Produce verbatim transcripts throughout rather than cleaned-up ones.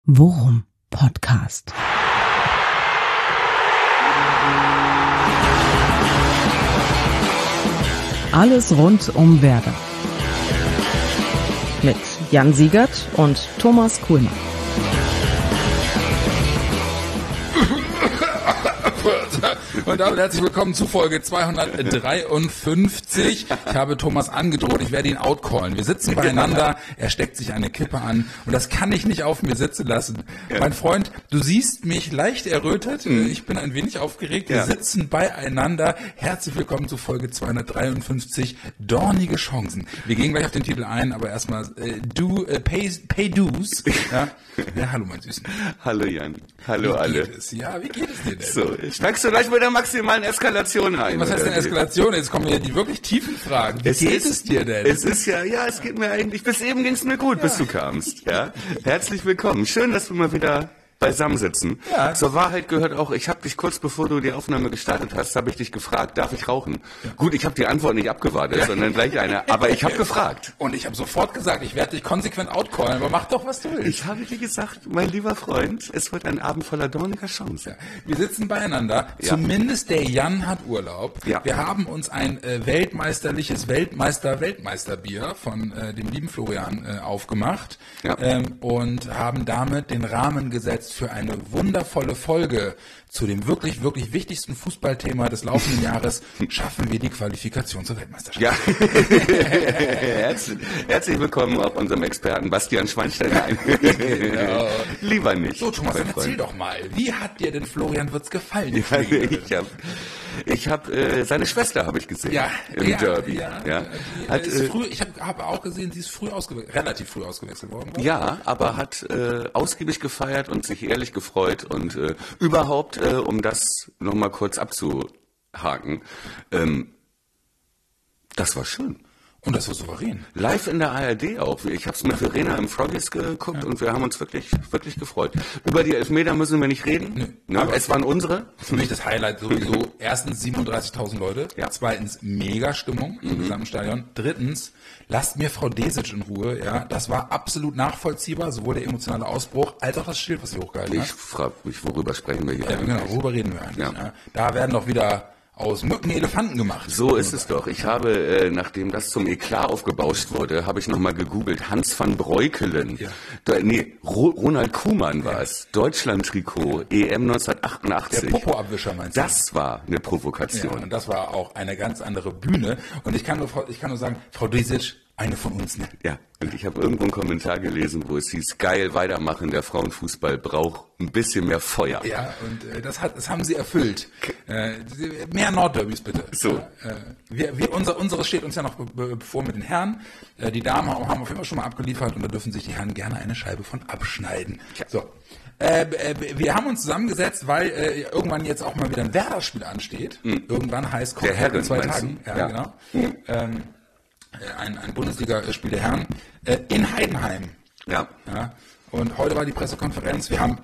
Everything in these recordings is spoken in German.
Worum Podcast. Alles rund um Werder. Mit Jan Siegert und Thomas Kuhlmann. Und damit herzlich willkommen zu Folge zweihundertdreiundfünfzig. Ich habe Thomas angedroht, ich werde ihn outcallen. Wir sitzen beieinander, er steckt sich eine Kippe an und das kann ich nicht auf mir sitzen lassen. Ja. Mein Freund, du siehst mich leicht errötet, ich bin ein wenig aufgeregt. Wir ja. sitzen beieinander. Herzlich willkommen zu Folge zweihundertdreiundfünfzig, dornige Chancen. Wir gehen gleich auf den Titel ein, aber erstmal äh, do, äh, pay, pay dues. Ja? Ja, hallo mein Süßen. Hallo Jan, hallo wie alle. Geht es? Ja, wie geht es dir denn? So, steigst du gleich mit der maximalen Eskalation ein? Was heißt denn Eskalation? Jetzt kommen ja die wirklich tiefen Fragen. Wie es geht ist, es dir denn? Es ist ja, ja, es geht mir eigentlich, bis eben ging es mir gut, ja. bis du kamst. Ja, herzlich willkommen. Schön, dass wir mal wieder beisammensitzen. Ja. Zur Wahrheit gehört auch, ich habe dich kurz bevor du die Aufnahme gestartet hast, habe ich dich gefragt, darf ich rauchen? Ja. Gut, ich habe die Antwort nicht abgewartet, ja. sondern gleich eine, aber ich habe gefragt. Und ich habe sofort gesagt, ich werde dich konsequent outcallen, aber mach doch, was du willst. Ich habe dir gesagt, mein lieber Freund, es wird ein Abend voller dorniger Chancen. Ja. Wir sitzen beieinander, ja. zumindest der Jan hat Urlaub. Ja. Wir haben uns ein äh, weltmeisterliches Weltmeister-Weltmeisterbier von äh, dem lieben Florian äh, aufgemacht ja. ähm, und haben damit den Rahmen gesetzt für eine wundervolle Folge zu dem wirklich, wirklich wichtigsten Fußballthema des laufenden Jahres. Schaffen wir die Qualifikation zur Weltmeisterschaft. Ja. herzlich, herzlich willkommen auch unserem Experten Bastian Schweinsteiger. Genau. Lieber nicht. So, Thomas, dann erzähl doch mal, wie hat dir denn Florian Wirtz gefallen? Ja, ich habe ich hab, äh, seine Schwester habe ich gesehen ja, im ja, Derby. Ja, ja. Die, hat, ist äh, früh, ich habe hab auch gesehen, sie ist früh ausgewechselt, relativ früh ausgewechselt worden. Ja, aber hat äh, ausgiebig gefeiert und sich ehrlich gefreut und äh, überhaupt, äh, um das nochmal kurz abzuhaken, ähm, das war schön. Und das war souverän. Live in der A R D auch. Ich habe es mit Verena im Froggies geguckt ja. und wir haben uns wirklich, wirklich gefreut. Über die Elfmeter müssen wir nicht reden. Nee, ne? Es waren unsere. Für mich das Highlight sowieso. Erstens siebenunddreißigtausend Leute. Ja. Zweitens Mega-Stimmung mhm. im gesamten Stadion. Drittens, lasst mir Frau Desic in Ruhe. Ja, das war absolut nachvollziehbar, sowohl der emotionale Ausbruch als auch das Schild, was sie hochgehalten hat. Ich frage mich, worüber sprechen wir hier ja, eigentlich? Genau, worüber reden wir eigentlich? Ja. Ja. Da werden doch wieder aus Mücken Elefanten gemacht. So ist es doch. Ich habe, äh, nachdem das zum Eklat aufgebauscht wurde, habe ich nochmal gegoogelt. Hans van Breukelen. Ja. Da, nee, Ro- Ronald Koeman war es. Ja. Deutschland-Trikot, E M neunzehnhundertachtundachtzig. Der Popo-Abwischer meinst du? Das war eine Provokation. Ja, und das war auch eine ganz andere Bühne. Und ich kann nur, ich kann nur sagen, Frau Desic, eine von uns, ne? Ja, und ich habe irgendwo einen Kommentar gelesen, wo es hieß, geil, weitermachen, der Frauenfußball braucht ein bisschen mehr Feuer. Ja, und äh, das, hat, das haben sie erfüllt. Äh, mehr Nordderbys bitte. So. Äh, wir, wir, unser, unsere steht uns ja noch be- bevor mit den Herren. Äh, die Damen haben auf jeden Fall schon mal abgeliefert und da dürfen sich die Herren gerne eine Scheibe von abschneiden. Ja. So. Äh, wir haben uns zusammengesetzt, weil äh, irgendwann jetzt auch mal wieder ein Werder-Spiel ansteht. Mhm. Irgendwann heißt der Herren, in zwei Tagen. Ja, ja, genau. Mhm. Ähm, Ein, ein Bundesliga-Spiel der Herren äh, in Heidenheim. Ja. ja. Und heute war die Pressekonferenz. Wir haben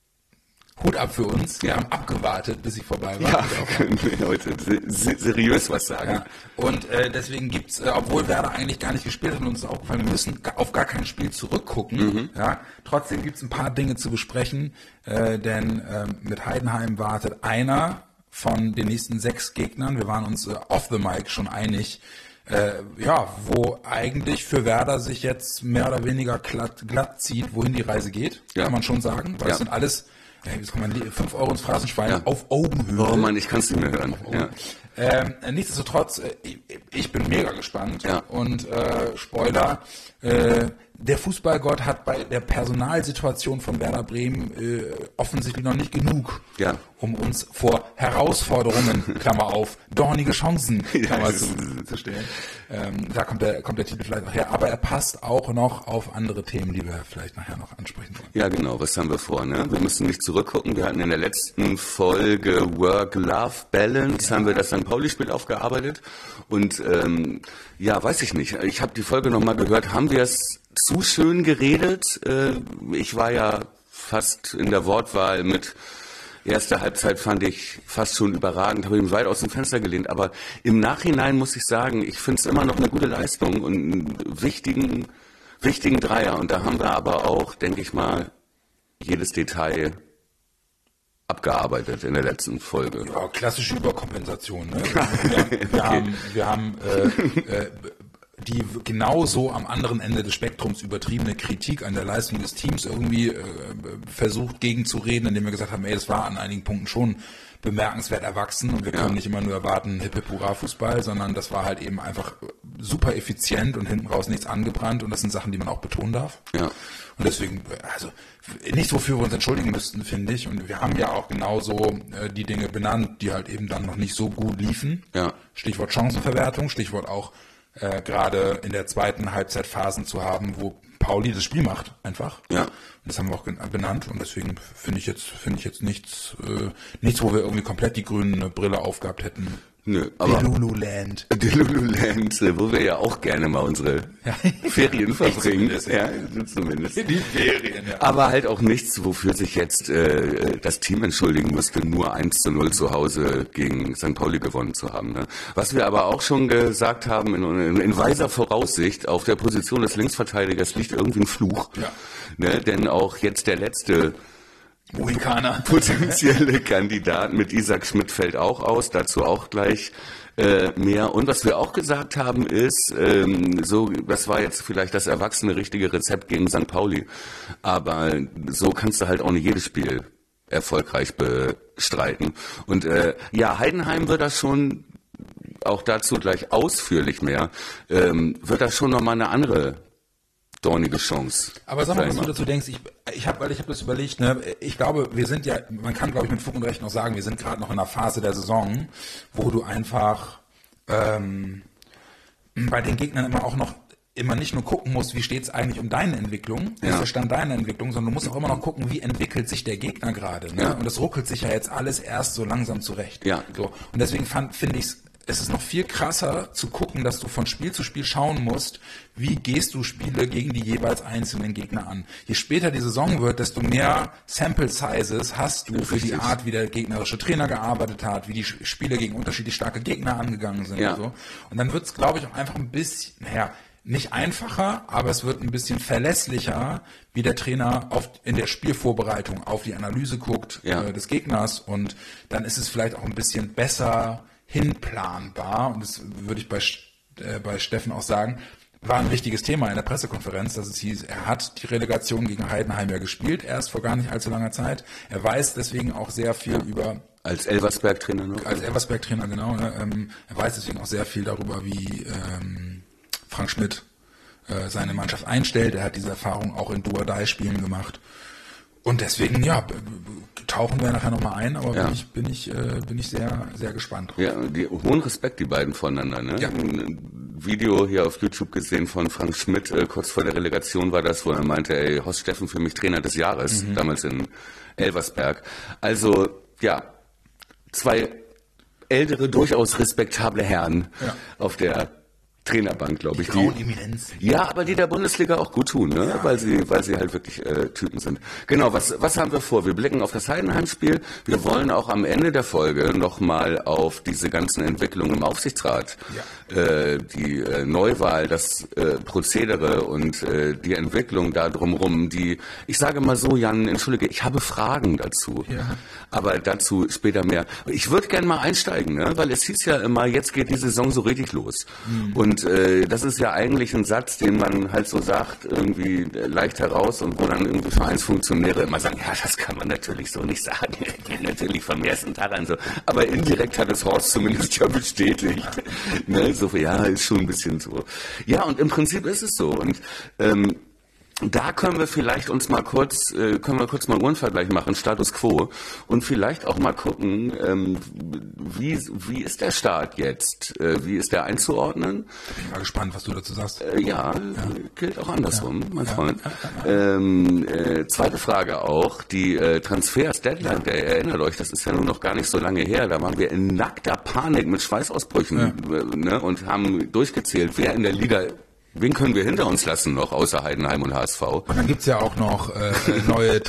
Hut ab für uns. Wir ja. haben abgewartet, bis sie vorbei war. Ja, können wir heute se- seriös was sagen. Ja. Und äh, deswegen gibt's, äh, obwohl Werder eigentlich gar nicht gespielt hat und uns ist aufgefallen, wir müssen auf gar kein Spiel zurückgucken. Mhm. Ja. Trotzdem gibt's ein paar Dinge zu besprechen, äh, denn äh, mit Heidenheim wartet einer von den nächsten sechs Gegnern. Wir waren uns äh, off the mic schon einig, Äh, ja, wo eigentlich für Werder sich jetzt mehr oder weniger glatt, glatt zieht, wohin die Reise geht, ja. kann man schon sagen. Weil ja. es sind alles, ja, jetzt kommt man fünf Euro ins Phrasenschwein ja. auf Augenhöhe. Oh Mann, ich kann es nicht mehr hören. Ja. Ähm, nichtsdestotrotz, äh, ich, ich bin mega gespannt ja. und äh, Spoiler, äh, der Fußballgott hat bei der Personalsituation von Werder Bremen äh, offensichtlich noch nicht genug, ja. um uns vor Herausforderungen, Klammer auf, dornige Chancen, Klammer ja, zu, zu stellen. Ähm, da kommt der, kommt der Titel vielleicht auch her, aber er passt auch noch auf andere Themen, die wir vielleicht nachher noch ansprechen wollen. Ja, genau, was haben wir vor? Ne? Wir müssen nicht zurückgucken. Wir hatten in der letzten Folge Work-Life-Balance, ja. haben wir das Sankt Pauli-Spiel aufgearbeitet. Und ähm, ja, weiß ich nicht. Ich habe die Folge nochmal gehört. Haben wir es zu schön geredet? Äh, ich war ja fast in der Wortwahl mit erste Halbzeit fand ich fast schon überragend, habe ihn weit aus dem Fenster gelehnt, aber im Nachhinein muss ich sagen, ich finde es immer noch eine gute Leistung und einen wichtigen, wichtigen Dreier und da haben wir aber auch, denke ich mal, jedes Detail abgearbeitet in der letzten Folge. Ja, klassische Überkompensation. Ne? Wir, wir okay. haben, wir haben äh, äh, die genauso am anderen Ende des Spektrums übertriebene Kritik an der Leistung des Teams irgendwie äh, versucht gegenzureden, indem wir gesagt haben, ey, das war an einigen Punkten schon bemerkenswert erwachsen und wir können ja. nicht immer nur erwarten, hippe hurra Fußball, sondern das war halt eben einfach super effizient und hinten raus nichts angebrannt und das sind Sachen, die man auch betonen darf. Ja. Und deswegen, also nichts, wofür wir uns entschuldigen müssten, finde ich. Und wir haben ja auch genauso äh, die Dinge benannt, die halt eben dann noch nicht so gut liefen. Ja. Stichwort Chancenverwertung, Stichwort auch äh, gerade in der zweiten Halbzeit Phasen zu haben, wo Pauli das Spiel macht, einfach. Ja. Das haben wir auch benannt und deswegen finde ich jetzt finde ich jetzt nichts, äh, nichts, wo wir irgendwie komplett die grüne Brille aufgehabt hätten. Nö, aber Delululand. Delululand, wo wir ja auch gerne mal unsere ja. Ferien verbringen. Ja, zumindest. Die Ferien, ja. Aber halt auch nichts, wofür sich jetzt äh, das Team entschuldigen müsste, nur eins zu null zu Hause gegen Sankt Pauli gewonnen zu haben. Ne? Was wir aber auch schon gesagt haben, in, in, in weiser Voraussicht, auf der Position des Linksverteidigers liegt irgendwie ein Fluch. Ja. Ne? Denn auch jetzt der letzte Mohikaner. Potenzielle Kandidat mit Isaac Schmidt fällt auch aus, dazu auch gleich äh, mehr. Und was wir auch gesagt haben ist, ähm, so, das war jetzt vielleicht das erwachsene richtige Rezept gegen Sankt Pauli, aber so kannst du halt auch nicht jedes Spiel erfolgreich bestreiten. Und äh, ja, Heidenheim wird das schon, auch dazu gleich ausführlich mehr, ähm, wird das schon nochmal eine andere dornige Chance. Aber sag mal, was du dazu denkst, ich, ich habe, weil ich habe das überlegt, ne, ich glaube, wir sind ja, man kann glaube ich mit Fug und Recht noch sagen, wir sind gerade noch in einer Phase der Saison, wo du einfach ähm, bei den Gegnern immer auch noch immer nicht nur gucken musst, wie steht es eigentlich um deine Entwicklung, wie ja. ist der Stand deiner Entwicklung, sondern du musst auch immer noch gucken, wie entwickelt sich der Gegner gerade. Ne? Ja. Und das ruckelt sich ja jetzt alles erst so langsam zurecht. Ja. So. Und deswegen finde ich es Es ist noch viel krasser zu gucken, dass du von Spiel zu Spiel schauen musst, wie gehst du Spiele gegen die jeweils einzelnen Gegner an. Je später die Saison wird, desto mehr Sample Sizes hast du für die Art, wie der gegnerische Trainer gearbeitet hat, wie die Spiele gegen unterschiedlich starke Gegner angegangen sind. Ja. Und so. Und dann wird es, glaube ich, auch einfach ein bisschen, naja, nicht einfacher, aber es wird ein bisschen verlässlicher, wie der Trainer auf, in der Spielvorbereitung auf die Analyse guckt ja. äh, des Gegners und dann ist es vielleicht auch ein bisschen besser hinplanbar, und das würde ich bei, äh, bei Steffen auch sagen, war ein wichtiges Thema in der Pressekonferenz, dass es hieß, er hat die Relegation gegen Heidenheim ja gespielt, erst vor gar nicht allzu langer Zeit. Er weiß deswegen auch sehr viel ja. über... Als Elversberg-Trainer, ne? Als Elversberg-Trainer, genau. Ne? Ähm, er weiß deswegen auch sehr viel darüber, wie ähm, Frank Schmidt äh, seine Mannschaft einstellt. Er hat diese Erfahrung auch in Do-or-Die-Spielen gemacht. Und deswegen, ja, tauchen wir nachher nochmal ein, aber ja. bin ich, bin ich, äh, bin ich sehr, sehr gespannt. Ja, die, hohen Respekt, die beiden voneinander, ne? Ja. Ein Video hier auf YouTube gesehen von Frank Schmidt, äh, kurz vor der Relegation war das, wo er meinte, ey, Horst Steffen für mich Trainer des Jahres, mhm. damals in Elversberg. Also, ja, zwei ältere, durchaus respektable Herren ja. auf der Trainerbank, glaube ich. Die grauen Eminenz. Ja, aber die der Bundesliga auch gut tun, ne? Ja. Weil sie, weil sie halt wirklich äh, Typen sind. Genau, was, was haben wir vor? Wir blicken auf das Heidenheim-Spiel. Wir wollen auch am Ende der Folge nochmal auf diese ganzen Entwicklungen im Aufsichtsrat, ja. äh, die äh, Neuwahl, das äh, Prozedere und äh, die Entwicklung da drumherum, die, ich sage mal so, Jan, entschuldige, ich habe Fragen dazu. Ja. Aber dazu später mehr. Ich würde gerne mal einsteigen, ne? Weil es hieß ja immer, jetzt geht die Saison so richtig los. Mhm. Und Und äh, das ist ja eigentlich ein Satz, den man halt so sagt, irgendwie leicht heraus und wo dann irgendwie Vereinsfunktionäre immer sagen, ja, das kann man natürlich so nicht sagen, natürlich vom ersten Tag an so. Aber indirekt hat es Horst zumindest ja bestätigt. Ne? So, ja, ist schon ein bisschen so. Ja, und im Prinzip ist es so. Und ähm, da können wir vielleicht uns mal kurz, äh, können wir kurz mal einen Uhrenvergleich machen, Status Quo, und vielleicht auch mal gucken, ähm, wie, wie ist der Start jetzt? Äh, wie ist der einzuordnen? Da bin ich mal gespannt, was du dazu sagst. Äh, ja, ja, gilt auch andersrum, ja. mein ja. Freund. Ja. Ja. Ja. Ähm, äh, zweite Frage auch, die äh, Transfers, Deadline, der, erinnert euch, das ist ja nun noch gar nicht so lange her, da waren wir in nackter Panik mit Schweißausbrüchen ja. äh, ne, und haben durchgezählt, wer in der Liga... Wen können wir hinter uns lassen noch, außer Heidenheim und H S V? Und dann gibt's ja auch noch äh, neue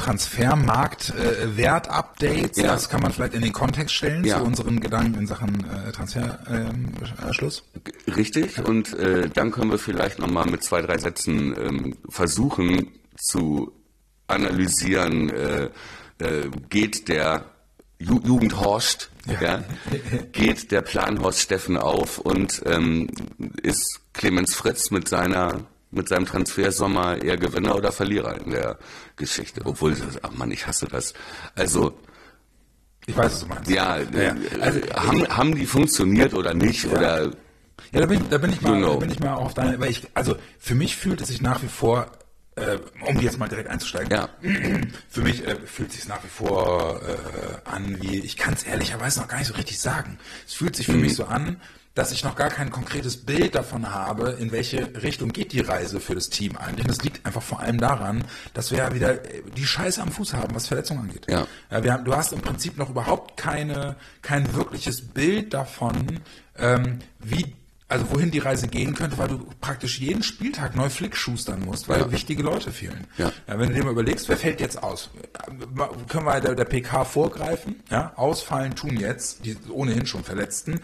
Transfermarkt-Wert-Updates. Äh, ja. Das kann man vielleicht in den Kontext stellen ja. zu unseren Gedanken in Sachen äh, Transferschluss. Äh, Richtig. Ja. Und äh, dann können wir vielleicht nochmal mit zwei, drei Sätzen ähm, versuchen zu analysieren, äh, äh, geht der Ju- Jugend Horst, ja. ja, geht der Plan Horst Steffen auf und ähm, ist Clemens Fritz mit seiner mit seinem Transfersommer eher Gewinner oder Verlierer in der Geschichte. Obwohl, ach Mann, ich hasse das. Also ich weiß, was du meinst. Ja, ja, ja. Also, haben, haben die funktioniert oder nicht? Ja. Oder ja, da bin, da bin ich mal, you know. da bin ich mal auf deine, weil ich, also für mich fühlt es sich nach wie vor, äh, um jetzt mal direkt einzusteigen, ja. für mich äh, fühlt es sich nach wie vor äh, an, wie, ich kann es ehrlicherweise noch gar nicht so richtig sagen. Es fühlt sich für mhm. mich so an, dass ich noch gar kein konkretes Bild davon habe, in welche Richtung geht die Reise für das Team eigentlich. Und das liegt einfach vor allem daran, dass wir ja wieder die Scheiße am Fuß haben, was Verletzungen angeht. Ja. Ja, wir haben, du hast im Prinzip noch überhaupt keine, kein wirkliches Bild davon, ähm, wie also wohin die Reise gehen könnte, weil du praktisch jeden Spieltag neu flickschustern musst, weil ja. wichtige Leute fehlen. Ja. Ja, wenn du dir mal überlegst, wer fällt jetzt aus? Können wir der, der P K vorgreifen? Ja? Ausfallen tun jetzt die ohnehin schon Verletzten.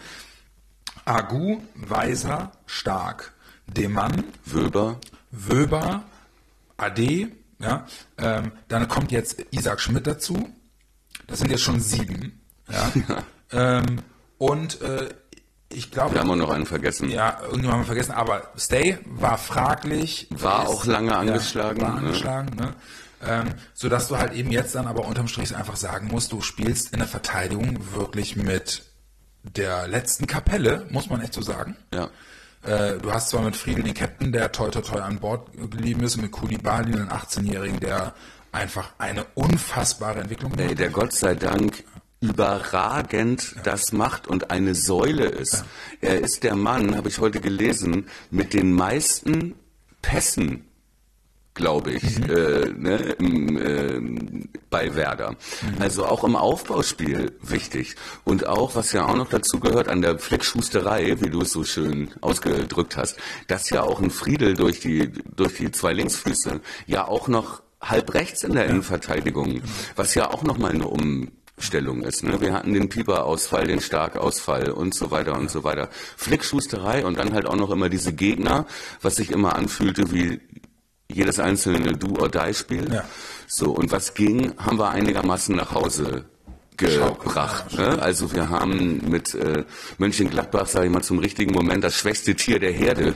Agu, Weiser, Stark, Demann, Wöber, Wöber, Ade, ja? ähm, dann kommt jetzt Isaac Schmidt dazu. Das sind jetzt schon sieben. Ja? Ja. Ähm, und äh, ich glaube, wir haben auch noch einen vergessen. Ja, irgendjemand haben wir vergessen, aber Stay war fraglich. War ist, auch lange angeschlagen. Ja, war angeschlagen, ne? Ähm, sodass du halt eben jetzt dann aber unterm Strich einfach sagen musst, du spielst in der Verteidigung wirklich mit der letzten Kapelle, muss man echt so sagen. Ja. Äh, du hast zwar mit Friedel den Captain, der toi toi toi an Bord geblieben ist, und mit Koulibaly, einen achtzehnjährigen, der einfach eine unfassbare Entwicklung macht. Nee, der Gott sei Dank überragend ja. das macht und eine Säule ist. Ja. Er ist der Mann, habe ich heute gelesen, mit den meisten Pässen, glaube ich, mhm. äh, ne, im, äh, bei Werder. Mhm. Also auch im Aufbauspiel wichtig. Und auch, was ja auch noch dazu gehört, an der Flickschusterei, wie du es so schön ausgedrückt hast, dass ja auch ein Friedel durch die, durch die zwei Linksfüße ja auch noch halb rechts in der ja. Innenverteidigung, was ja auch nochmal eine um Stellung ist. Ne? Wir hatten den Pieper-Ausfall, den Stark-Ausfall und so weiter und so weiter. Flickschusterei und dann halt auch noch immer diese Gegner, was sich immer anfühlte wie jedes einzelne Do-or-Die-Spiel. Ja. So, und was ging, haben wir einigermaßen nach Hause gebracht. Ne? Also wir haben mit äh, Mönchengladbach, sage ich mal, zum richtigen Moment das schwächste Tier der Herde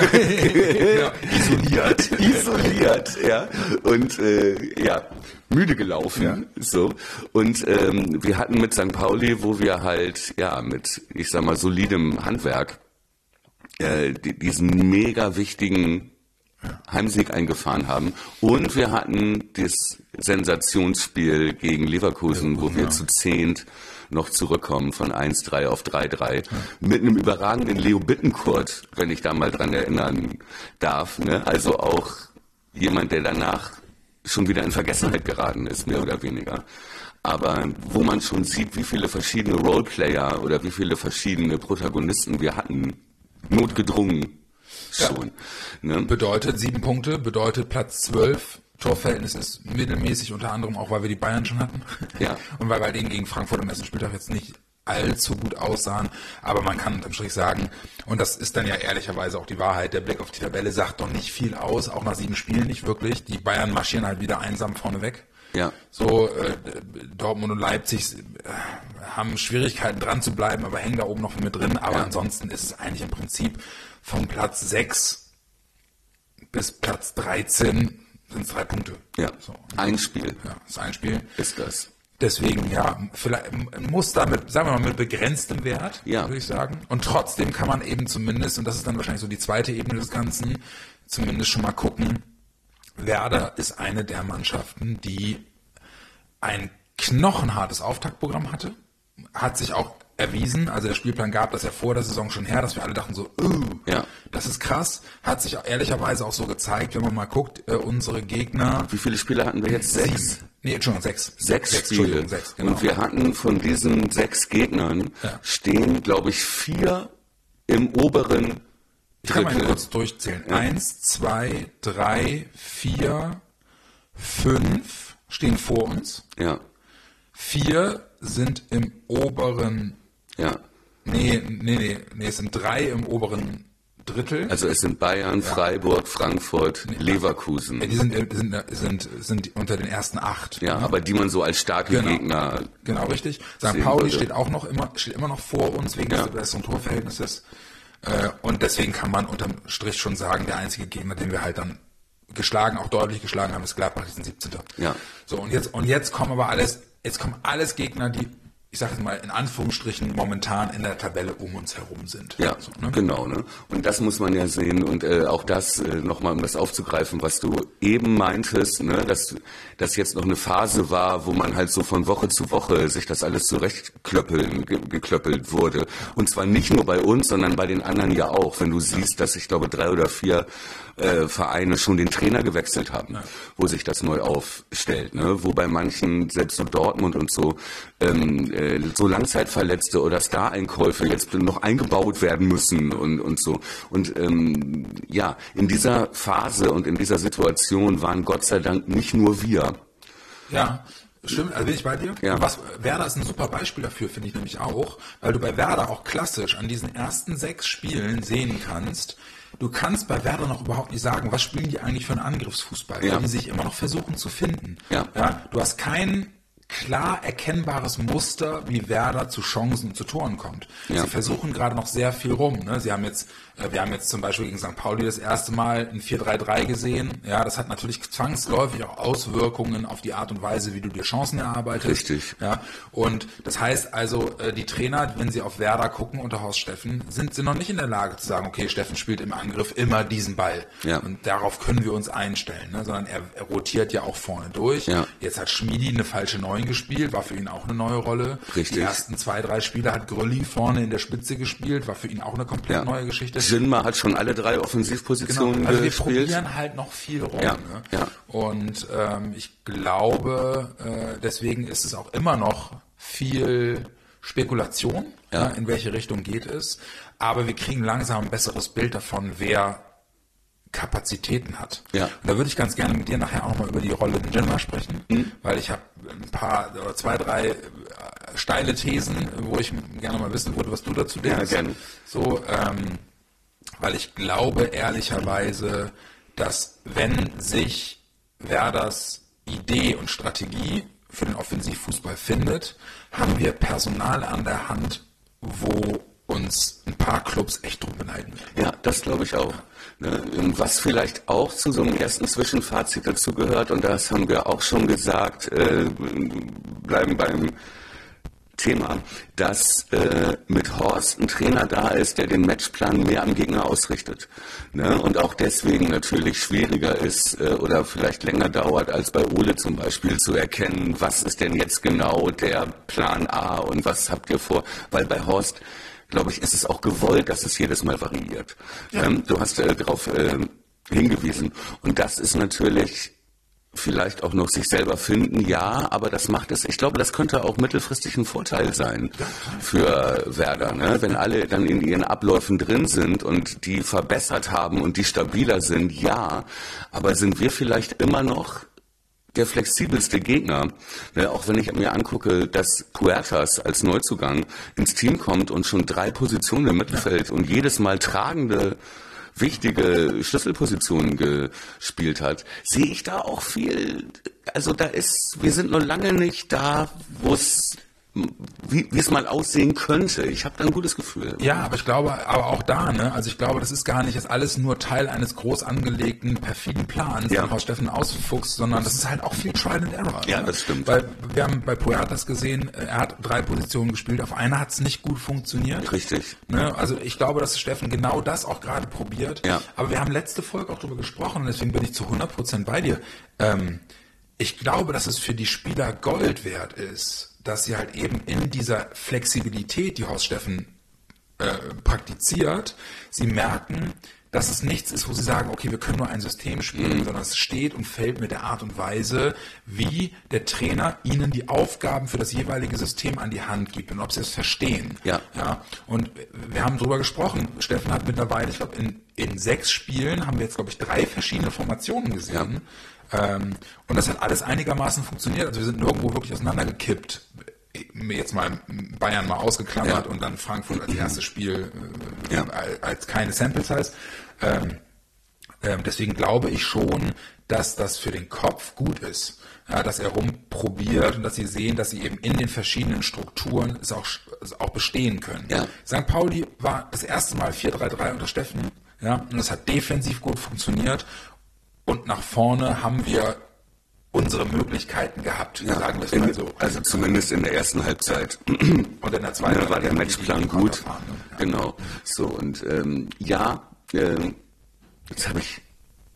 ja, isoliert. isoliert, ja. Und äh, ja, müde gelaufen. Ja. So. Und ähm, wir hatten mit Sankt Pauli, wo wir halt, ja, mit, ich sag mal, solidem Handwerk äh, die, diesen mega wichtigen Heimsieg eingefahren haben. Und wir hatten das Sensationsspiel gegen Leverkusen, ja, wo wir ja. zu zehnt noch zurückkommen von eins drei auf drei drei. Ja. Mit einem überragenden Leo Bittencourt, wenn ich da mal dran erinnern darf. Ne? Also auch jemand, der danach schon wieder in Vergessenheit geraten ist, mehr oder weniger. Aber wo man schon sieht, wie viele verschiedene Roleplayer oder wie viele verschiedene Protagonisten wir hatten, notgedrungen. Schon. Ja. Ne? Bedeutet sieben Punkte, bedeutet Platz zwölf. Torverhältnis ist mittelmäßig, unter anderem auch, weil wir die Bayern schon hatten. Ja. Und weil wir denen gegen Frankfurt am ersten Spieltag jetzt nicht allzu gut aussahen. Aber man kann unterm Strich sagen, und das ist dann ja ehrlicherweise auch die Wahrheit, der Blick auf die Tabelle sagt doch nicht viel aus, auch nach sieben Spielen nicht wirklich. Die Bayern marschieren halt wieder einsam vorne weg. Ja. So, äh, Dortmund und Leipzig äh, haben Schwierigkeiten dran zu bleiben, aber hängen da oben noch mit drin. Aber ja. ansonsten ist es eigentlich im Prinzip von Platz sechs bis Platz dreizehn sind es drei Punkte. Ja, so. Ein Spiel. Ja, ist ein Spiel. Ist das. Deswegen, ja, vielleicht muss damit, sagen wir mal, mit begrenztem Wert, ja. würde ich sagen. Und trotzdem kann man eben zumindest, und das ist dann wahrscheinlich so die zweite Ebene des Ganzen, zumindest schon mal gucken, Werder ist eine der Mannschaften, die ein knochenhartes Auftaktprogramm hatte, hat sich auch erwiesen, also der Spielplan gab das ja vor der Saison schon her, dass wir alle dachten so, uh, ja. das ist krass, hat sich ehrlicherweise auch so gezeigt, wenn man mal guckt, äh, unsere Gegner. Wie viele Spiele hatten wir jetzt? Sechs? Nee, Entschuldigung, sechs. Sechs, sechs Spiele. Sechs, genau. Und wir hatten von diesen sechs Gegnern, ja. stehen, glaube ich, vier im oberen Ich kann mal kurz durchzählen. Ja. Eins, zwei, drei, vier, fünf stehen vor uns. Ja. Vier sind im oberen. Ja. Nee, nee, nee, nee, es sind drei im oberen Drittel. Also es sind Bayern, ja. Freiburg, Frankfurt, nee, Leverkusen. Die sind, sind, sind, sind unter den ersten acht. Ja, aber die man so als starke genau. Gegner. Genau, richtig. Sankt Pauli steht auch noch immer, steht immer noch vor uns wegen ja. des besseren Torverhältnisses. Äh, und deswegen kann man unterm Strich schon sagen, der einzige Gegner, den wir halt dann geschlagen, auch deutlich geschlagen haben, ist Gladbach, die sind siebzehnter. Ja. So, und jetzt, und jetzt kommen aber alles, jetzt kommen alles Gegner, die, ich sage jetzt mal in Anführungsstrichen, momentan in der Tabelle um uns herum sind. Ja, also, ne? Genau. Ne? Und das muss man ja sehen und äh, auch das äh, nochmal, um das aufzugreifen, was du eben meintest, ne? dass das jetzt noch eine Phase war, wo man halt so von Woche zu Woche sich das alles zurechtklöppeln, ge geklöppelt wurde. Und zwar nicht nur bei uns, sondern bei den anderen ja auch. Wenn du siehst, dass ich glaube drei oder vier äh, Vereine schon den Trainer gewechselt haben, ja. wo sich das neu aufstellt. Ne? Wo bei manchen, selbst so Dortmund und so, ähm, äh, so Langzeitverletzte oder Star-Einkäufe jetzt noch eingebaut werden müssen und, und so. Und ähm, ja, in dieser Phase und in dieser Situation waren Gott sei Dank nicht nur wir. Ja, stimmt, also bin ich bei dir. Ja. Was, Werder ist ein super Beispiel dafür, finde ich nämlich auch, weil du bei Werder auch klassisch an diesen ersten sechs Spielen sehen kannst, du kannst bei Werder noch überhaupt nicht sagen, was spielen die eigentlich für einen Angriffsfußball, ja. weil die sich immer noch versuchen zu finden. Ja. Ja, du hast kein klar erkennbares Muster, wie Werder zu Chancen und zu Toren kommt. Ja. Sie versuchen gerade noch sehr viel rum. Ne? Sie haben jetzt, äh, wir haben jetzt zum Beispiel gegen Sankt Pauli das erste Mal ein vier drei drei gesehen. Ja, das hat natürlich zwangsläufig auch Auswirkungen auf die Art und Weise, wie du dir Chancen erarbeitest. Richtig. Ja, und das heißt also, äh, die Trainer, wenn sie auf Werder gucken unter Horst Steffen, sind sie noch nicht in der Lage zu sagen, okay, Steffen spielt im Angriff immer diesen Ball. Ja. Und darauf können wir uns einstellen. Ne? Sondern er, er rotiert ja auch vorne durch. Ja. Jetzt hat Schmiedi eine falsche Neun gespielt, war für ihn auch eine neue Rolle. Richtig. Die ersten zwei, drei Spiele hat Grölli vorne in der Spitze gespielt, war für ihn auch eine komplett ja. neue Geschichte. Sinma hat schon alle drei Offensivpositionen genau. Also wir gespielt. probieren halt noch viel rum. Ja. Ne? Ja. Und ähm, ich glaube, äh, deswegen ist es auch immer noch viel Spekulation, ja. Ja, in welche Richtung geht es. Aber wir kriegen langsam ein besseres Bild davon, wer Kapazitäten hat. Ja. Und da würde ich ganz gerne mit dir nachher auch nochmal über die Rolle in Jinma sprechen, mhm. weil ich habe ein paar oder zwei, drei steile Thesen, wo ich gerne mal wissen würde, was du dazu denkst. Ja, gerne. So, ähm, weil ich glaube ehrlicherweise, dass wenn sich Werders Idee und Strategie für den Offensivfußball findet, haben wir Personal an der Hand, wo uns ein paar Clubs echt drum beneiden werden. Ja, das glaube ich auch. Ne? Was vielleicht auch zu so einem ersten Zwischenfazit dazu gehört, und das haben wir auch schon gesagt, äh, bleiben beim Thema, dass äh, mit Horst ein Trainer da ist, der den Matchplan mehr am Gegner ausrichtet. Ne? Und auch deswegen natürlich schwieriger ist äh, oder vielleicht länger dauert als bei Ole zum Beispiel zu erkennen, was ist denn jetzt genau der Plan A und was habt ihr vor, weil bei Horst glaube ich, ist es auch gewollt, dass es jedes Mal variiert. Ja. Ähm, du hast äh, darauf äh, hingewiesen. Und das ist natürlich vielleicht auch noch sich selber finden, ja, aber das macht es, ich glaube, das könnte auch mittelfristig ein Vorteil sein für Werder, ne? Wenn alle dann in ihren Abläufen drin sind und die verbessert haben und die stabiler sind, ja, aber sind wir vielleicht immer noch der flexibelste Gegner, ne, auch wenn ich mir angucke, dass Puertas als Neuzugang ins Team kommt und schon drei Positionen im Mittelfeld und jedes Mal tragende, wichtige Schlüsselpositionen gespielt hat, sehe ich da auch viel, also da ist, wir sind noch lange nicht da, wo es wie wie es mal aussehen könnte. Ich habe da ein gutes Gefühl. Ja, aber ich glaube, aber auch da, ne, also ich glaube, das ist gar nicht, ist alles nur Teil eines groß angelegten, perfiden Plans, ja. den Horst Steffen ausfuchst, sondern das ist halt auch viel Trial and Error. Ja, ne? Das stimmt. Weil wir haben bei Puertas gesehen, er hat drei Positionen gespielt, auf einer hat es nicht gut funktioniert. Richtig. Ne? Also ich glaube, dass Steffen genau das auch gerade probiert. Ja. Aber wir haben letzte Folge auch darüber gesprochen und deswegen bin ich zu hundert Prozent bei dir. Ähm, ich glaube, dass es für die Spieler Gold wert ist, dass sie halt eben in dieser Flexibilität, die Horst Steffen äh, praktiziert, sie merken, dass es nichts ist, wo sie sagen, okay, wir können nur ein System spielen, mhm. sondern es steht und fällt mit der Art und Weise, wie der Trainer ihnen die Aufgaben für das jeweilige System an die Hand gibt und ob sie es verstehen. Ja. Ja. Und wir haben darüber gesprochen. Steffen hat mittlerweile, ich glaube, in, in sechs Spielen haben wir jetzt, glaube ich, drei verschiedene Formationen gesehen. Ja. Ähm, und das hat alles einigermaßen funktioniert. Also wir sind nirgendwo wirklich auseinandergekippt jetzt mal Bayern mal ausgeklammert Ja. und dann Frankfurt als erstes Spiel äh, Ja. als keine Sample Size. Ähm, ähm, deswegen glaube ich schon, dass das für den Kopf gut ist, ja, dass er rumprobiert und dass sie sehen, dass sie eben in den verschiedenen Strukturen es auch, es auch bestehen können. Ja. Sankt Pauli war das erste Mal vier drei drei unter Steffen, ja, und es hat defensiv gut funktioniert und nach vorne haben wir unsere Möglichkeiten gehabt, Ja, sagen wir es in, mal so. also zumindest in der ersten Halbzeit. Und in der zweiten Da war der Matchplan gut. Ja. Genau. So, und ähm, ja, ähm, jetzt habe ich,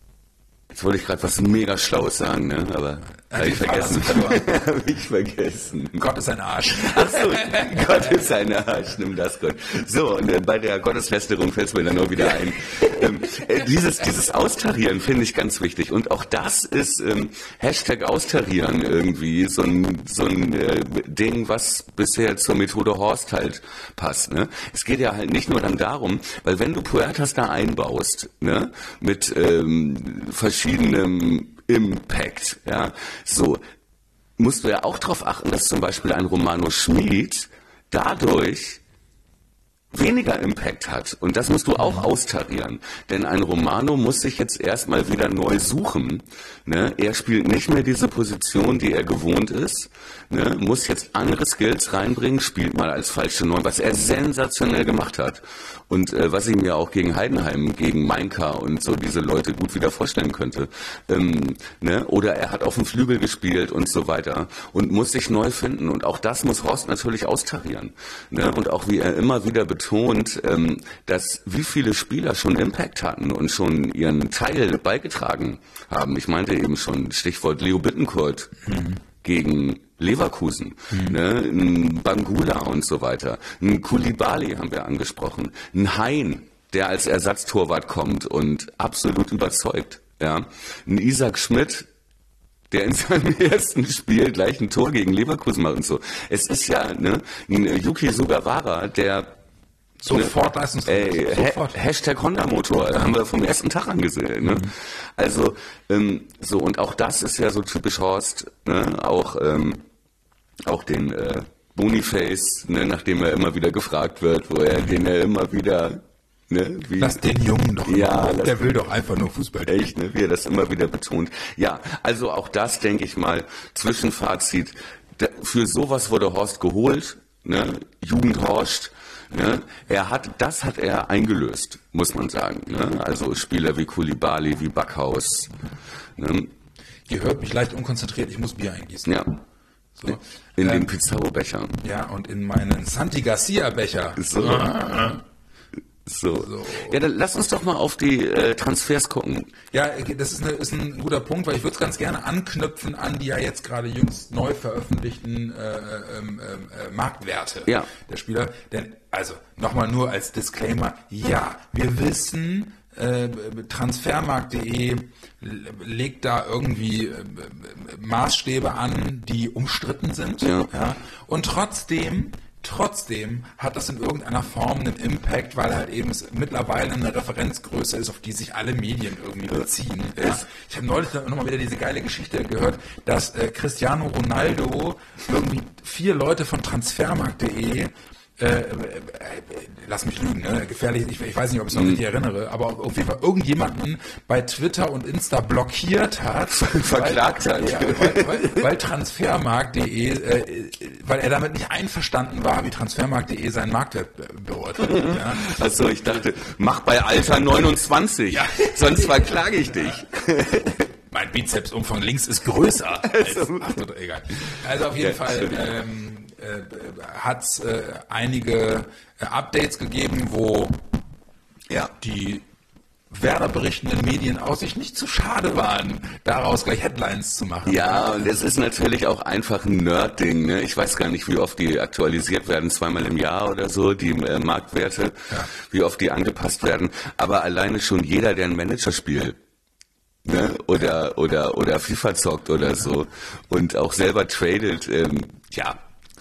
jetzt wollte ich gerade was mega Schlaues sagen, ne? Aber habe ich vergessen. Habe ich vergessen. Gott ist ein Arsch. Achso, Gott ist ein Arsch, nimm das Gott. So, und äh, bei der Gotteslästerung fällt es mir dann nur wieder ein. Ähm, äh, dieses, dieses Austarieren finde ich ganz wichtig. Und auch das ist ähm, Hashtag Austarieren irgendwie so ein, so ein äh, Ding, was bisher zur Methode Horst halt passt. Ne? Es geht ja halt nicht nur dann darum, weil wenn du Puertas da einbaust, ne, mit ähm, verschiedenem Impact, ja, so, musst du ja auch darauf achten, dass zum Beispiel ein Romano Schmid dadurch weniger Impact hat. Und das musst du auch austarieren. Denn ein Romano muss sich jetzt erstmal wieder neu suchen. Ne? Er spielt nicht mehr diese Position, die er gewohnt ist. Ne? Muss jetzt andere Skills reinbringen, spielt mal als falsche Neun, was er sensationell gemacht hat. Und äh, was ich mir auch gegen Heidenheim, gegen Mainka und so diese Leute gut wieder vorstellen könnte. Ähm, ne? Oder er hat auf dem Flügel gespielt und so weiter und muss sich neu finden. Und auch das muss Horst natürlich austarieren. Ne? Und auch wie er immer wieder betont, ähm, dass wie viele Spieler schon Impact hatten und schon ihren Teil beigetragen haben. Ich meinte eben schon, Stichwort Leo Bittencourt mhm. gegen Leverkusen, mhm. ne, ein Bangula und so weiter, ein Koulibaly haben wir angesprochen, ein Hein, der als Ersatztorwart kommt und absolut überzeugt, ja, ein Isaac Schmidt, der in seinem ersten Spiel gleich ein Tor gegen Leverkusen macht und so. Es ist ja, ne, ein Yuki Sugawara, der Sofort leistungsfähig. Ey, Sofort. Ha- Hashtag Honda-Motor, haben wir vom ersten Tag angesehen. Ne? Mhm. Also, ähm, so, und auch das ist ja so typisch Horst, ne? Auch, ähm, auch den äh, Boniface, ne? Nachdem er immer wieder gefragt wird, wo er den er immer wieder, ne? Wie, lass den Jungen doch, ja, der will doch einfach nur Fußball. Echt, ne? Wie er das immer wieder betont. Ja, also auch das, denke ich mal, Zwischenfazit, da, für sowas wurde Horst geholt, ne? Jugend Horst. Ne? Er hat, das hat er eingelöst, muss man sagen. Ne? Also Spieler wie Koulibaly, wie Backhaus. Ne? Ihr hört mich leicht unkonzentriert, ich muss Bier eingießen. Ja. So. In ähm, den Pizarro-Becher. Ja, und in meinen Santi Garcia-Becher. So. So. so. Ja, dann lass uns doch mal auf die äh, Transfers gucken. Ja, das ist, eine, ist ein guter Punkt, weil ich würde es ganz gerne anknüpfen an die ja jetzt gerade jüngst neu veröffentlichten äh, ähm, äh, Marktwerte ja. der Spieler. Denn, also, nochmal nur als Disclaimer, ja, wir wissen, äh, Transfermarkt punkt de legt da irgendwie äh, Maßstäbe an, die umstritten sind. Ja. Ja, und trotzdem... Trotzdem hat das in irgendeiner Form einen Impact, weil halt eben es mittlerweile eine Referenzgröße ist, auf die sich alle Medien irgendwie beziehen. Ja. Ich habe neulich nochmal wieder diese geile Geschichte gehört, dass äh, Cristiano Ronaldo irgendwie vier Leute von Transfermarkt punkt de Äh, äh, lass mich lügen, ne? Gefährlich, ich, ich weiß nicht, ob ich es noch richtig erinnere, aber auf jeden Fall irgendjemanden bei Twitter und Insta blockiert hat, verklagt weil, hat, ja, weil, weil, weil Transfermarkt punkt de, äh, weil er damit nicht einverstanden war, wie Transfermarkt punkt de seinen Marktwert beurteilt. Ja. Achso, ich dachte, mach bei Alter neunundzwanzig, ja. Sonst verklage ich dich. Mein Bizepsumfang links ist größer. Als, ach, egal. Also auf jeden ja, Fall ähm, äh, hat es äh, einige äh, Updates gegeben, wo ja. die Werder berichtenden Medien aus sich nicht zu schade waren, daraus gleich Headlines zu machen. Ja, und es ist natürlich auch einfach ein Nerd-Ding. Ne? Ich weiß gar nicht, wie oft die aktualisiert werden, zweimal im Jahr oder so, die äh, Marktwerte, ja. wie oft die angepasst werden. Aber alleine schon jeder, der ein Managerspiel Ne? Oder, oder, oder FIFA zockt oder so und auch selber tradet, ähm, ja,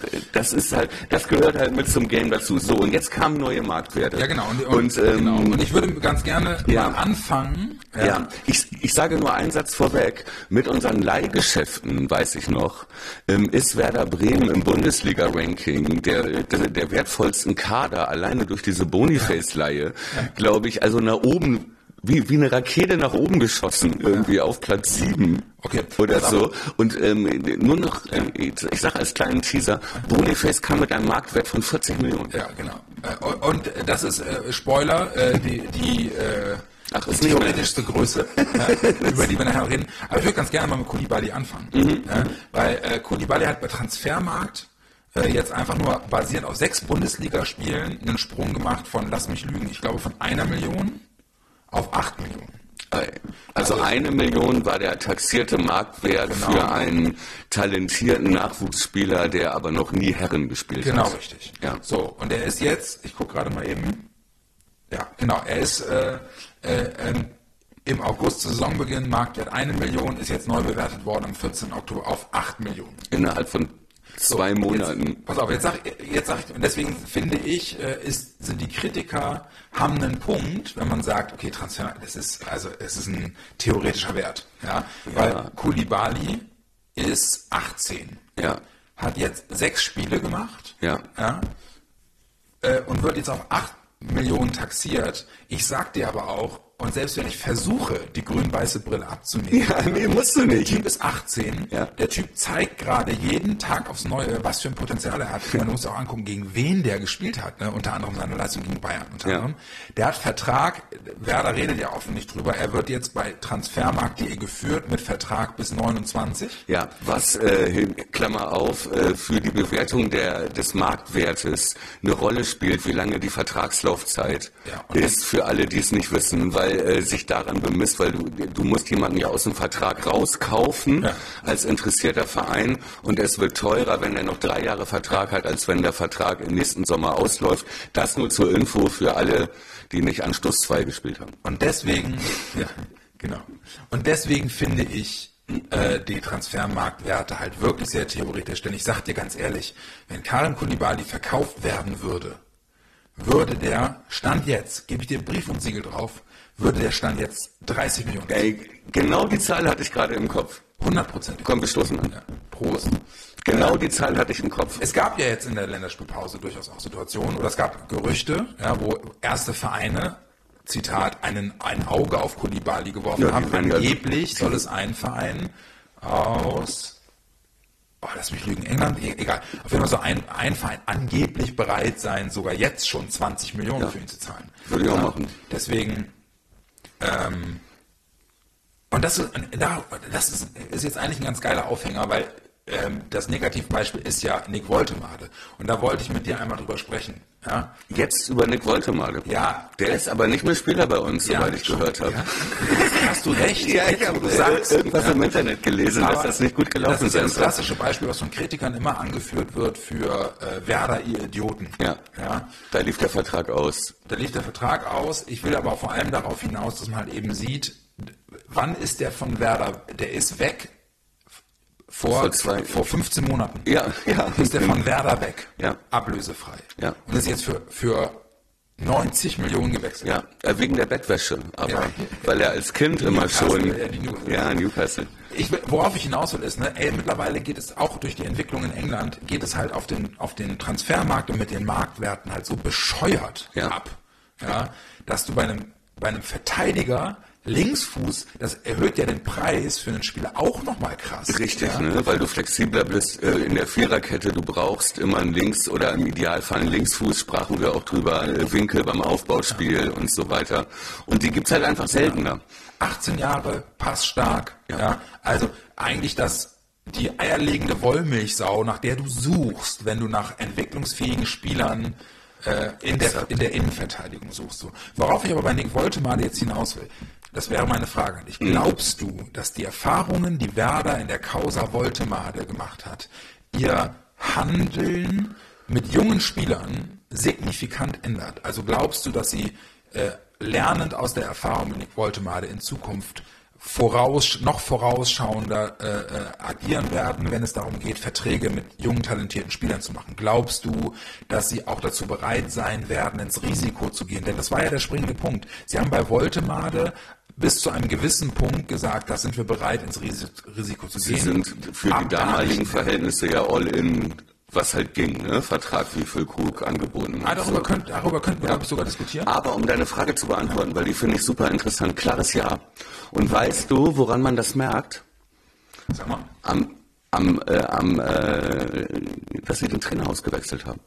Das ist halt, das gehört halt mit zum Game dazu. So, und jetzt kamen neue Marktwerte. Ja, genau. Und, und, und, ähm, genau. und ich würde ganz gerne ja. mal anfangen. Ja, ja. Ich, ich sage nur einen Satz vorweg. Mit unseren Leihgeschäften, weiß ich noch, ähm, ist Werder Bremen im Bundesliga-Ranking der, der, der wertvollsten Kader, alleine durch diese Boniface-Leihe, ja. glaube ich, also nach oben, wie, wie eine Rakete nach oben geschossen, irgendwie ja. auf Platz sieben. Okay. Oder so. Und ähm, nur noch, äh, ich sage als kleinen Teaser, Boniface kam mit einem Marktwert von vierzig Millionen. Ja, genau. Äh, und das ist, äh, Spoiler, äh, die, die äh, Ach, die theoretischste Größe, äh, über die wir nachher reden. Aber ich würde ganz gerne mal mit Koulibaly anfangen. Mhm. Äh, weil äh, Koulibaly hat bei Transfermarkt äh, jetzt einfach nur basierend auf sechs Bundesligaspielen einen Sprung gemacht von, lass mich lügen, ich glaube von einer Million auf acht Millionen. Also eine Million war der taxierte Marktwert genau. für einen talentierten Nachwuchsspieler, der aber noch nie Herren gespielt genau, hat. Genau, richtig. Ja. So, und er ist jetzt, ich gucke gerade mal eben, ja, genau, er ist äh, äh, äh, im August Saisonbeginn, Marktwert eine Million, ist jetzt neu bewertet worden am vierzehnten Oktober auf acht Millionen. Innerhalb von zwei so, Monaten. Jetzt, pass auf, jetzt sag, jetzt sag ich, und deswegen finde ich, ist, sind die Kritiker, haben einen Punkt, wenn man sagt, okay, Transfer, das ist, also, es ist ein theoretischer Wert, ja, ja. Weil Koulibaly ist achtzehn, ja. hat jetzt sechs Spiele gemacht, ja. Ja, äh, und wird jetzt auf acht Millionen taxiert. Ich sag dir aber auch, und selbst wenn ich versuche, die grün-weiße Brille abzunehmen, ja, nee, musst du nicht. Der Typ ist achtzehn, ja. Der Typ zeigt gerade jeden Tag aufs Neue, was für ein Potenzial er hat. Man muss auch angucken, gegen wen der gespielt hat, ne? Unter anderem seine Leistung gegen Bayern. Unter ja. anderem. Der hat Vertrag, Werder redet ja offen nicht drüber, er wird jetzt bei transfermarkt punkt de geführt mit Vertrag bis neunundzwanzig. Ja, was, äh, Klammer auf, äh, für die Bewertung der, des Marktwertes eine Rolle spielt, wie lange die Vertragslaufzeit ja, ist, für alle, die es nicht wissen, weil äh, sich daran bemisst, weil du, du musst jemanden ja aus dem Vertrag rauskaufen ja. als interessierter Verein und es wird teurer, wenn er noch drei Jahre Vertrag hat, als wenn der Vertrag im nächsten Sommer ausläuft. Das nur zur Info für alle, die nicht Anstoß zwei gespielt haben. Und deswegen, ja, genau. Und deswegen finde ich äh, die Transfermarktwerte halt wirklich sehr theoretisch, denn ich sag dir ganz ehrlich, wenn Karim Koulibaly verkauft werden würde, würde der Stand jetzt, gebe ich dir Brief und Siegel drauf, würde der Stand jetzt dreißig Millionen. Ey, genau die Zahl hatte ich gerade im Kopf. hundert Prozent. Komm, wir stoßen an. Ja. Prost. Genau die Zahl hatte ich im Kopf. Es gab ja jetzt in der Länderspielpause durchaus auch Situationen, oder es gab Gerüchte, ja, wo erste Vereine, Zitat, einen, ein Auge auf Koulibaly geworfen ja, haben. Angeblich soll es ein Verein aus, oh, lass mich lügen, England, e- egal, auf jeden Fall so ein, ein Verein angeblich bereit sein, sogar jetzt schon zwanzig Millionen ja. für ihn zu zahlen. Würde ich auch machen. Deswegen, ähm, und das, ist, das ist, ist jetzt eigentlich ein ganz geiler Aufhänger, weil ähm, das Negativbeispiel ist ja Nick Woltemade. Und da wollte ich mit dir einmal drüber sprechen. Ja? Jetzt über Nick Woltemade? Ja. Der ist aber nicht mehr Spieler bei uns, ja, soweit ich schon gehört habe. Ja. Hast du recht. Ja, ich habe irgendwas ja. im Internet gelesen, aber dass das nicht gut gelaufen ist. Das ist das klassische Beispiel, was von Kritikern immer angeführt wird für äh, Werder, ihr Idioten. Ja. ja. Da lief der Vertrag aus. Da lief der Vertrag aus. Ich will aber vor allem darauf hinaus, dass man halt eben sieht, wann ist der von Werder, der ist weg. Vor, vor, zwei, vor fünfzehn Monaten ja, ja. ist der von Werder weg, ja. ablösefrei. Ja. Und ist jetzt für, für neunzig Millionen gewechselt. Ja, wegen der Bettwäsche, aber ja. weil er als Kind immer schon... Ja, Newcastle. Ja, Newcastle. Ich, worauf ich hinaus will, ist, ne, ey, mittlerweile geht es auch durch die Entwicklung in England, geht es halt auf den, auf den Transfermarkt und mit den Marktwerten halt so bescheuert ja. ab, ja, dass du bei einem, bei einem Verteidiger Linksfuß, das erhöht ja den Preis für einen Spieler auch nochmal krass. Richtig, ja? ne? Weil du flexibler bist äh, in der Viererkette, du brauchst immer einen Links- oder im Idealfall einen Linksfuß, sprachen wir auch drüber, äh, Winkel beim Aufbauspiel ja. und so weiter. Und die gibt's halt einfach seltener. Ja. achtzehn Jahre, passstark, ja. ja. Also eigentlich das, die eierlegende Wollmilchsau, nach der du suchst, wenn du nach entwicklungsfähigen Spielern äh, in, der, in der Innenverteidigung suchst. So. Worauf ich aber bei Nick Woltemade jetzt hinaus will, das wäre meine Frage an dich. Glaubst du, dass die Erfahrungen, die Werder in der Causa Woltemade gemacht hat, ihr Handeln mit jungen Spielern signifikant ändert? Also glaubst du, dass sie äh, lernend aus der Erfahrung mit Nick Woltemade in Zukunft voraus, noch vorausschauender äh, äh, agieren werden, wenn es darum geht, Verträge mit jungen, talentierten Spielern zu machen? Glaubst du, dass sie auch dazu bereit sein werden, ins Risiko zu gehen? Denn das war ja der springende Punkt. Sie haben bei Woltemade bis zu einem gewissen Punkt gesagt, da sind wir bereit, ins Risiko zu gehen. Sie sind für die damaligen Verhältnisse ja all in, was halt ging, ne? Vertrag wie Füllkrug angeboten. Ah, darüber, könnt, darüber könnten wir, ja. glaube ich, sogar diskutieren. Aber um deine Frage zu beantworten, weil die finde ich super interessant, klares Ja. Und weißt du, woran man das merkt? Sag mal. Am, am, äh, am äh, dass sie den Trainer ausgewechselt haben.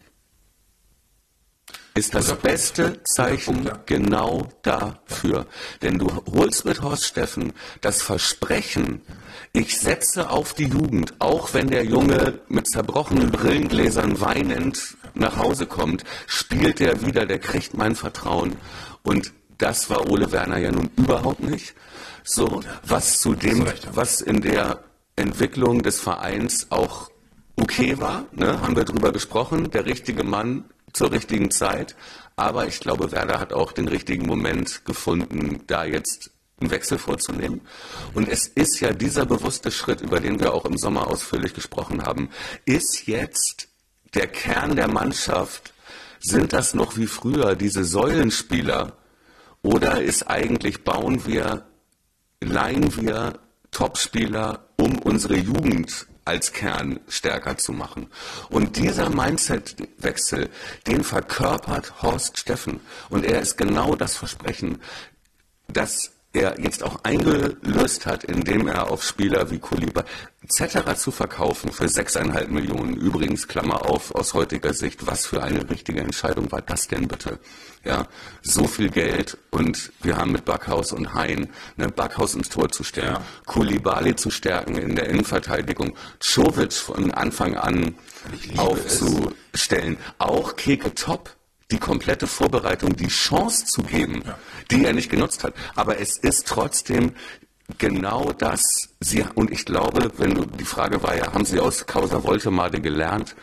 Ist das beste Zeichen genau dafür. Denn du holst mit Horst Steffen das Versprechen, ich setze auf die Jugend, auch wenn der Junge mit zerbrochenen Brillengläsern weinend nach Hause kommt, spielt er wieder, der kriegt mein Vertrauen. Und das war Ole Werner ja nun überhaupt nicht. So, was zu dem, was in der Entwicklung des Vereins auch okay war, ne, haben wir drüber gesprochen, der richtige Mann zur richtigen Zeit, aber ich glaube, Werder hat auch den richtigen Moment gefunden, da jetzt einen Wechsel vorzunehmen. Und es ist ja dieser bewusste Schritt, über den wir auch im Sommer ausführlich gesprochen haben, ist jetzt der Kern der Mannschaft, sind das noch wie früher diese Säulenspieler oder ist eigentlich, bauen wir, leihen wir Topspieler, um unsere Jugend als Kern stärker zu machen. Und dieser Mindset-Wechsel, den verkörpert Horst Steffen. Und er ist genau das Versprechen, das er jetzt auch eingelöst hat, indem er auf Spieler wie Koulibaly et cetera zu verkaufen für sechseinhalb Millionen. Übrigens, Klammer auf, aus heutiger Sicht, was für eine richtige Entscheidung war das denn bitte? Ja, so viel Geld und wir haben mit Backhaus und Hein eine Backhaus ins Tor zu stellen, ja. Koulibaly zu stärken in der Innenverteidigung, Čović von Anfang an aufzustellen, es. Auch Keke Top, die komplette Vorbereitung, die Chance zu geben, ja. die er nicht genutzt hat. Aber es ist trotzdem genau das, sie, und ich glaube, wenn du, die Frage war ja, haben sie aus Causa Woltemade gelernt?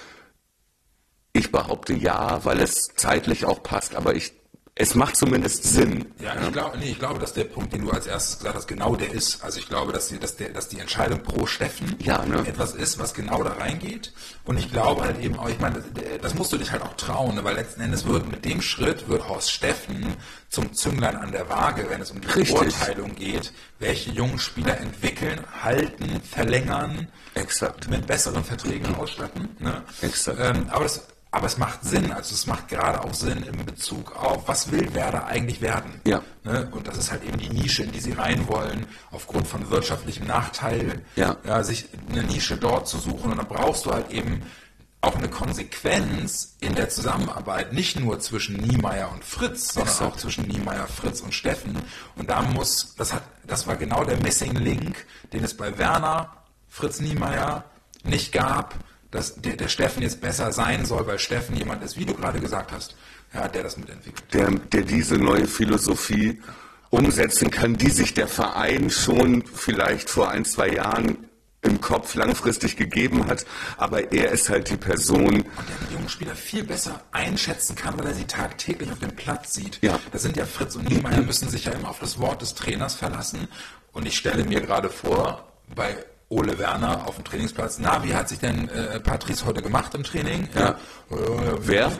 Ich behaupte ja, weil es zeitlich auch passt, aber ich, es macht zumindest Sinn. Ja, ich glaube, nee, ich glaube, dass der Punkt, den du als erstes gesagt hast, genau der ist. Also ich glaube, dass die, dass der, dass die Entscheidung pro Steffen ja, ne? etwas ist, was genau da reingeht. Und ich glaube halt eben auch, ich meine, das, das musst du dich halt auch trauen, ne? Weil letzten Endes wird mit dem Schritt wird Horst Steffen zum Zünglein an der Waage, wenn es um die Richtig. Beurteilung geht, welche jungen Spieler entwickeln, halten, verlängern, Exakt. mit besseren Verträgen ausstatten. Ne? Exakt. Ähm, aber das Aber es macht Sinn, also es macht gerade auch Sinn in Bezug auf, was will Werder eigentlich werden? Ja. Ne? Und das ist halt eben die Nische, in die sie rein wollen, aufgrund von wirtschaftlichem Nachteil, ja. Ja, sich eine Nische dort zu suchen. Und dann brauchst du halt eben auch eine Konsequenz in der Zusammenarbeit, nicht nur zwischen Niemeyer und Fritz, sondern Exakt. auch zwischen Niemeyer, Fritz und Steffen. Und da muss, das hat, das war genau der Missing Link, den es bei Werner, Fritz Niemeyer nicht gab, dass der, der Steffen jetzt besser sein soll, weil Steffen jemand ist, wie du gerade gesagt hast, ja, der das mitentwickelt. Der, der diese neue Philosophie umsetzen kann, die sich der Verein schon vielleicht vor ein, zwei Jahren im Kopf langfristig gegeben hat, aber er ist halt die Person. Und der die jungen Spieler viel besser einschätzen kann, weil er sie tagtäglich auf dem Platz sieht. Ja. Da sind ja Fritz und Niemeyer müssen sich ja immer auf das Wort des Trainers verlassen. Und ich stelle mir gerade vor, bei Ole Werner auf dem Trainingsplatz. Na, wie hat sich denn äh, Patrice heute gemacht im Training? Ja. Äh, Wer? Ja,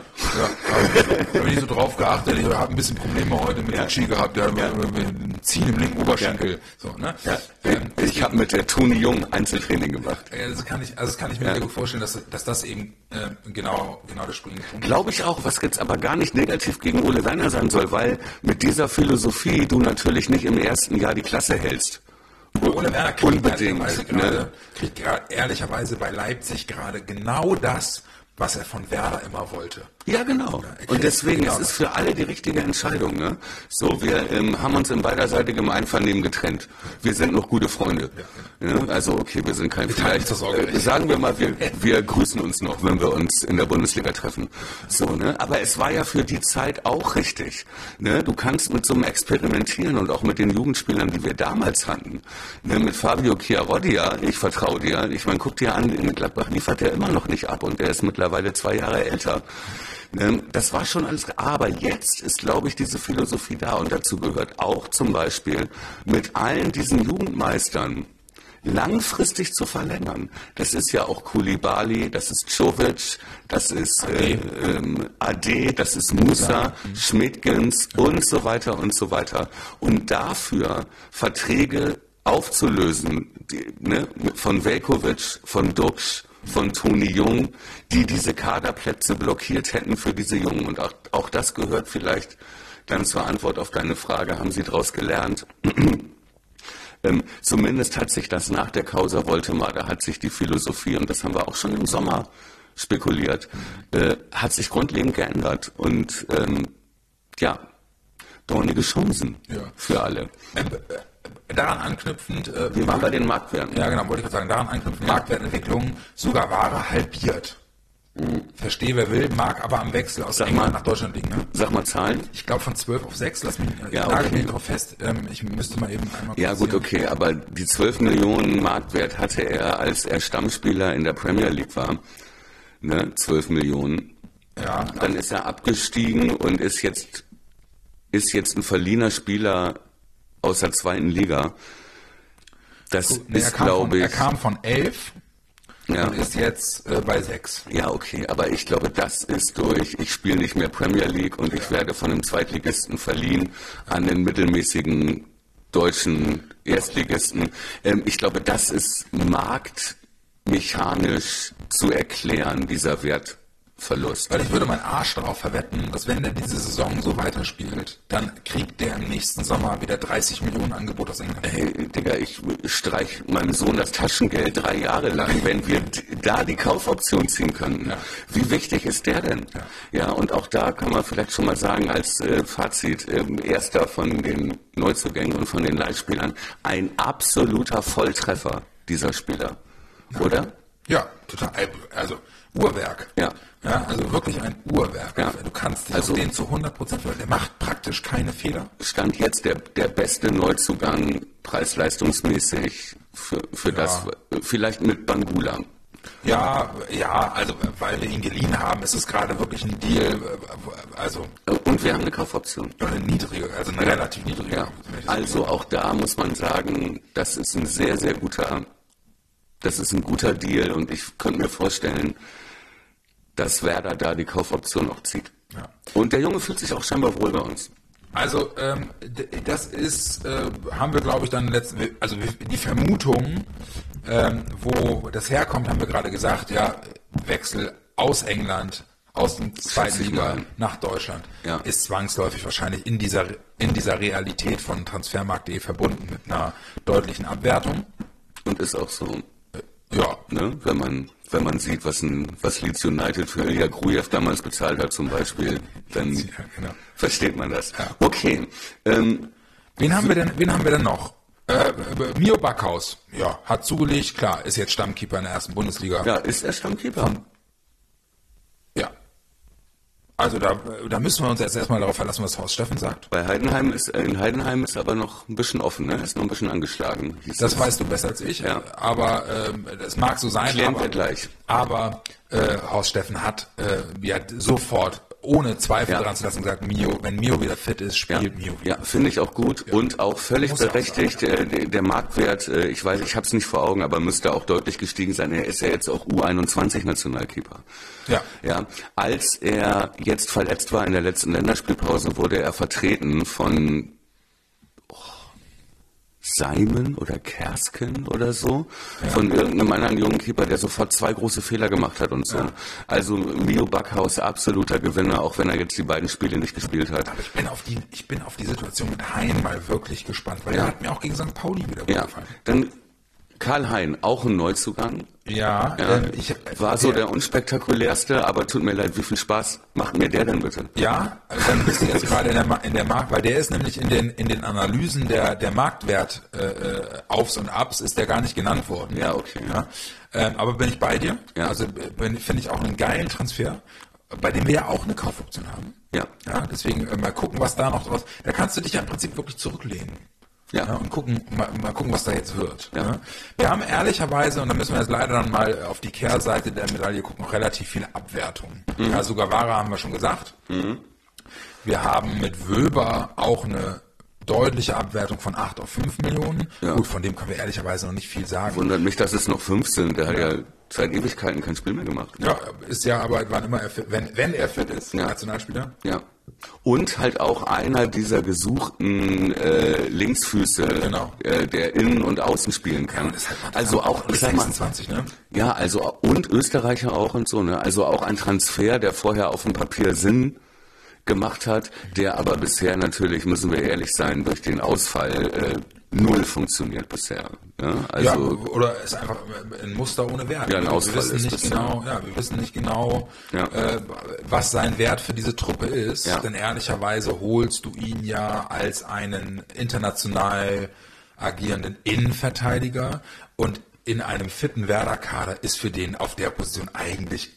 da habe ich nicht so drauf geachtet. Ich habe ein bisschen Probleme heute mit ja. Uchi gehabt. Der ja. mit Ziehen im linken Oberschenkel. Ja. So, ne? Ja. Ähm, ich habe mit der Toni Jung Einzeltraining gemacht. Ja, das kann ich, also das kann ich mir ja. gut vorstellen, dass, dass das eben äh, genau, genau der springende Punkt ist. Glaube ich auch, was jetzt aber gar nicht negativ gegen Ole Werner sein soll, weil mit dieser Philosophie du natürlich nicht im ersten Jahr die Klasse hältst. Ole Werner kriegt Unbedingt, ehrlicherweise, ne? gerade, kriegt gerade ehrlicherweise bei Leipzig gerade genau das, was er von Werder immer wollte. Ja, genau. Und deswegen, genau. Es ist für alle die richtige Entscheidung. Ne? So, wir ähm, haben uns in beiderseitigem Einvernehmen getrennt. Wir sind noch gute Freunde. Ja, ja. Also, okay, wir sind kein, vielleicht, äh, sagen wir mal, wir, wir grüßen uns noch, wenn wir uns in der Bundesliga treffen. So, ne? Aber es war ja für die Zeit auch richtig. Ne? Du kannst mit so einem Experimentieren und auch mit den Jugendspielern, die wir damals hatten, ne? Mit Fabio Chiarodia, ich vertraue dir, ich meine, guck dir an, in Gladbach liefert er immer noch nicht ab und der ist mittlerweile zwei Jahre älter. Ähm, das war schon alles, aber jetzt ist, glaube ich, diese Philosophie da und dazu gehört auch zum Beispiel mit allen diesen Jugendmeistern langfristig zu verlängern. Das ist ja auch Koulibaly, das ist Jovic, das ist äh, ähm, Ade, das ist Musa, Schmidtgens und so weiter und so weiter. Und dafür Verträge aufzulösen, die, ne, von Veljkovic, von Dux, von Toni Jung, die diese Kaderplätze blockiert hätten für diese Jungen. Und auch, auch das gehört vielleicht dann zur Antwort auf deine Frage, haben Sie daraus gelernt? Ähm, zumindest hat sich das nach der Causa Woltemar, da hat sich die Philosophie, und das haben wir auch schon im Sommer spekuliert, äh, hat sich grundlegend geändert. Und ähm, ja, dornige Chancen ja. für alle. Ähm, äh, daran anknüpfend... Äh, Wir waren bei den Marktwerten. Ja, genau, wollte ich gerade sagen. Daran anknüpfend, ja. Marktwertentwicklung, sogar Ware halbiert. Mhm. Verstehe, wer will, mag aber am Wechsel aus sag England mal, nach Deutschland liegen. Ne? Sag mal Zahlen. Ich glaube von zwölf auf sechs, lass mich, ja, nagel okay. mich drauf fest. Ähm, ich müsste mal eben einmal... Ja gut, okay, aber die zwölf Millionen Marktwert hatte er, als er Stammspieler in der Premier League war. Ne, zwölf Millionen. Ja. Dann ist er abgestiegen und ist jetzt, ist jetzt ein verliehener Spieler aus der zweiten Liga. Das Gut, nee, ist, glaube ich... Er kam von elf... Ja. Und ist jetzt äh, bei sechs. Ja, okay, aber ich glaube, das ist durch, ich spiele nicht mehr Premier League und ich ja. werde von einem Zweitligisten verliehen an den mittelmäßigen deutschen Erstligisten. Ähm, ich glaube, das ist marktmechanisch zu erklären, dieser Wertverlust. Weil ich würde meinen Arsch darauf verwetten, dass wenn der diese Saison so weiterspielt, dann kriegt der im nächsten Sommer wieder dreißig Millionen Angebot aus England. Hey, Digga, ich streich meinem Sohn das Taschengeld drei Jahre lang, wenn wir da die Kaufoption ziehen könnten. Ja. Wie wichtig ist der denn? Ja. ja, und auch da kann man vielleicht schon mal sagen, als äh, Fazit, äh, erster von den Neuzugängen und von den Leihspielern, ein absoluter Volltreffer, dieser Spieler. Ja. Oder? Ja, total. Also, Uhrwerk. Ja. Ja, also wirklich ein Uhrwerk. Ja. Du kannst dich also, auf den zu hundert Prozent, der macht praktisch keine Fehler. Stand jetzt der, der beste Neuzugang preis-leistungsmäßig für, für ja. das, vielleicht mit Bangula. Ja, ja, also weil wir ihn geliehen haben, ist es gerade wirklich ein Deal, also... Und wir haben eine Kaufoption. Eine niedrige, also eine relativ niedrige. Ja. Also auch da muss man sagen, das ist ein sehr, sehr guter, das ist ein guter Deal und ich könnte mir vorstellen, dass Werder da die Kaufoption auch zieht. Ja. Und der Junge fühlt sich auch scheinbar wohl bei uns. Also ähm, das ist, äh, haben wir glaube ich dann letzten, also die Vermutung, ähm, wo das herkommt, haben wir gerade gesagt, ja, Wechsel aus England, aus dem Zweitliga nach Deutschland, ja. ist zwangsläufig wahrscheinlich in dieser, in dieser Realität von Transfermarkt punkt de verbunden mit einer deutlichen Abwertung. Und ist auch so. Ja. Ne, wenn man wenn man sieht, was ein was Leeds United für Ilya Grujew damals bezahlt hat zum Beispiel, dann ja, genau. versteht man das. Ja. Okay. Ähm, wen haben wir denn? Wen haben wir denn noch? Äh, Mio Backhaus, ja, hat zugelegt, klar, ist jetzt Stammkeeper in der ersten Bundesliga. Ja, ist er Stammkeeper? Von, ja. Also da, da müssen wir uns jetzt erstmal darauf verlassen, was Horst Steffen sagt. Bei Heidenheim ist, in Heidenheim ist aber noch ein bisschen offen, ne? Ist noch ein bisschen angeschlagen. Das, das weißt du besser als ich, ja. aber ähm, das mag so sein. Klären aber, wir gleich. Aber äh, Horst Steffen hat, äh, ja, sofort, ohne Zweifel ja. dran zu lassen, gesagt, Mio, wenn Mio wieder fit ist, spielt ja. Mio wieder. Ja, finde ich auch gut ja. und auch völlig Muss berechtigt. Auch sagen, ja. der, der Marktwert, äh, ich weiß, ich habe es nicht vor Augen, aber müsste auch deutlich gestiegen sein. Er ist ja jetzt auch U einundzwanzig Nationalkeeper. Ja. Ja. Als er jetzt verletzt war in der letzten Länderspielpause, wurde er vertreten von Simon oder Kersken oder so, ja. von irgendeinem anderen jungen Keeper, der sofort zwei große Fehler gemacht hat und so. Ja. Also Mio Backhaus, absoluter Gewinner, auch wenn er jetzt die beiden Spiele nicht gespielt hat. Aber ich bin auf die, ich bin auf die Situation mit Hein mal wirklich gespannt, weil ja. er hat mir auch gegen Sankt Pauli wieder gut ja. gefallen. Dann Karl Hein, auch ein Neuzugang. Ja, ja ähm, ich, war der, so der unspektakulärste, aber tut mir leid, wie viel Spaß macht mir der denn bitte? Ja, dann bist du jetzt gerade in der, in der Markt, weil der ist nämlich in den, in den Analysen der, der Marktwert äh, Aufs und Abs ist der gar nicht genannt worden. Ja, okay. Ja, ähm, aber bin ich bei dir? Ja. Also finde ich auch einen geilen Transfer, bei dem wir ja auch eine Kaufoption haben. Ja. Ja, deswegen äh, mal gucken, was da noch draus. Da kannst du dich ja im Prinzip wirklich zurücklehnen. Ja. Ja, und gucken, mal, mal gucken, was da jetzt wird. Ja. Ja. Wir haben ehrlicherweise, und da müssen wir jetzt leider dann mal auf die Kehrseite der Medaille gucken, relativ viele Abwertungen. Mhm. Ja, Sugawara haben wir schon gesagt. Mhm. Wir haben mit Wöber auch eine deutliche Abwertung von acht auf fünf Millionen. Ja. Gut, von dem können wir ehrlicherweise noch nicht viel sagen. Wundert mich, dass es noch fünf sind. Der hat ja seit Ewigkeiten kein Spiel mehr gemacht. Ja, ist ja aber, wann immer er fit, wenn, wenn er fit ist, ja. Nationalspieler. Ja. Und halt auch einer dieser gesuchten äh, Linksfüße, genau. äh, der Innen- und Außen spielen kann. Ja, halt also auch, ich sag mal, sechsundzwanzig, ne? Ja, also und Österreicher auch und so, ne? Also auch ein Transfer, der vorher auf dem Papier Sinn gemacht hat, der aber bisher natürlich, müssen wir ehrlich sein, durch den Ausfall äh, null funktioniert bisher. Ja, also, ja, oder ist einfach ein Muster ohne Wert. Ja, ein Ausfall wir wissen ist nicht genau, ja, wir wissen nicht genau, ja. äh, was sein Wert für diese Truppe ist, ja. denn ehrlicherweise holst du ihn ja als einen international agierenden Innenverteidiger und in einem fitten Werder-Kader ist für den auf der Position eigentlich,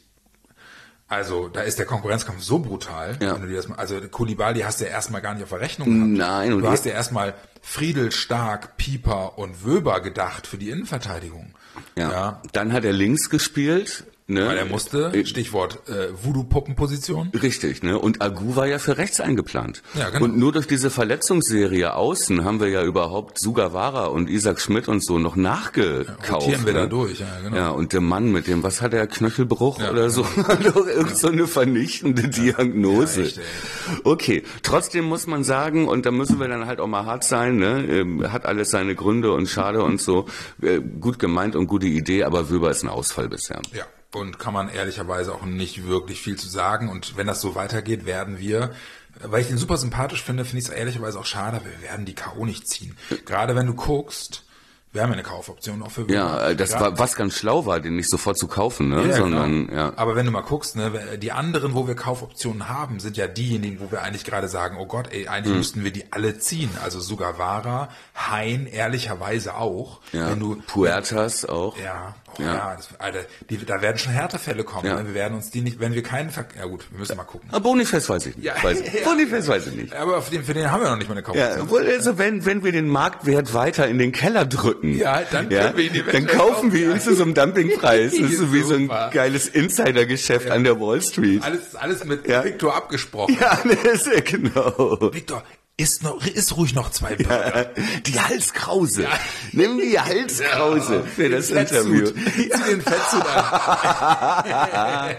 also da ist der Konkurrenzkampf so brutal, ja. wenn du dir das mal, also Koulibaly hast du ja erstmal gar nicht auf der Rechnung gehabt. Nein, und du hast ja erstmal Friedel, Stark, Pieper und Wöber gedacht für die Innenverteidigung. Ja. ja. Dann hat er links gespielt. Ne? Weil er musste, Stichwort äh, Voodoo-Puppenposition. Richtig, ne? Und Agu war ja für rechts eingeplant. Ja, genau. Und nur durch diese Verletzungsserie außen haben wir ja überhaupt Sugawara und Isaac Schmidt und so noch nachgekauft. Ja, rotieren wir ne? da durch, ja, genau. Ja, und der Mann mit dem, was hat er, Knöchelbruch ja, oder so? Doch irgend so eine vernichtende ja. Diagnose. Ja, echt, ey. Okay, trotzdem muss man sagen, und da müssen wir dann halt auch mal hart sein, ne? Ähm, hat alles seine Gründe und schade und so. Äh, gut gemeint und gute Idee, aber Wöber ist ein Ausfall bisher. Ja. Und kann man ehrlicherweise auch nicht wirklich viel zu sagen. Und wenn das so weitergeht, werden wir, weil ich den super sympathisch finde, finde ich es ehrlicherweise auch schade, wir werden die K O nicht ziehen. Gerade wenn du guckst, wir haben ja eine Kaufoption auch für Wöber. Ja, das Gerade, war, was ganz schlau war, den nicht sofort zu kaufen, ne? Ja, Sondern, genau. ja. Aber wenn du mal guckst, ne, die anderen, wo wir Kaufoptionen haben, sind ja diejenigen, wo wir eigentlich gerade sagen, oh Gott, ey, eigentlich mhm. müssten wir die alle ziehen. Also Sugawara, Hein, ehrlicherweise auch. Ja, wenn du, Puertas auch. Ja, oh, ja. ja das, Alter, die, da werden schon Härtefälle kommen. Ja. Ne? Wir werden uns die nicht, wenn wir keinen, Ver ja gut, wir müssen mal gucken. Ah, Boniface weiß ich nicht. Ja. Weiß, Ja. Boniface weiß ich nicht. Aber für den, für den haben wir noch nicht mal eine Kaufoption. Ja, also wenn, wenn wir den Marktwert weiter in den Keller drücken, Ja, dann ja, können wir ihn eventuell dann kaufen wir ihn kaufen. zu so einem Dumpingpreis. Das ist so wie so ein Super. geiles Insidergeschäft Ja. an der Wall Street. Alles, alles mit Ja. Viktor abgesprochen. Ja, das ist genau. Viktor, isst, noch, isst ruhig noch zwei Burger. Ja, die Halskrause. Ja. Nimm die Halskrause Ja. für das Fettsuit. Interview. Zieh den Fettsuit an.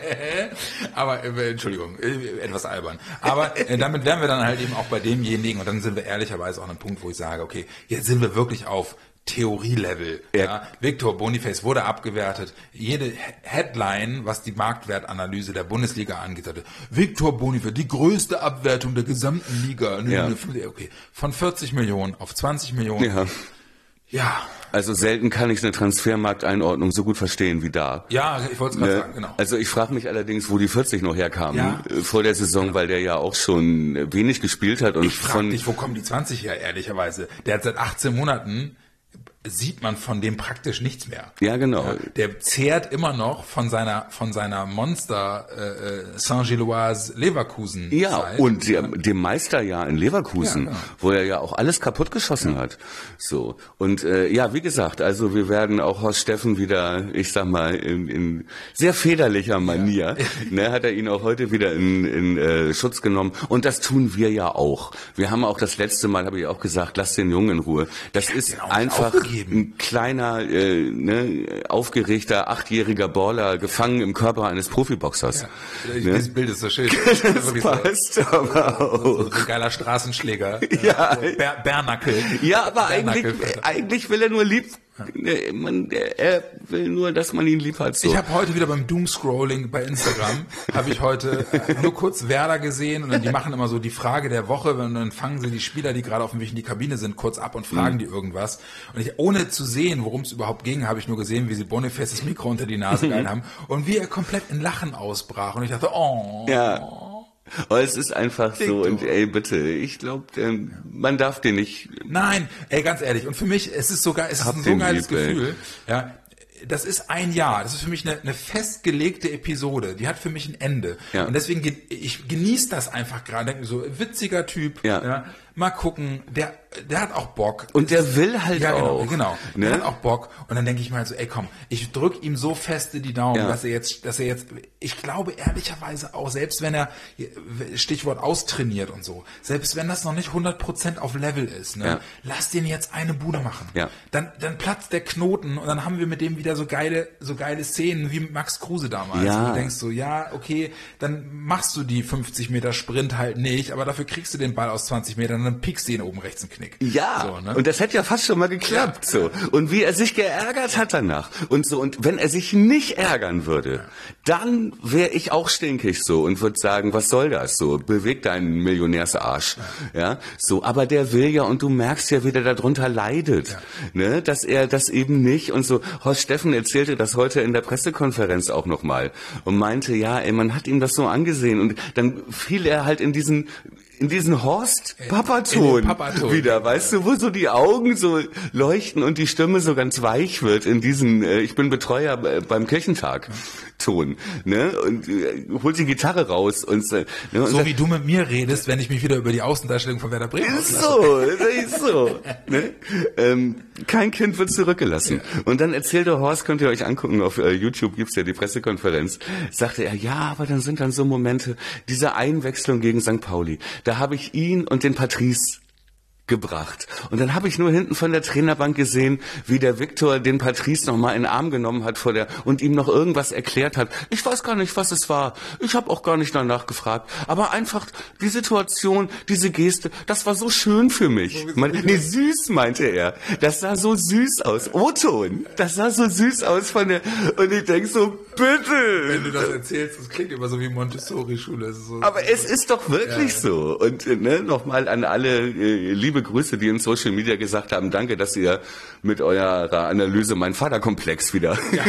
Aber, äh, Entschuldigung, äh, etwas albern. Aber äh, damit wären wir dann halt eben auch bei demjenigen, und dann sind wir ehrlicherweise auch an einem Punkt, wo ich sage, okay, jetzt sind wir wirklich auf Theorielevel. Ja. Ja. Victor Boniface wurde abgewertet. Jede Headline, was die Marktwertanalyse der Bundesliga angeht, hatte Victor Boniface, die größte Abwertung der gesamten Liga. Ja. Okay, von vierzig Millionen auf zwanzig Millionen. Ja. Ja. Also selten kann ich eine Transfermarkteinordnung so gut verstehen wie da. Ja, ich wollte es gerade Ne? sagen, genau. Also ich frage mich allerdings, wo die vierzig noch herkamen Ja. äh, vor der Saison, weil der ja auch schon wenig gespielt hat. Und Ich frage dich, wo kommen die zwanzig her, ehrlicherweise? Der hat seit achtzehn Monaten, sieht man von dem praktisch nichts mehr. Ja, genau. Ja, der zehrt immer noch von seiner von seiner Monster äh, Saint-Gilloise Leverkusen. Ja, Zeit. und dem, dem Meisterjahr in Leverkusen, Ja, genau. wo er ja auch alles kaputt geschossen hat. So. Und äh, ja, wie gesagt, also wir werden auch Horst Steffen wieder, ich sag mal, in, in sehr federlicher Manier, ne, hat er ihn auch heute wieder in, in äh, Schutz genommen. Und das tun wir ja auch. Wir haben auch das letzte Mal, habe ich auch gesagt, lass den Jungen in Ruhe. Das ist den auch einfach aufgegeben. ein kleiner, äh, ne, aufgeregter, achtjähriger Baller, gefangen im Körper eines Profiboxers. Ja, ich, Ne? Dieses Bild ist so schön. Das Wirklich passt so, aber so, auch. so ein geiler Straßenschläger. Ja. So Ber Bernackel. Ja, aber Bernackel. eigentlich, eigentlich will er nur lieb, ne, man, er will nur, dass man ihn lieb hat. So. Ich habe heute wieder beim Doomscrolling bei Instagram, habe ich heute äh, nur kurz Werder gesehen, und dann, die machen immer so die Frage der Woche, und dann fangen sie die Spieler, die gerade auf dem Weg in die Kabine sind, kurz ab und fragen Mhm. die irgendwas. Und ich, ohne zu sehen, worum es überhaupt ging, habe ich nur gesehen, wie sie Boniface das Mikro unter die Nase gehalten haben und wie er komplett in Lachen ausbrach. Und ich dachte, oh. Ja. Aber es ist einfach so, und ey, bitte, ich glaube, man darf den nicht. Nein, ey, ganz ehrlich. Und für mich, es ist sogar, es ist Hab ein so den geiles lieb, ey. Gefühl. Ja, das ist ein Jahr. Das ist für mich eine, eine festgelegte Episode. Die hat für mich ein Ende. Ja. Und deswegen, ge- ich genieße das einfach gerade. Denke mir so, witziger Typ. Ja. Ja. mal gucken, der, der hat auch Bock. Und der will halt ja, genau, auch. Genau, ne? Der hat auch Bock. Und dann denke ich mir halt so, ey komm, ich drück ihm so feste die Daumen, Ja. dass er jetzt, dass er jetzt, ich glaube ehrlicherweise auch, selbst wenn er, Stichwort austrainiert und so, selbst wenn das noch nicht hundert Prozent auf Level ist, ne, Ja. lass den jetzt eine Bude machen. Ja. Dann, dann platzt der Knoten und dann haben wir mit dem wieder so geile, so geile Szenen wie mit Max Kruse damals. Ja. Und du denkst so, ja, okay, dann machst du die fünfzig Meter Sprint halt nicht, aber dafür kriegst du den Ball aus zwanzig Metern und dann piekst du ihn oben rechts einen Knick. Ja, so, ne? und das hätte ja fast schon mal geklappt, Ja. so. Und wie er sich geärgert hat danach. Und so, und wenn er sich nicht ärgern würde, dann wäre ich auch stinkig so und würde sagen, was soll das so? Beweg deinen Millionärsarsch. Ja. ja, so. Aber der will ja, und du merkst ja, wie der darunter leidet, Ja. ne, dass er das eben nicht und so. Horst Steffen erzählte das heute in der Pressekonferenz auch nochmal und meinte, ja, ey, man hat ihm das so angesehen und dann fiel er halt in diesen in diesen Horst-Papaton In den Papaton. wieder, weißt du, wo so die Augen so leuchten und die Stimme so ganz weich wird in diesen äh, ich bin Betreuer äh, beim Kirchentag Ton, ne, und äh, holt die Gitarre raus und, äh, ne, und So sagt, wie du mit mir redest, wenn ich mich wieder über die Außendarstellung von Werder Bremen ist auslasse. so, ist so. Ne? Ähm, kein Kind wird zurückgelassen. Ja. Und dann erzählte Horst, könnt ihr euch angucken, auf äh, YouTube gibt's ja die Pressekonferenz, sagte er, ja, aber dann sind dann so Momente, diese Einwechslung gegen Sankt Pauli, da habe ich ihn und den Patrice gebracht. Und dann habe ich nur hinten von der Trainerbank gesehen, wie der Viktor den Patrice nochmal in den Arm genommen hat vor der und ihm noch irgendwas erklärt hat. Ich weiß gar nicht, was es war. Ich habe auch gar nicht danach gefragt. Aber einfach die Situation, diese Geste, das war so schön für mich. Man, nee, süß, meinte er. Das sah so süß aus. O-Ton. Das sah so süß aus von der... Und ich denk so, bitte. Wenn du das erzählst, das klingt immer so wie Montessori-Schule. So, aber es ist doch wirklich ja, so. Und ne, nochmal an alle äh, liebe Grüße, die in Social Media gesagt haben, danke, dass ihr mit eurer Analyse meinen Vaterkomplex wieder... Ja.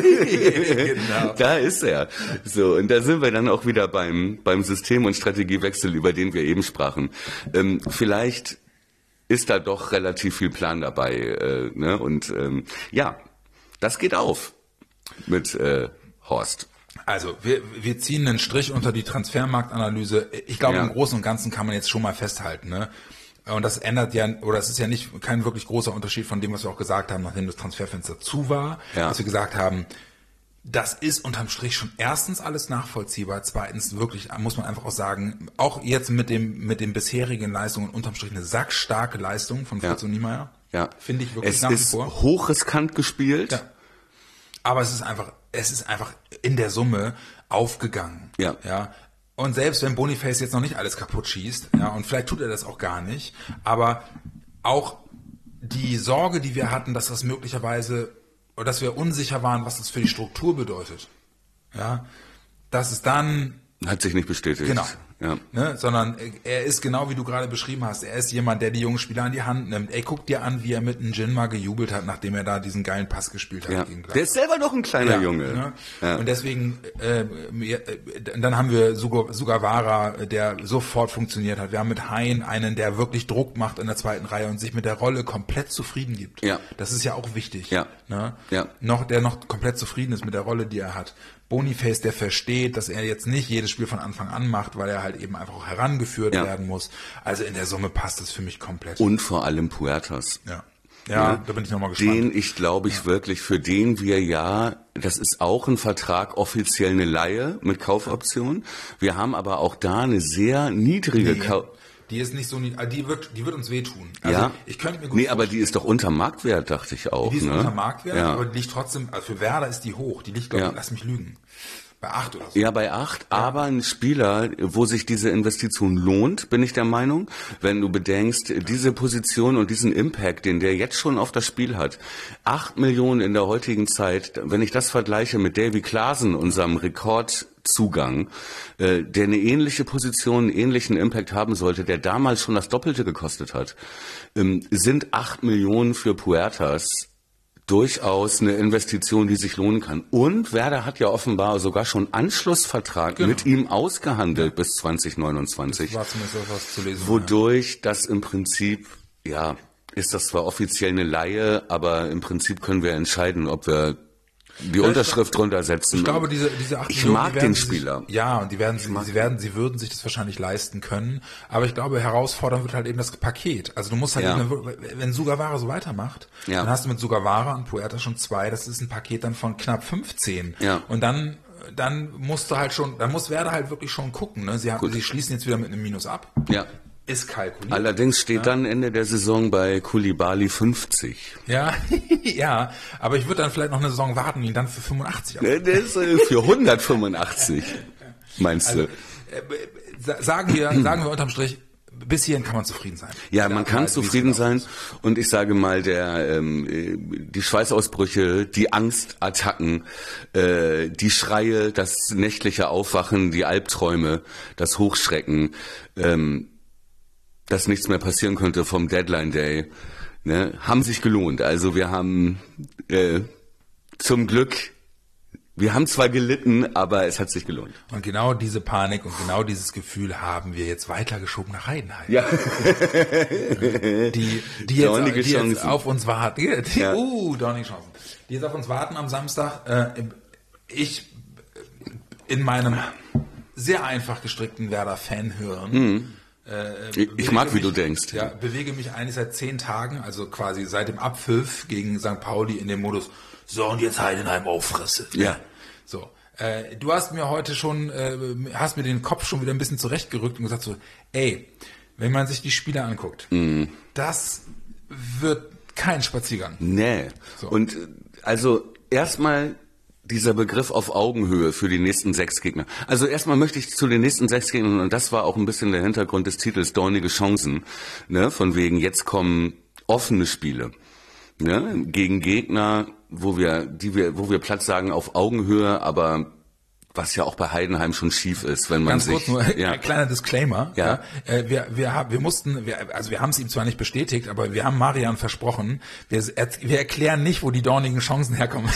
Genau. Da ist er. So, und da sind wir dann auch wieder beim, beim System- und Strategiewechsel, über den wir eben sprachen. Ähm, vielleicht ist da doch relativ viel Plan dabei. Äh, ne? Und ähm, ja, das geht auf mit äh, Horst. Also, wir, wir ziehen einen Strich unter die Transfermarktanalyse. Ich glaube, Ja. im Großen und Ganzen kann man jetzt schon mal festhalten, ne? Und das ändert ja, oder es ist ja nicht kein wirklich großer Unterschied von dem, was wir auch gesagt haben, nachdem das Transferfenster zu war, Ja. dass wir gesagt haben, das ist unterm Strich schon erstens alles nachvollziehbar, zweitens wirklich, muss man einfach auch sagen, auch jetzt mit dem mit den bisherigen Leistungen unterm Strich eine sackstarke Leistung von Fritz Ja. und Niemeyer. Ja. Finde ich wirklich Es nach wie ist vor. hochriskant gespielt. Ja. Aber es ist einfach, es ist einfach in der Summe aufgegangen. Ja. Ja. Und selbst wenn Boniface jetzt noch nicht alles kaputt schießt, ja, und vielleicht tut er das auch gar nicht, aber auch die Sorge, die wir hatten, dass das möglicherweise, oder dass wir unsicher waren, was das für die Struktur bedeutet, ja, dass es dann Hat sich nicht bestätigt. Genau. Ja. Ne, sondern er ist genau wie du gerade beschrieben hast, er ist jemand, der die jungen Spieler an die Hand nimmt. Ey, guck dir an, wie er mit einem Jinma gejubelt hat, nachdem er da diesen geilen Pass gespielt hat. Ja. Gegen Der ist selber noch ein kleiner ja, Junge. Ne? Ja. Und deswegen, äh, äh, dann haben wir Suga- Sugawara, der sofort funktioniert hat. Wir haben mit Hein einen, der wirklich Druck macht in der zweiten Reihe und sich mit der Rolle komplett zufrieden gibt. Ja. Das ist ja auch wichtig. Ja. Ne? Ja. Noch, der noch komplett zufrieden ist mit der Rolle, die er hat. Boniface, der versteht, dass er jetzt nicht jedes Spiel von Anfang an macht, weil er halt eben einfach auch herangeführt Ja. werden muss. Also in der Summe passt es für mich komplett. Und vor allem Puertas. Ja, ja, da bin ich nochmal gespannt. Den ich glaube ich wirklich, für den wir ja, das ist auch ein Vertrag, offiziell eine Leihe mit Kaufoption. Wir haben aber auch da eine sehr niedrige Nee, Kau die ist nicht so, nie- ah, die wird, die wird uns wehtun. Also ja. ich könnte mir gut Nee, aber die ist doch unter Marktwert, dachte ich auch. Die ist ne? unter Marktwert, ja. aber die liegt trotzdem, also für Werder ist die hoch. Die liegt, glaube ich, Ja. lass mich lügen, bei acht oder so. Ja, bei acht, aber ein Spieler, wo sich diese Investition lohnt, bin ich der Meinung, wenn du bedenkst, diese Position und diesen Impact, den der jetzt schon auf das Spiel hat, acht Millionen in der heutigen Zeit, wenn ich das vergleiche mit Davy Klaasen, unserem Rekordzugang, äh, der eine ähnliche Position, einen ähnlichen Impact haben sollte, der damals schon das Doppelte gekostet hat, ähm, sind acht Millionen für Puertas durchaus eine Investition, die sich lohnen kann. Und Werder hat ja offenbar sogar schon Anschlussvertrag Genau. mit ihm ausgehandelt bis zwanzig neunundzwanzig. Das war zumindest auch was zu lesen. Wodurch das im Prinzip, ja, ist das zwar offiziell eine Leihe, aber im Prinzip können wir entscheiden, ob wir die Unterschrift drunter setzen. Ich glaube, diese, diese acht Ich Millionen, mag die werden den sie Spieler. Sich, ja, und die werden, sie, sie werden, sie würden sich das wahrscheinlich leisten können. Aber ich glaube, herausfordernd wird halt eben das Paket. Also du musst halt Ja. eben, wenn Sugawara so weitermacht, Ja. dann hast du mit Sugawara und Puerta schon zwei, das ist ein Paket dann von knapp fünfzehn. Ja. Und dann, dann musst du halt schon, dann muss Werder halt wirklich schon gucken, ne? Sie haben, sie schließen jetzt wieder mit einem Minus ab. Ja. Ist kalkuliert. Allerdings steht ja. dann Ende der Saison bei Koulibaly fünfzig. Ja, ja, aber ich würde dann vielleicht noch eine Saison warten, ihn dann für fünfundachtzig Ne, das ist äh, für hundertfünfundachtzig, meinst also, du? äh, sagen wir, sagen wir unterm Strich, bis hierhin kann man zufrieden sein. Ja, man kann also, zufrieden sein und ich sage mal, der ähm, die Schweißausbrüche, die Angstattacken, äh, die Schreie, das nächtliche Aufwachen, die Albträume, das Hochschrecken, ähm, dass nichts mehr passieren könnte vom Deadline Day, ne, haben sich gelohnt. Also wir haben äh, zum Glück, wir haben zwar gelitten, aber es hat sich gelohnt. Und genau diese Panik und genau dieses Gefühl haben wir jetzt weitergeschoben nach Heidenheim. Ja. Die, die, jetzt, Dornige die jetzt Chancen. auf uns warten. Die, die, Ja. Uh, dornige Chancen. Die jetzt auf uns warten am Samstag. Äh, ich in meinem sehr einfach gestrickten Werder-Fan-Hören Mhm. Äh, Ich, ich mag, wie mich, du denkst. Ja, bewege mich eigentlich seit zehn Tagen, also quasi seit dem Abpfiff gegen Sankt Pauli in dem Modus, so und jetzt Heidenheim auffresse. Ja. So. Äh, du hast mir heute schon, äh, hast mir den Kopf schon wieder ein bisschen zurechtgerückt und gesagt so, ey, wenn man sich die Spiele anguckt, Mhm. das wird kein Spaziergang. Nee. So. Und äh, also erstmal dieser Begriff auf Augenhöhe für die nächsten sechs Gegner. Also erstmal möchte ich zu den nächsten sechs Gegnern, und das war auch ein bisschen der Hintergrund des Titels, dornige Chancen, ne, von wegen, jetzt kommen offene Spiele, ne, gegen Gegner, wo wir, die wir, wo wir Platz sagen auf Augenhöhe, aber was ja auch bei Heidenheim schon schief ist, wenn man Ganz sich, kurz nur, ja. ein kleiner Disclaimer. Ja. Ja. Äh, wir, wir, haben, wir mussten, wir, also wir haben es ihm zwar nicht bestätigt, aber wir haben Marian versprochen, wir, wir erklären nicht, wo die dornigen Chancen herkommen.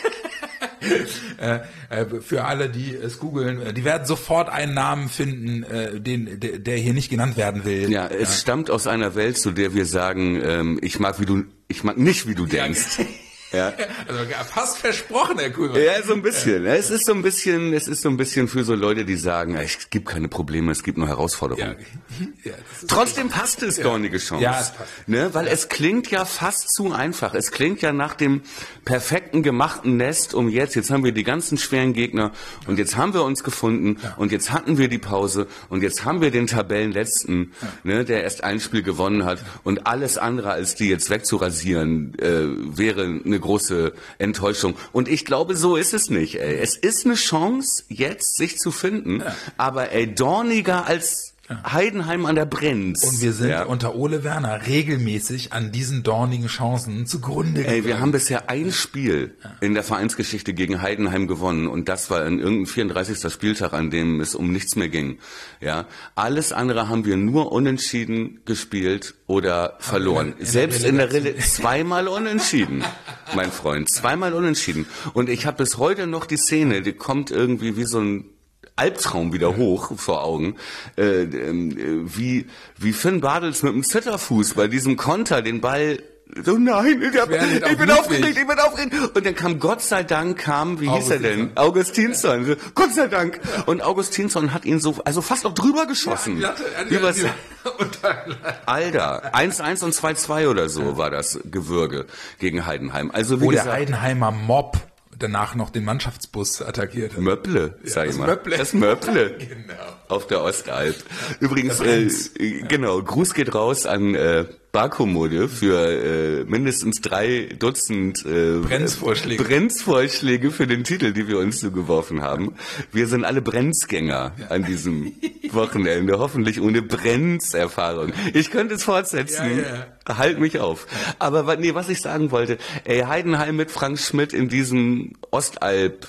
äh, äh, für alle, die es googeln, äh, die werden sofort einen Namen finden, äh, den, der, der hier nicht genannt werden will. Ja, es stammt aus einer Welt, zu der wir sagen, ähm, ich mag wie du, ich mag nicht wie du denkst. Ja. Also fast versprochen, Herr Kuhlmann. Ja, so ein bisschen. Es ist so ein bisschen, es ist so ein bisschen für so Leute, die sagen, es gibt keine Probleme, es gibt nur Herausforderungen. Ja, das ist Trotzdem passt es, dornige Chance. Ja, es passt. Ne? Weil es klingt ja fast zu einfach. Es klingt ja nach dem perfekten gemachten Nest, um jetzt, jetzt haben wir die ganzen schweren Gegner und jetzt haben wir uns gefunden Ja. und jetzt hatten wir die Pause und jetzt haben wir den Tabellenletzten, Ja. ne, der erst ein Spiel gewonnen hat und alles andere als die jetzt wegzurasieren, äh, wäre eine große Enttäuschung. Und ich glaube, so ist es nicht, ey. Es ist eine Chance, jetzt sich zu finden, Ja. aber ey, dorniger als Heidenheim an der Brenz. Und wir sind ja. unter Ole Werner regelmäßig an diesen dornigen Chancen zugrunde gegangen. Ey, wir haben bisher ein Spiel in der Vereinsgeschichte gegen Heidenheim gewonnen und das war in irgendeinem vierunddreißigsten Spieltag, an dem es um nichts mehr ging. Ja, alles andere haben wir nur unentschieden gespielt oder verloren. in der Selbst in der Relegation. Rele zweimal unentschieden, mein Freund, zweimal unentschieden. Und ich habe bis heute noch die Szene, die kommt irgendwie wie so ein Albtraum wieder hoch vor Augen, äh, äh, wie wie Finn Bartels mit dem Zitterfuß bei diesem Konter den Ball. So nein, ich, hab, Wer nicht ich bin auf aufgeregt, Ludwig? ich bin aufgeregt. Und dann kam Gott sei Dank, kam, wie hieß er denn? Augustinsson. Augustinsson. Gott sei Dank. Und Augustinsson hat ihn so, also fast noch drüber geschossen. Ja, die Latte, Übers, die- und dann- Alter, eins eins und zwei zwei oder so war das Gewürge gegen Heidenheim. Also wie Wo der gesagt, Heidenheimer Mob danach noch den Mannschaftsbus attackiert hat. Möpple, sag das ich mal. Möpple. Das Möpple. Genau. Auf der Ostalb. Übrigens, Der äh, Brenz. äh, genau, Gruß geht raus an äh, Barkomode für äh, mindestens drei Dutzend äh, Brenzvorschläge. Brenzvorschläge für den Titel, die wir uns zugeworfen haben. Wir sind alle Brenzgänger an diesem Wochenende, hoffentlich ohne Brenzerfahrung. Ich könnte es fortsetzen. Ja, Halt mich auf. Aber wa- nee, was ich sagen wollte, ey, Heidenheim mit Frank Schmidt in diesem Ostalb,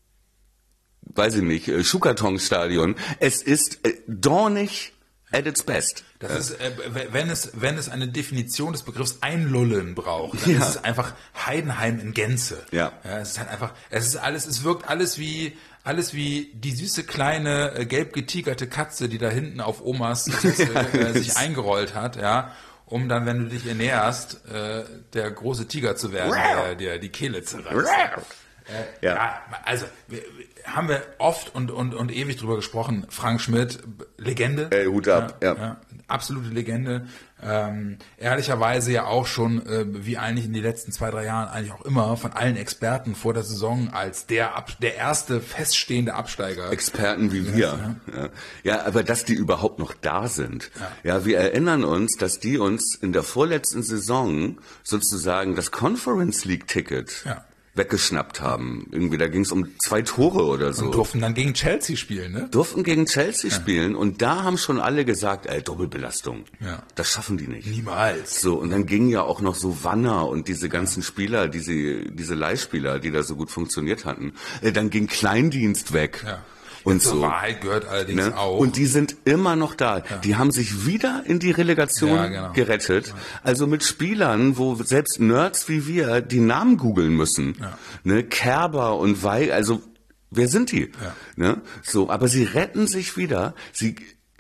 weiß ich nicht, äh, Schuhkartonstadion. Es ist äh, dornig at its best. Das ist, äh, w- wenn es, wenn es eine Definition des Begriffs Einlullen braucht, dann Ja. ist es einfach Heidenheim in Gänze. Ja. ja. Es ist halt einfach, es ist alles, es wirkt alles wie, alles wie die süße kleine, äh, gelb getigerte Katze, die da hinten auf Omas Sitze, äh, sich eingerollt hat, ja. Um dann, wenn du dich ihr näherst, äh, der große Tiger zu werden, der dir die Kehle zerreißt. Äh, ja. ja, also wir, haben wir oft und, und, und ewig drüber gesprochen. Frank Schmidt, Legende. Ey, Hut ab, ja. ja. ja absolute Legende. Ähm, ehrlicherweise ja auch schon, äh, wie eigentlich in den letzten zwei, drei Jahren, eigentlich auch immer von allen Experten vor der Saison als der Ab- der erste feststehende Absteiger. Experten wie wir. Ja, ja. ja, aber dass die überhaupt noch da sind. Ja. ja, wir erinnern uns, dass die uns in der vorletzten Saison sozusagen das Conference League Ticket ja. weggeschnappt haben. Irgendwie, da ging es um zwei Tore oder so. Und durften dann gegen Chelsea spielen, ne? Durften gegen Chelsea ja. spielen und da haben schon alle gesagt, ey, Doppelbelastung. Ja. Das schaffen die nicht. Niemals. So, und dann gingen ja auch noch so Wanner und diese ganzen Spieler, diese, diese Leihspieler, die da so gut funktioniert hatten. Äh, dann ging Kleindienst weg. Ja. Und zur so. Wahrheit gehört allerdings ne? auch. Und die sind immer noch da. Ja. Die haben sich wieder in die Relegation ja, genau. gerettet. Ja. Also mit Spielern, wo selbst Nerds wie wir die Namen googeln müssen. Ja. Ne? Kerber und Weil, also wer sind die? Ja. Ne? So, aber sie retten sich wieder. Sie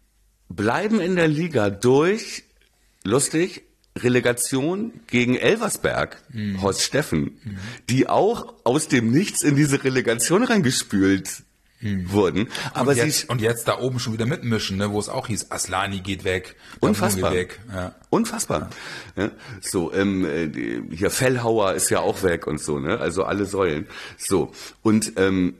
bleiben in der Liga durch, lustig, Relegation gegen Elversberg, mhm. Horst Steffen, mhm. die auch aus dem Nichts in diese Relegation reingespült wurden. Aber und, jetzt, sie und jetzt da oben schon wieder mitmischen, ne, wo es auch hieß, Aslani geht weg, unfassbar, geht weg. Ja. Unfassbar. Ja. So, ähm, hier Fellhauer ist ja auch weg und so, ne, also alle Säulen. So, und ähm,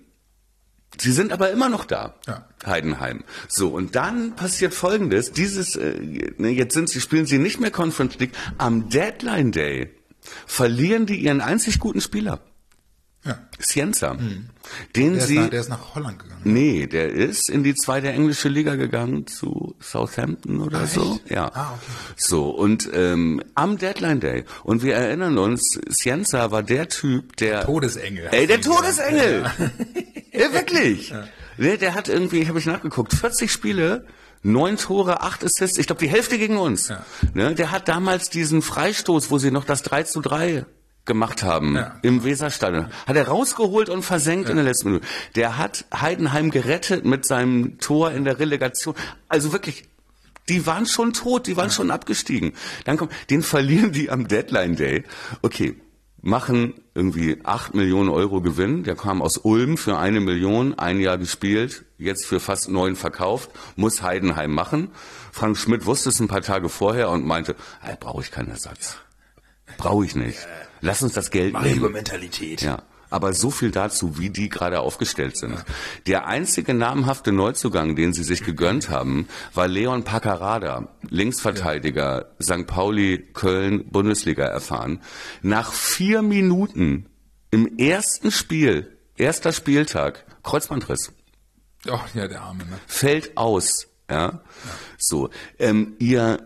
sie sind aber immer noch da, ja. Heidenheim. So, und dann passiert Folgendes, dieses, äh, ne, jetzt sind sie, spielen sie nicht mehr Conference League, am Deadline Day verlieren die ihren einzig guten Spieler. Ja. Cienza. Mhm. Den der, sie, ist nach, der ist nach Holland gegangen. Nee, der ist in die zweite englische Liga gegangen, zu Southampton oder ah, so. Echt? Ja. Ah, okay. So, und ähm, am Deadline Day. Und wir erinnern uns, Cienza war der Typ, der... Todesengel. Ey, der Todesengel! Ja, ja wirklich! Ja. Der, der hat irgendwie, habe ich nachgeguckt, vierzig Spiele... Neun Tore, acht Assists, ich glaube die Hälfte gegen uns. Ja. Ne, der hat damals diesen Freistoß, wo sie noch das drei zu drei gemacht haben, ja. im Weserstadion. Hat er rausgeholt und versenkt ja. in der letzten Minute. Der hat Heidenheim gerettet mit seinem Tor in der Relegation. Also wirklich, die waren schon tot, die waren ja. schon abgestiegen. Dann kommt, den verlieren die am Deadline Day. Okay, machen irgendwie acht Millionen Euro Gewinn. Der kam aus Ulm für eine Million, ein Jahr gespielt, jetzt für fast neun verkauft, muss Heidenheim machen. Frank Schmidt wusste es ein paar Tage vorher und meinte, hey, brauche ich keinen Ersatz. Brauche ich nicht. Lass uns das Geld nehmen. Über Mentalität. Ja. Aber so viel dazu, wie die gerade aufgestellt sind. Der einzige namhafte Neuzugang, den sie sich gegönnt haben, war Leon Paccarada, Linksverteidiger, ja. Sankt Pauli, Köln, Bundesliga erfahren. Nach vier Minuten im ersten Spiel, erster Spieltag, Kreuzbandriss. Oh, ja, der Arme, ne? Fällt aus. Ja. ja. So, ähm, ihr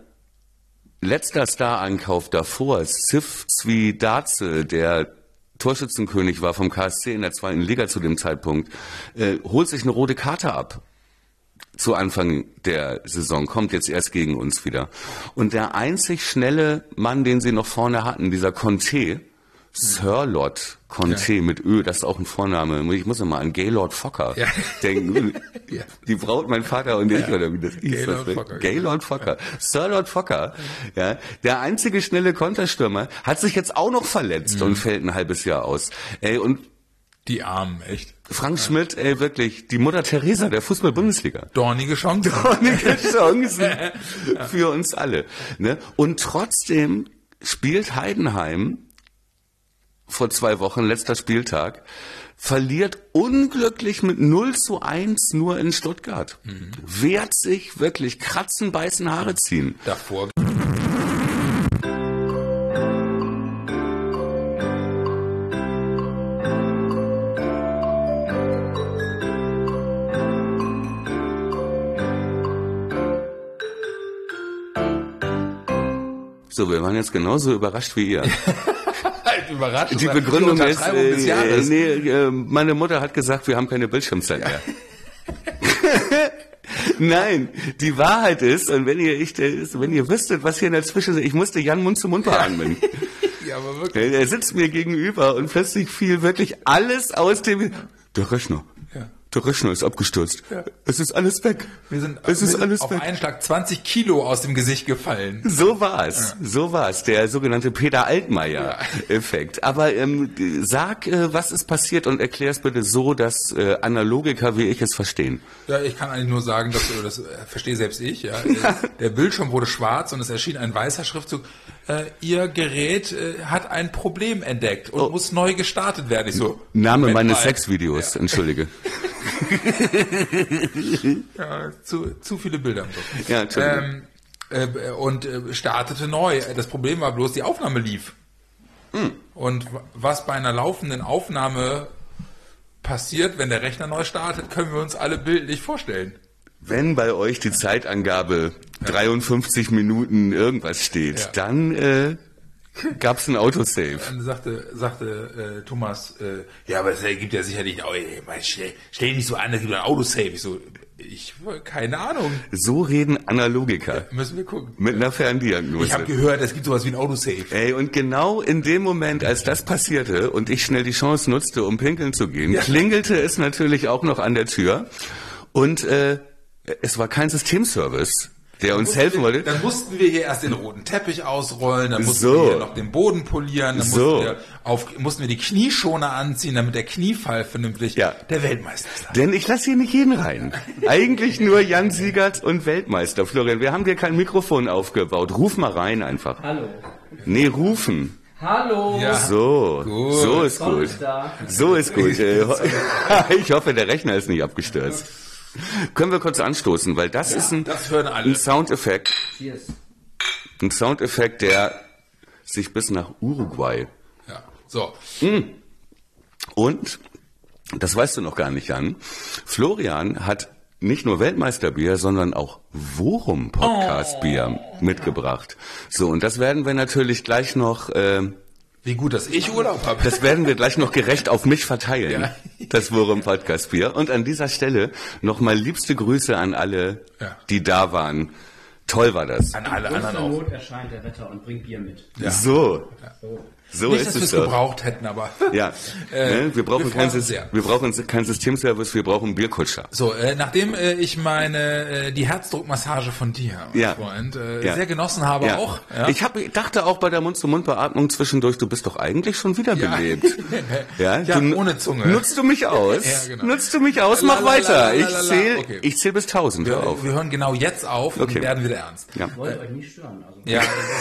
letzter Star-Einkauf davor, Sif Zwidaze, der Torschützenkönig war vom K S C in der zweiten Liga zu dem Zeitpunkt, äh, holt sich eine rote Karte ab. Zu Anfang der Saison, kommt jetzt erst gegen uns wieder. Und der einzig schnelle Mann, den sie noch vorne hatten, dieser Conte, Sirlot Conte ja. mit Ö, das ist auch ein Vorname. Ich muss immer an Gaylord Fokker ja. denken. ja. Die Braut, mein Vater und ich, ja. oder wie das hieß. Gaylord Fokker. Gaylord Fokker. Sirlot Fokker, ja, der einzige schnelle Konterstürmer, hat sich jetzt auch noch verletzt mhm. und fällt ein halbes Jahr aus. Ey, und die Armen, echt. Frank Schmidt, ey, wirklich, die Mutter Teresa der Fußball-Bundesliga. Dornige Chancen. Dornige Chancen für uns alle. Ne? Und trotzdem spielt Heidenheim vor zwei Wochen, letzter Spieltag, verliert unglücklich mit null zu eins nur in Stuttgart. Mhm. Wehrt sich wirklich, kratzen, beißen, Haare ziehen. Davor. So, wir waren jetzt genauso überrascht wie ihr. Überrascht. Die Begründung ist, äh, des Jahres. nee, äh, meine Mutter hat gesagt, wir haben keine Bildschirmzeit mehr. Nein, die Wahrheit ist, und wenn ihr, ich, wenn ihr wüsstet, was hier in der Zwischenzeit, ich musste Jan Mund zu Mund beatmen. Ja, aber wirklich. Er sitzt mir gegenüber und plötzlich fiel wirklich alles aus dem, der Rechner. Ja. der Rechner ist abgestürzt. Ja. Es ist alles weg. Wir sind, es wir ist sind alles auf weg. einen Schlag zwanzig Kilo aus dem Gesicht gefallen. So war's, ja. so war's, der sogenannte Peter Altmaier-Effekt. Aber ähm, sag, äh, was ist passiert und erklär es bitte so, dass äh, Analogiker wie ich es verstehen. Ja, ich kann eigentlich nur sagen, dass das äh, verstehe selbst ich. Ja, der Bildschirm wurde schwarz und es erschien ein weißer Schriftzug. Äh, Ihr Gerät äh, hat ein Problem entdeckt und oh. muss neu gestartet werden. Ich so. Name meines Sexvideos, ja. Entschuldige. ja, zu, zu viele Bilder im Kopf. Ja, Entschuldige. Ähm, äh, und äh, startete neu. Das Problem war bloß, die Aufnahme lief. Hm. Und was bei einer laufenden Aufnahme passiert, wenn der Rechner neu startet, können wir uns alle bildlich vorstellen. Wenn bei euch die Zeitangabe ja. dreiundfünfzig Minuten irgendwas steht, ja. dann äh, gab es ein Autosave. Dann sagte, sagte äh, Thomas, äh, ja, aber es gibt ja sicherlich, oh, ey, stell, stell nicht so an, es gibt ein Autosave. Ich so, ich keine Ahnung. So reden Analogiker. Ja, müssen wir gucken. Mit einer Ferndiagnose. Ich habe gehört, es gibt sowas wie ein Autosave. Ey, und genau in dem Moment, als das passierte und ich schnell die Chance nutzte, um pinkeln zu gehen, ja. klingelte es natürlich auch noch an der Tür. Und äh, es war kein Systemservice, der uns helfen wir, wollte. Dann mussten wir hier erst den roten Teppich ausrollen, dann mussten so. wir hier noch den Boden polieren, dann so. mussten, wir auf, mussten wir die Knieschoner anziehen, damit der Kniefall vernünftig ja. der Weltmeister ist. Denn ich lasse hier nicht jeden rein. Eigentlich nur Jan Siegert und Weltmeister. Florian, wir haben dir kein Mikrofon aufgebaut. Ruf mal rein einfach. Hallo. Nee, rufen. Hallo. Ja. So, gut. so ist gut. Ist so ist gut. Ich hoffe, der Rechner ist nicht abgestürzt. Können wir kurz anstoßen, weil das ja, ist ein, das hören alle. ein Soundeffekt. Cheers. Ein Soundeffekt, der sich bis nach Uruguay. Ja, so. Und, das weißt du noch gar nicht, Jan, Florian hat nicht nur Weltmeisterbier, sondern auch Worum Podcast Bier oh. mitgebracht. So, und das werden wir natürlich gleich noch... Äh, Wie gut, dass ich Urlaub habe. Das werden wir gleich noch gerecht auf mich verteilen, ja. das Worum Podcast Bier. Und an dieser Stelle nochmal liebste Grüße an alle, ja. die da waren. Toll war das. An alle anderen auch. Not erscheint der Wetter und bringt Bier mit. Ja. So. Ja. so. So Nicht, ist dass es wir es doch. gebraucht hätten, aber... Ja, äh, ne? wir, brauchen wir, kein wir brauchen keinen Systemservice, wir brauchen Bierkutscher. So, äh, nachdem äh, ich meine äh, die Herzdruckmassage von dir, mein ja. Freund, äh, ja. sehr genossen habe ja. auch. Ja? Ich hab, dachte auch bei der Mund-zu-Mund-Beatmung zwischendurch, du bist doch eigentlich schon wiederbelebt. Ja, ja? ja ohne Zunge. Nutzt du mich aus? Ja, genau. Nutzt du mich aus? Mach la, la, weiter. la, la, la, ich la, zähle okay. ich zähl bis tausend. Wir, Hör auf. wir hören genau jetzt auf okay. und werden wieder ernst. Ja. Ich wollte euch nicht stören. Also. Ja,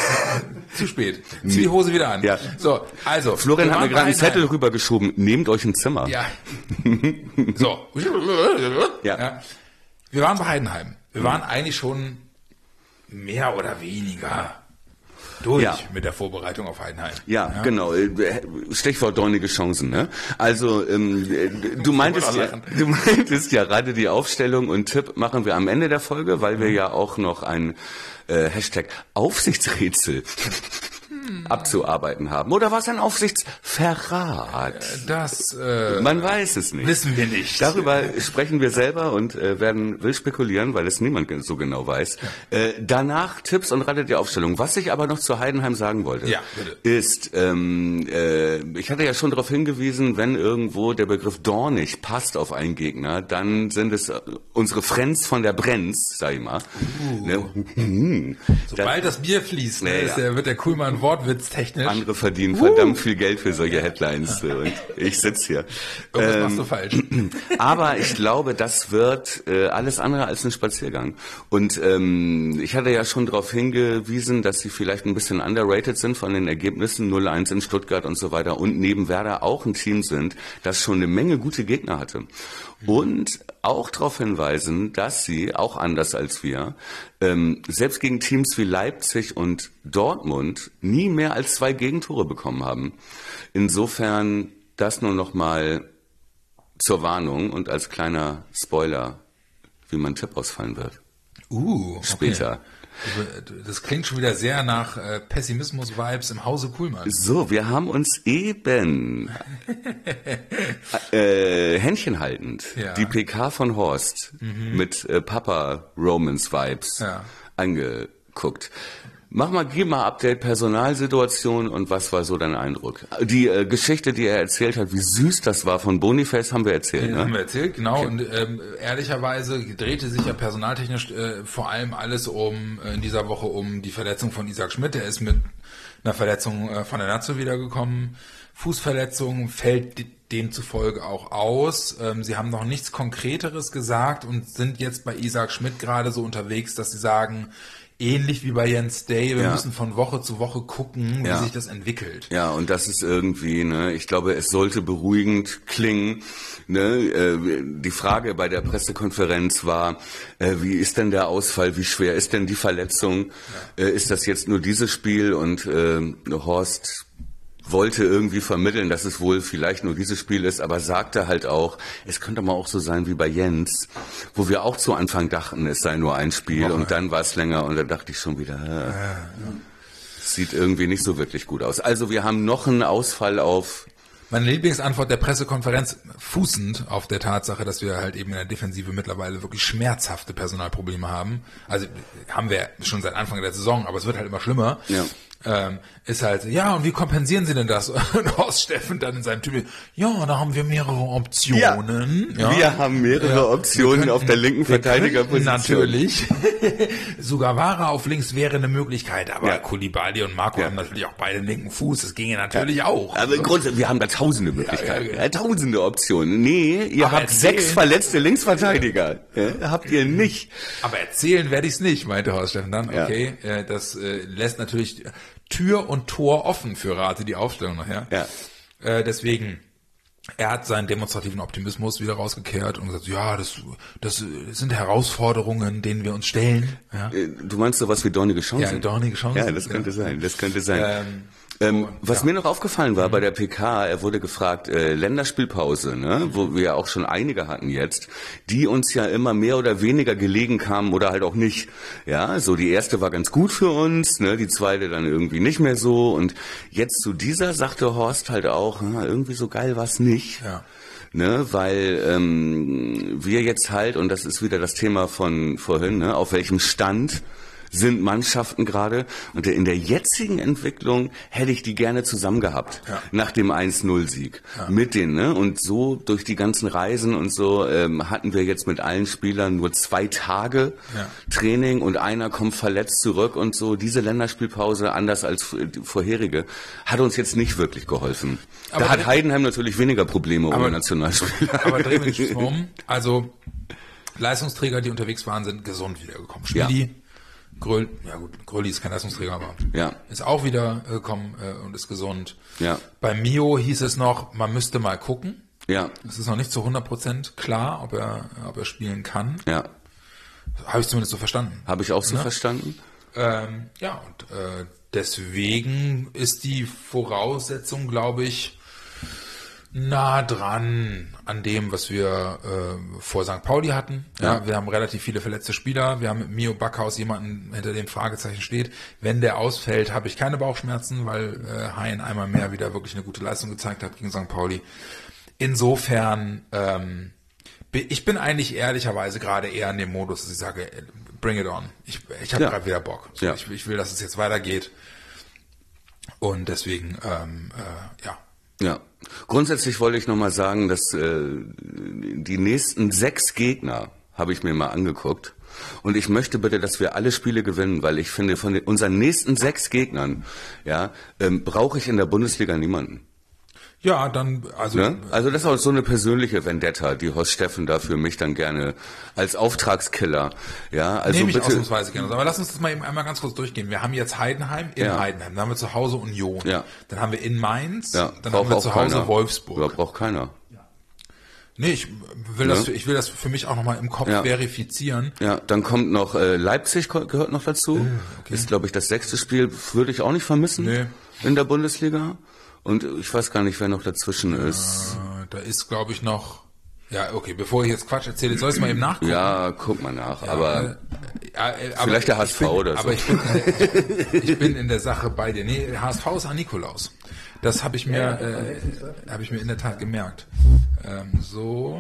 zu spät. Zieh die Hose wieder an. Ja. So, also. Florian hat mir gerade einen Zettel rübergeschoben. Nehmt euch ein Zimmer. Ja. So. Ja. ja. Wir waren bei Heidenheim. Wir waren eigentlich schon mehr oder weniger durch ja. mit der Vorbereitung auf Heidenheim. Ja, ja, genau. Stichwort dornige Chancen. Ne? Also ähm, du meintest ja, du meintest ja gerade die Aufstellung und Tipp machen wir am Ende der Folge, weil wir ja auch noch ein äh, Hashtag Aufsichtsrätsel abzuarbeiten haben. Oder war es ein Aufsichtsverrat? Das äh, Man weiß es nicht. Wissen wir nicht. Darüber sprechen wir selber und äh, werden will spekulieren, weil es niemand so genau weiß. Ja. Äh, danach Tipps und Ratte der Aufstellung. Was ich aber noch zu Heidenheim sagen wollte, ja, ist, ähm, äh, ich hatte ja schon darauf hingewiesen, wenn irgendwo der Begriff dornig passt auf einen Gegner, dann sind es äh, unsere Friends von der Brenz, sag ich mal. Uh. Ne? Sobald das, das Bier fließt, ne, nee, ist der, wird der Kuhlmann Wortwitz technisch. Andere verdienen uh. verdammt viel Geld für solche Headlines und ich sitze hier. Irgendwas ähm, machst du falsch. Aber ich glaube, das wird äh, alles andere als ein Spaziergang. Und ähm, ich hatte ja schon darauf hingewiesen, dass sie vielleicht ein bisschen underrated sind von den Ergebnissen, null eins in Stuttgart und so weiter und neben Werder auch ein Team sind, das schon eine Menge gute Gegner hatte. Und auch darauf hinweisen, dass sie, auch anders als wir, ähm, selbst gegen Teams wie Leipzig und Dortmund nie mehr als zwei Gegentore bekommen haben. Insofern das nur noch mal zur Warnung und als kleiner Spoiler, wie mein Tipp ausfallen wird. Uh, okay. Später. Das klingt schon wieder sehr nach äh, Pessimismus-Vibes im Hause Kuhlmann. So, wir haben uns eben äh, händchenhaltend ja. die P K von Horst mhm. mit äh, Papa-Romance-Vibes ja. angeguckt. Mach mal, gib mal Update, Personalsituation und was war so dein Eindruck? Die äh, Geschichte, die er erzählt hat, wie süß das war von Boniface, haben wir erzählt, Ja, ne? haben wir erzählt, genau. Okay. Und ähm, ehrlicherweise drehte sich ja personaltechnisch äh, vor allem alles um äh, in dieser Woche um die Verletzung von Isaac Schmidt. Der ist mit einer Verletzung äh, von der Nazio wiedergekommen. Fußverletzung fällt d- demzufolge auch aus. Ähm, sie haben noch nichts Konkreteres gesagt und sind jetzt bei Isaac Schmidt gerade so unterwegs, dass sie sagen, ähnlich wie bei Jens Day, wir Ja. müssen von Woche zu Woche gucken, wie Ja. sich das entwickelt. Ja, und das ist irgendwie, ne, ich glaube, es sollte beruhigend klingen. Ne, äh, die Frage bei der Pressekonferenz war, äh, wie ist denn der Ausfall, wie schwer ist denn die Verletzung? Ja. Äh, ist das jetzt nur dieses Spiel? Und äh, Horst wollte irgendwie vermitteln, dass es wohl vielleicht nur dieses Spiel ist, aber sagte halt auch, es könnte mal auch so sein wie bei Jens, wo wir auch zu Anfang dachten, es sei nur ein Spiel, und dann war es länger, und da dachte ich schon wieder, äh, ja. sieht irgendwie nicht so wirklich gut aus. Also wir haben noch einen Ausfall auf... Meine Lieblingsantwort der Pressekonferenz, fußend auf der Tatsache, dass wir halt eben in der Defensive mittlerweile wirklich schmerzhafte Personalprobleme haben. Also haben wir schon seit Anfang der Saison, aber es wird halt immer schlimmer. Ja. Ähm, ist halt, ja, und wie kompensieren Sie denn das? Und Horst Steffen dann in seinem Typ, ja, da haben wir mehrere Optionen. Ja, Wir haben mehrere ja, Optionen könnten, auf der linken Verteidigerposition. Natürlich. Sogar Vara auf links wäre eine Möglichkeit, aber Ja. Koulibaly und Marco Ja. haben natürlich auch beide den linken Fuß. Das ginge natürlich auch. Aber im Grunde, wir haben da tausende Möglichkeiten, Ja, ja, ja. ja, tausende Optionen. Nee, ihr Aber habt erzählen- sechs verletzte Linksverteidiger. Ja, habt ihr nicht. Aber erzählen werde ich es nicht, meinte Horst Steffen dann. Ja. Okay, äh, das äh, lässt natürlich Tür und Tor offen für Rate, die Aufstellung nachher. Ja. Äh, deswegen, er hat seinen demonstrativen Optimismus wieder rausgekehrt und gesagt, ja, das, das sind Herausforderungen, denen wir uns stellen. Ja, Äh, Du meinst sowas wie dornige Chancen? ja dornige Chancen. Ja, das könnte sein, das könnte sein. Ähm, Ähm, und, was ja. mir noch aufgefallen war bei der P K, er wurde gefragt, äh, Länderspielpause, ne, wo wir ja auch schon einige hatten jetzt, die uns ja immer mehr oder weniger gelegen kamen oder halt auch nicht. Ja, so die erste war ganz gut für uns, ne, die zweite dann irgendwie nicht mehr so, und jetzt zu dieser sagte Horst halt auch, na, irgendwie so geil war's nicht. Ja. Ne, weil ähm, wir jetzt halt, und das ist wieder das Thema von vorhin, ne, auf welchem Stand sind Mannschaften gerade, und in der jetzigen Entwicklung hätte ich die gerne zusammen gehabt, Ja. nach dem eins null Sieg Ja. mit denen, ne? Und so durch die ganzen Reisen und so ähm, hatten wir jetzt mit allen Spielern nur zwei Tage Ja. Training, und einer kommt verletzt zurück und so. Diese Länderspielpause, anders als die vorherige, hat uns jetzt nicht wirklich geholfen. Aber da hat dreh- Heidenheim natürlich weniger Probleme Aber- ohne Nationalspieler. Aber drehen wir nicht mal um. Also Leistungsträger, die unterwegs waren, sind gesund wiedergekommen. Schmidi, Gröll, ja gut, Grölli ist kein Leistungsträger, aber Ja. ist auch wieder gekommen äh, und ist gesund. Ja. Bei Mio hieß es noch, man müsste mal gucken. Ja, Es ist noch nicht zu hundert Prozent klar, ob er, ob er spielen kann. ja. Habe ich zumindest so verstanden. Habe ich auch so Ne? verstanden. Ähm, ja, und äh, deswegen ist die Voraussetzung, glaube ich, nah dran an dem, was wir äh, vor Sankt Pauli hatten. Ja, Ja. wir haben relativ viele verletzte Spieler. Wir haben mit Mio Backhaus jemanden, hinter dem Fragezeichen steht. Wenn der ausfällt, habe ich keine Bauchschmerzen, weil äh, Hein einmal mehr wieder wirklich eine gute Leistung gezeigt hat gegen Sankt Pauli. Insofern, ähm, bi- ich bin eigentlich ehrlicherweise gerade eher in dem Modus, dass ich sage, äh, bring it on. Ich, ich habe Ja. gerade wieder Bock. So, Ja. ich, ich will, dass es jetzt weitergeht. Und deswegen, ähm, äh, ja. Ja. Grundsätzlich wollte ich nochmal sagen, dass äh, die nächsten sechs Gegner habe ich mir mal angeguckt. Und ich möchte bitte, dass wir alle Spiele gewinnen, weil ich finde, von den, unseren nächsten sechs Gegnern, ja, ähm, brauche ich in der Bundesliga niemanden. Ja, dann, also, Ne? Also das ist auch so eine persönliche Vendetta, die Horst Steffen da für mich dann gerne als Auftragskiller. Ja, also nehme ich bitte. ausnahmsweise gerne. Aber lass uns das mal eben einmal ganz kurz durchgehen. Wir haben jetzt Heidenheim in Ja. Heidenheim. Dann haben wir zu Hause Union. Ja. Dann haben wir in Mainz. Ja, dann braucht haben wir auch zu Hause keiner. Wolfsburg. Ja, braucht keiner. Nee, ich will, Ne? das, für, ich will das für mich auch nochmal im Kopf Ja. verifizieren. Ja, dann kommt noch äh, Leipzig, ko- gehört noch dazu. okay. Ist, glaube ich, das sechste Spiel, würde ich auch nicht vermissen Nee. in der Bundesliga. Und ich weiß gar nicht, wer noch dazwischen ist. Äh, da ist, glaube ich, noch... Ja, okay, bevor ich jetzt Quatsch erzähle, soll ich mal eben nachgucken? Ja, guck mal nach. aber Ja, äh, aber vielleicht der ich H S V bin, oder so. Aber ich bin, ich, ich bin in der Sache bei dir. Nee, H S V ist an Nikolaus. Das habe ich mir, äh, habe ich mir in der Tat gemerkt. Ähm, so,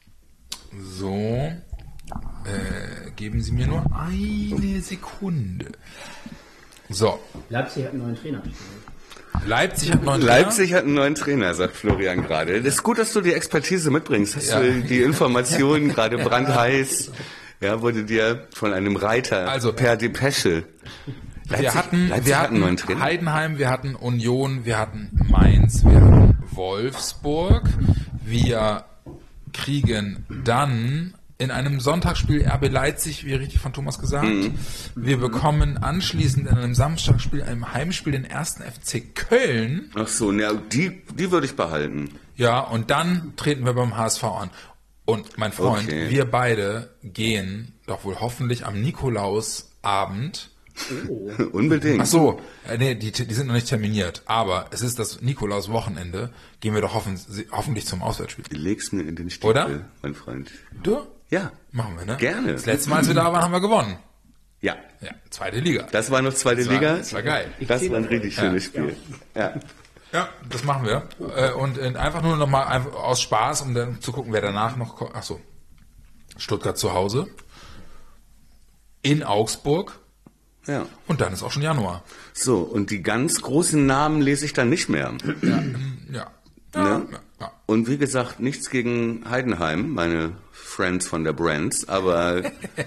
so, äh, geben Sie mir nur eine Sekunde. So, Leipzig hat einen neuen Trainer. Leipzig hat einen neuen Leipzig hat einen neuen Trainer, sagt Florian gerade. Das ist gut, dass du die Expertise mitbringst. Hast Ja. du die Informationen gerade brandheiß? Ja, wurde dir von einem Reiter Also, per Depesche. Leipzig, wir hatten, Leipzig wir hat einen neuen hatten Trainer. Heidenheim, wir hatten Union, wir hatten Mainz, wir hatten Wolfsburg. Wir kriegen dann in einem Sonntagsspiel R B Leipzig, wie richtig von Thomas gesagt. Mhm. Wir bekommen anschließend in einem Samstagsspiel, einem Heimspiel, den ersten F C Köln. Ach so, ja, die, die würde ich behalten. Ja, und dann treten wir beim H S V an. Und mein Freund, Okay. wir beide gehen doch wohl hoffentlich am Nikolausabend. Unbedingt. Ach so, äh, nee, die, die sind noch nicht terminiert. Aber es ist das Nikolaus-Wochenende. Gehen wir doch hoffen, hoffentlich zum Auswärtsspiel. Du legst mir in den Stiefel, Oder? mein Freund. Du? Ja. Machen wir, ne? Gerne. Das letzte Mal, als wir da waren, haben wir gewonnen. Ja. Ja, zweite Liga. Das war noch zweite Das war- Liga. das war geil. Das war ein richtig schönes Ja. Spiel. Ja. Ja, das machen wir. Äh, Und äh, einfach nur nochmal einfach aus Spaß, um dann zu gucken, wer danach noch kommt. Ach so. Stuttgart zu Hause. In Augsburg. Ja. Und dann ist auch schon Januar. So, und die ganz großen Namen lese ich dann nicht mehr. Ja. Ja, Ne? ja, ja. Und wie gesagt, nichts gegen Heidenheim, meine Friends von der Brands, aber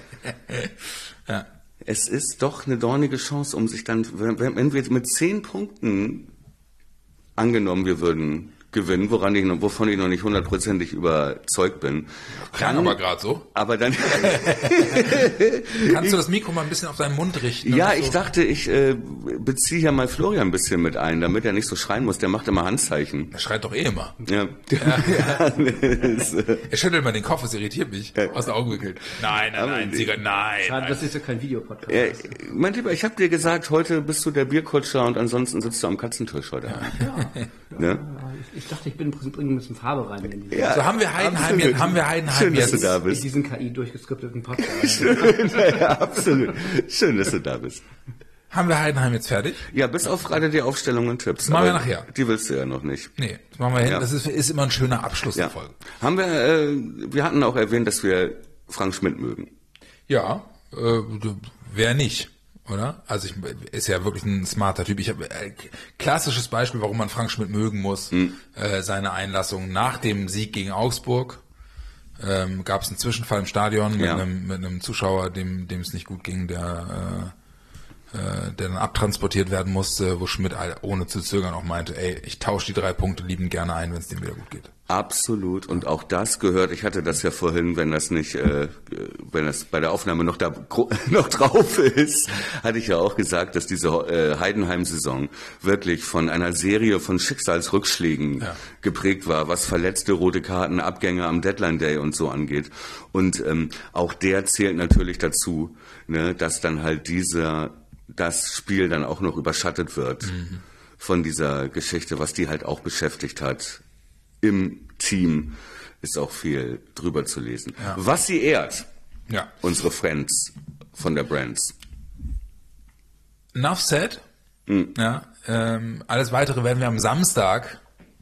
Ja. es ist doch eine dornige Chance, um sich dann, wenn, wenn wir mit zehn Punkten angenommen, wir würden gewinnen, woran ich noch, wovon ich noch nicht hundertprozentig überzeugt bin. Klang aber gerade so. Aber dann, Kannst du das Mikro mal ein bisschen auf deinen Mund richten? ja, damit ich so- dachte, ich äh, beziehe ja mal Florian ein bisschen mit ein, damit er nicht so schreien muss. Der macht immer Handzeichen. Er schreit doch eh immer. Ja. Das, äh, Er schüttelt mal den Kopf, es irritiert mich. Aus den Augen gewickelt. Nein, nein, nein, Sieger, nein. Schade, nein. das ist ja kein Videopodcast. äh, mein Lieber, ich habe dir gesagt, heute bist du der Bierkutscher und ansonsten sitzt du am Katzentisch heute Abend. Ne? Ich, ich dachte, ich bin bringe ein bisschen Farbe rein in, die, Ja, So, haben wir Heidenheim absolut. jetzt- haben wir Heidenheim Schön, dass jetzt- du da in bist. diesen K I durchgeskripteten Podcast. Ja, absolut. Schön, dass du da bist. Haben wir Heidenheim jetzt fertig? Ja, bis auf gerade die Aufstellung und Tipps. Machen wir Aber nachher. Die willst du ja noch nicht. Nee, das machen wir hin. Ja. Das ist, ist immer ein schöner Abschluss Ja. der Folge. Haben wir, äh, wir hatten auch erwähnt, dass wir Frank Schmidt mögen. Ja, äh, wer nicht, oder? Also ich ist ja wirklich ein smarter Typ. Ich habe äh, klassisches Beispiel, warum man Frank Schmidt mögen muss. Äh, seine Einlassung nach dem Sieg gegen Augsburg. Ähm, gab es einen Zwischenfall im Stadion mit, Ja. einem, mit einem Zuschauer, dem dem es nicht gut ging, der äh, äh, der dann abtransportiert werden musste, wo Schmidt all- ohne zu zögern auch meinte, ey, ich tausche die drei Punkte liebend gerne ein, wenn es dem wieder gut geht. Absolut. Und auch das gehört, ich hatte das ja vorhin, wenn das nicht, äh, wenn das bei der Aufnahme noch da gro- noch drauf ist, hatte ich ja auch gesagt, dass diese äh, Heidenheim-Saison wirklich von einer Serie von Schicksalsrückschlägen Ja. geprägt war, was verletzte rote Karten, Abgänge am Deadline Day und so angeht. Und ähm, auch der zählt natürlich dazu, ne, dass dann halt dieser das Spiel dann auch noch überschattet wird Mhm. von dieser Geschichte, was die halt auch beschäftigt hat. Im Team ist auch viel drüber zu lesen. Ja. Was sie ehrt, Ja. unsere Friends von der Brands. Enough said. Ja, ähm, alles weitere werden wir am Samstag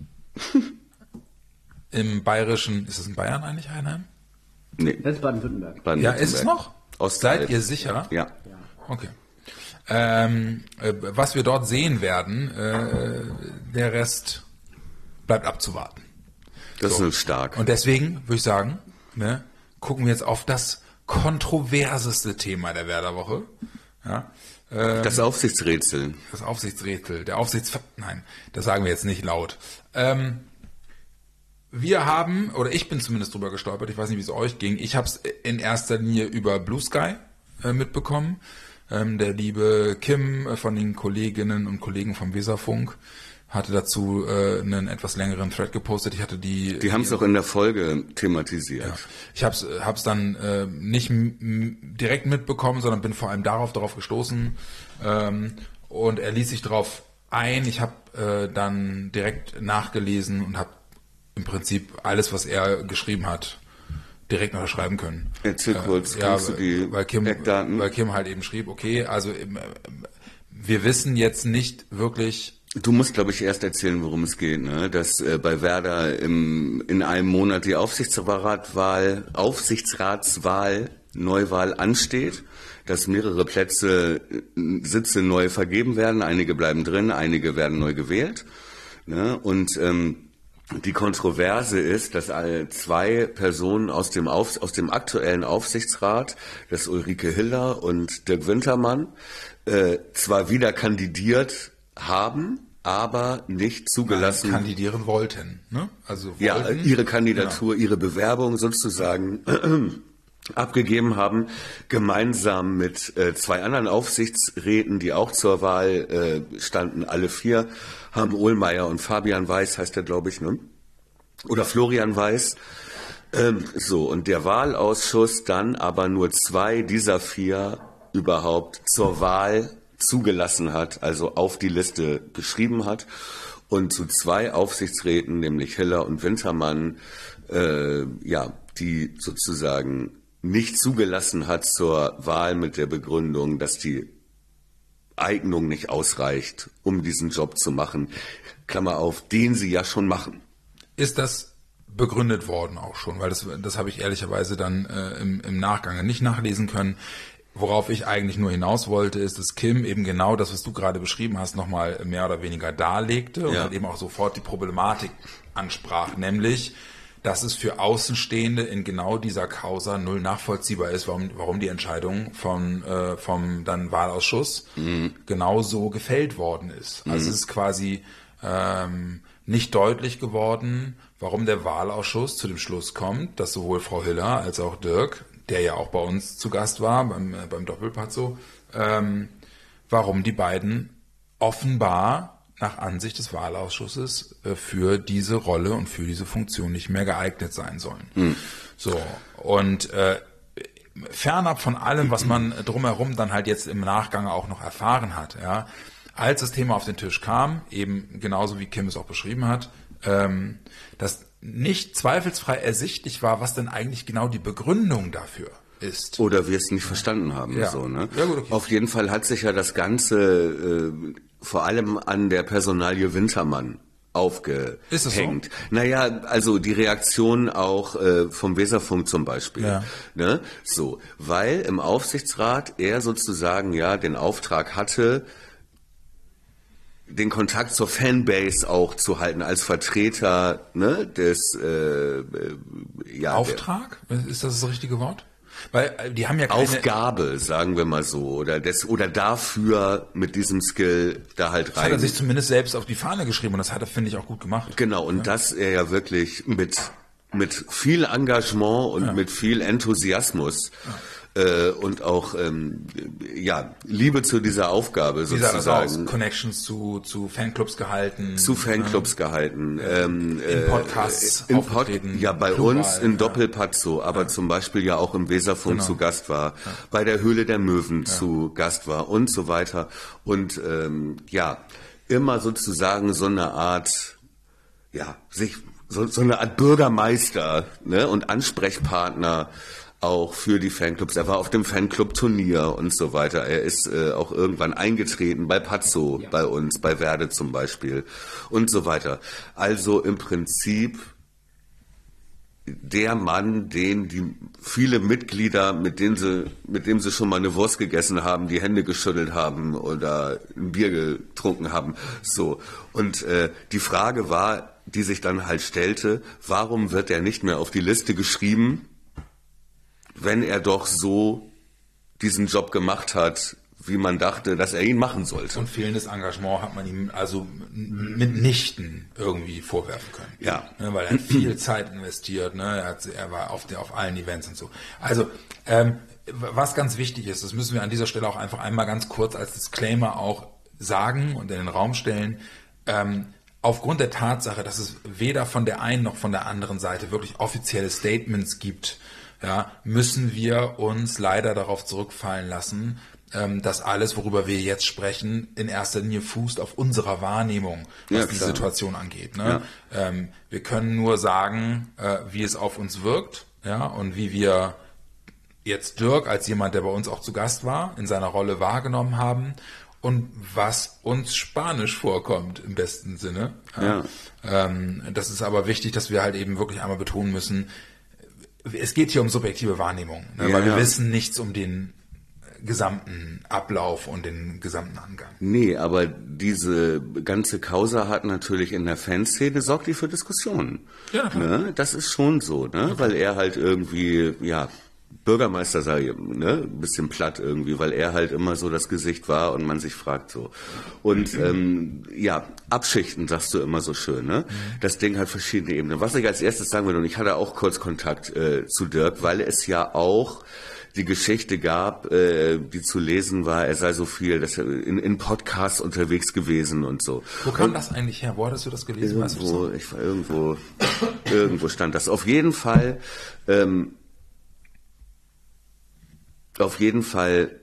im bayerischen, ist es in Bayern eigentlich, Heidenheim? Nee, Das ist Baden-Württemberg. Ja, ist es noch? Ostteil. Seid ihr sicher? Ja. Okay. Ähm, äh, was wir dort sehen werden, äh, der Rest bleibt abzuwarten. Das So. ist stark. Und deswegen würde ich sagen, ne, gucken wir jetzt auf das kontroverseste Thema der Werderwoche. Ja, äh, Das Aufsichtsrätsel. das Aufsichtsrätsel, der Aufsichtsver... Nein, das sagen wir jetzt nicht laut. Ähm, wir haben, oder ich bin zumindest drüber gestolpert, ich weiß nicht, wie es euch ging, ich habe es in erster Linie über Blue Sky äh, mitbekommen. Ähm, der liebe Kim äh, von den Kolleginnen und Kollegen vom Weserfunk hatte dazu äh, einen etwas längeren Thread gepostet. Ich hatte die... Die haben es auch in der Folge thematisiert. Ich habe es hab's dann äh, nicht m- m- direkt mitbekommen, sondern bin vor allem darauf darauf gestoßen. Ähm, und er ließ sich darauf ein. Ich habe äh, dann direkt nachgelesen und habe im Prinzip alles, was er geschrieben hat, direkt unterschreiben können. Erzähl kurz, kannst du die weil Kim, Eckdaten? weil Kim halt eben schrieb, okay, also ähm, wir wissen jetzt nicht wirklich... Du musst, glaube ich, erst erzählen, worum es geht, ne? Dass äh, bei Werder im, in einem Monat die Aufsichtsratwahl, Aufsichtsratswahl Neuwahl ansteht, dass mehrere Plätze, Sitze neu vergeben werden, einige bleiben drin, einige werden neu gewählt. Ne? Und ähm, die Kontroverse ist, dass alle zwei Personen aus dem, Auf, aus dem aktuellen Aufsichtsrat, das Ulrike Hiller und Dirk Wintermann, äh, zwar wieder kandidiert haben, aber nicht zugelassen. Nein, kandidieren wollten, ne? Also wollten, ja, ihre Kandidatur, genau. ihre Bewerbung sozusagen abgegeben haben, gemeinsam mit äh, zwei anderen Aufsichtsräten, die auch zur Wahl äh, standen, alle vier, haben Ohlmeier und Fabian Weiß, heißt der, glaube ich, ne? Oder Florian Weiß. Ähm, so, und der Wahlausschuss dann aber nur zwei dieser vier überhaupt zur Wahl zugelassen hat, also auf die Liste geschrieben hat. Und zu zwei Aufsichtsräten, nämlich Hiller und Wintermann, äh, ja, die sozusagen nicht zugelassen hat zur Wahl mit der Begründung, dass die Eignung nicht ausreicht, um diesen Job zu machen. Klammer auf, den sie ja schon machen. Ist das begründet worden auch schon? Weil das, das habe ich ehrlicherweise dann äh, im, im Nachgang nicht nachlesen können. Worauf ich eigentlich nur hinaus wollte, ist, dass Kim eben genau das, was du gerade beschrieben hast, nochmal mehr oder weniger darlegte und ja. dann eben auch sofort die Problematik ansprach, nämlich, dass es für Außenstehende in genau dieser Causa null nachvollziehbar ist, warum, warum die Entscheidung von, äh, vom dann Wahlausschuss mhm. genauso gefällt worden ist. Also mhm. es ist quasi ähm, nicht deutlich geworden, warum der Wahlausschuss zu dem Schluss kommt, dass sowohl Frau Hiller als auch Dirk, der ja auch bei uns zu Gast war, beim, äh, beim Doppelpazzo, ähm, warum die beiden offenbar nach Ansicht des Wahlausschusses äh, für diese Rolle und für diese Funktion nicht mehr geeignet sein sollen. Mhm. So, und äh, fernab von allem, was man drumherum dann halt jetzt im Nachgang auch noch erfahren hat, ja, als das Thema auf den Tisch kam, eben genauso wie Kim es auch beschrieben hat, ähm, dass nicht zweifelsfrei ersichtlich war, was denn eigentlich genau die Begründung dafür ist. Oder wir es nicht verstanden haben. Ja. So, ne? Ja, gut, okay. Auf jeden Fall hat sich ja das Ganze äh, vor allem an der Personalie Wintermann aufgehängt. Ist es so? Naja, also die Reaktion auch äh, vom Weserfunk zum Beispiel. Ja. Ne? So, weil im Aufsichtsrat er sozusagen ja den Auftrag hatte, den Kontakt zur Fanbase auch zu halten als Vertreter, ne, des äh, äh, ja, Auftrag? Ist das das richtige Wort? Weil die haben ja keine Aufgabe, sagen wir mal so, oder des oder dafür mit diesem Skill da halt rein. Das hat er sich zumindest selbst auf die Fahne geschrieben und das hat er, finde ich, auch gut gemacht. Genau, und ja. dass er ja wirklich mit mit viel Engagement und ja. mit viel Enthusiasmus äh, und auch ähm, ja Liebe zu dieser Aufgabe Dieser sozusagen. Connections zu zu Fanclubs gehalten. Zu Fanclubs ja. gehalten. Ähm, in Podcasts äh, in Pod Ja, bei Plural, uns in ja. Doppelpazzo, aber ja. zum Beispiel ja auch im Weserfunk genau. zu Gast war, ja. bei der Höhle der Möwen ja. zu Gast war und so weiter. Und ähm, ja, immer sozusagen so eine Art, ja, sich so, so eine Art Bürgermeister, ne, und Ansprechpartner auch für die Fanclubs. Er war auf dem Fanclub-Turnier und so weiter. Er ist äh, auch irgendwann eingetreten bei Pazzo, ja. bei uns, bei Werde zum Beispiel und so weiter. Also im Prinzip der Mann, den die viele Mitglieder, mit denen sie, mit dem sie schon mal eine Wurst gegessen haben, die Hände geschüttelt haben oder ein Bier getrunken haben. So. Und äh, die Frage war, die sich dann halt stellte, warum wird er nicht mehr auf die Liste geschrieben, wenn er doch so diesen Job gemacht hat, wie man dachte, dass er ihn machen sollte. Und fehlendes Engagement hat man ihm also mitnichten irgendwie vorwerfen können. Ja. Ne, weil er hat viel Zeit investiert, ne? er, hat, er war auf, der, auf allen Events und so. Also, ähm, was ganz wichtig ist, das müssen wir an dieser Stelle auch einfach einmal ganz kurz als Disclaimer auch sagen und in den Raum stellen, ähm, aufgrund der Tatsache, dass es weder von der einen noch von der anderen Seite wirklich offizielle Statements gibt, ja, müssen wir uns leider darauf zurückfallen lassen, ähm, dass alles, worüber wir jetzt sprechen, in erster Linie fußt auf unserer Wahrnehmung, was ja, die klar. Situation angeht. Ne? Ja. Ähm, wir können nur sagen, äh, wie es auf uns wirkt, ja, und wie wir jetzt Dirk als jemand, der bei uns auch zu Gast war, in seiner Rolle wahrgenommen haben. Und was uns Spanisch vorkommt, im besten Sinne. Ja. Ähm, das ist aber wichtig, dass wir halt eben wirklich einmal betonen müssen, es geht hier um subjektive Wahrnehmung, ne? Ja, weil wir ja. wissen nichts um den gesamten Ablauf und den gesamten Angang. Nee, aber diese ganze Causa hat natürlich in der Fanszene, sorgt die für Diskussionen. Ja, klar. Ne? Das ist schon so, ne? Weil er halt irgendwie, ja, Bürgermeister sei, ne, ein bisschen platt irgendwie, weil er halt immer so das Gesicht war und man sich fragt so. Und ähm, ja, abschichten, sagst du immer so schön, ne? Das Ding hat verschiedene Ebenen. Was ich als erstes sagen will, und ich hatte auch kurz Kontakt äh, zu Dirk, weil es ja auch die Geschichte gab, äh, die zu lesen war, er sei so viel, dass er in, in Podcasts unterwegs gewesen und so. Wo kam und das eigentlich her? Wo hattest du das gelesen? Weißt du Irgendwo, das? ich war irgendwo, irgendwo stand das. Auf jeden Fall, ähm, auf jeden Fall,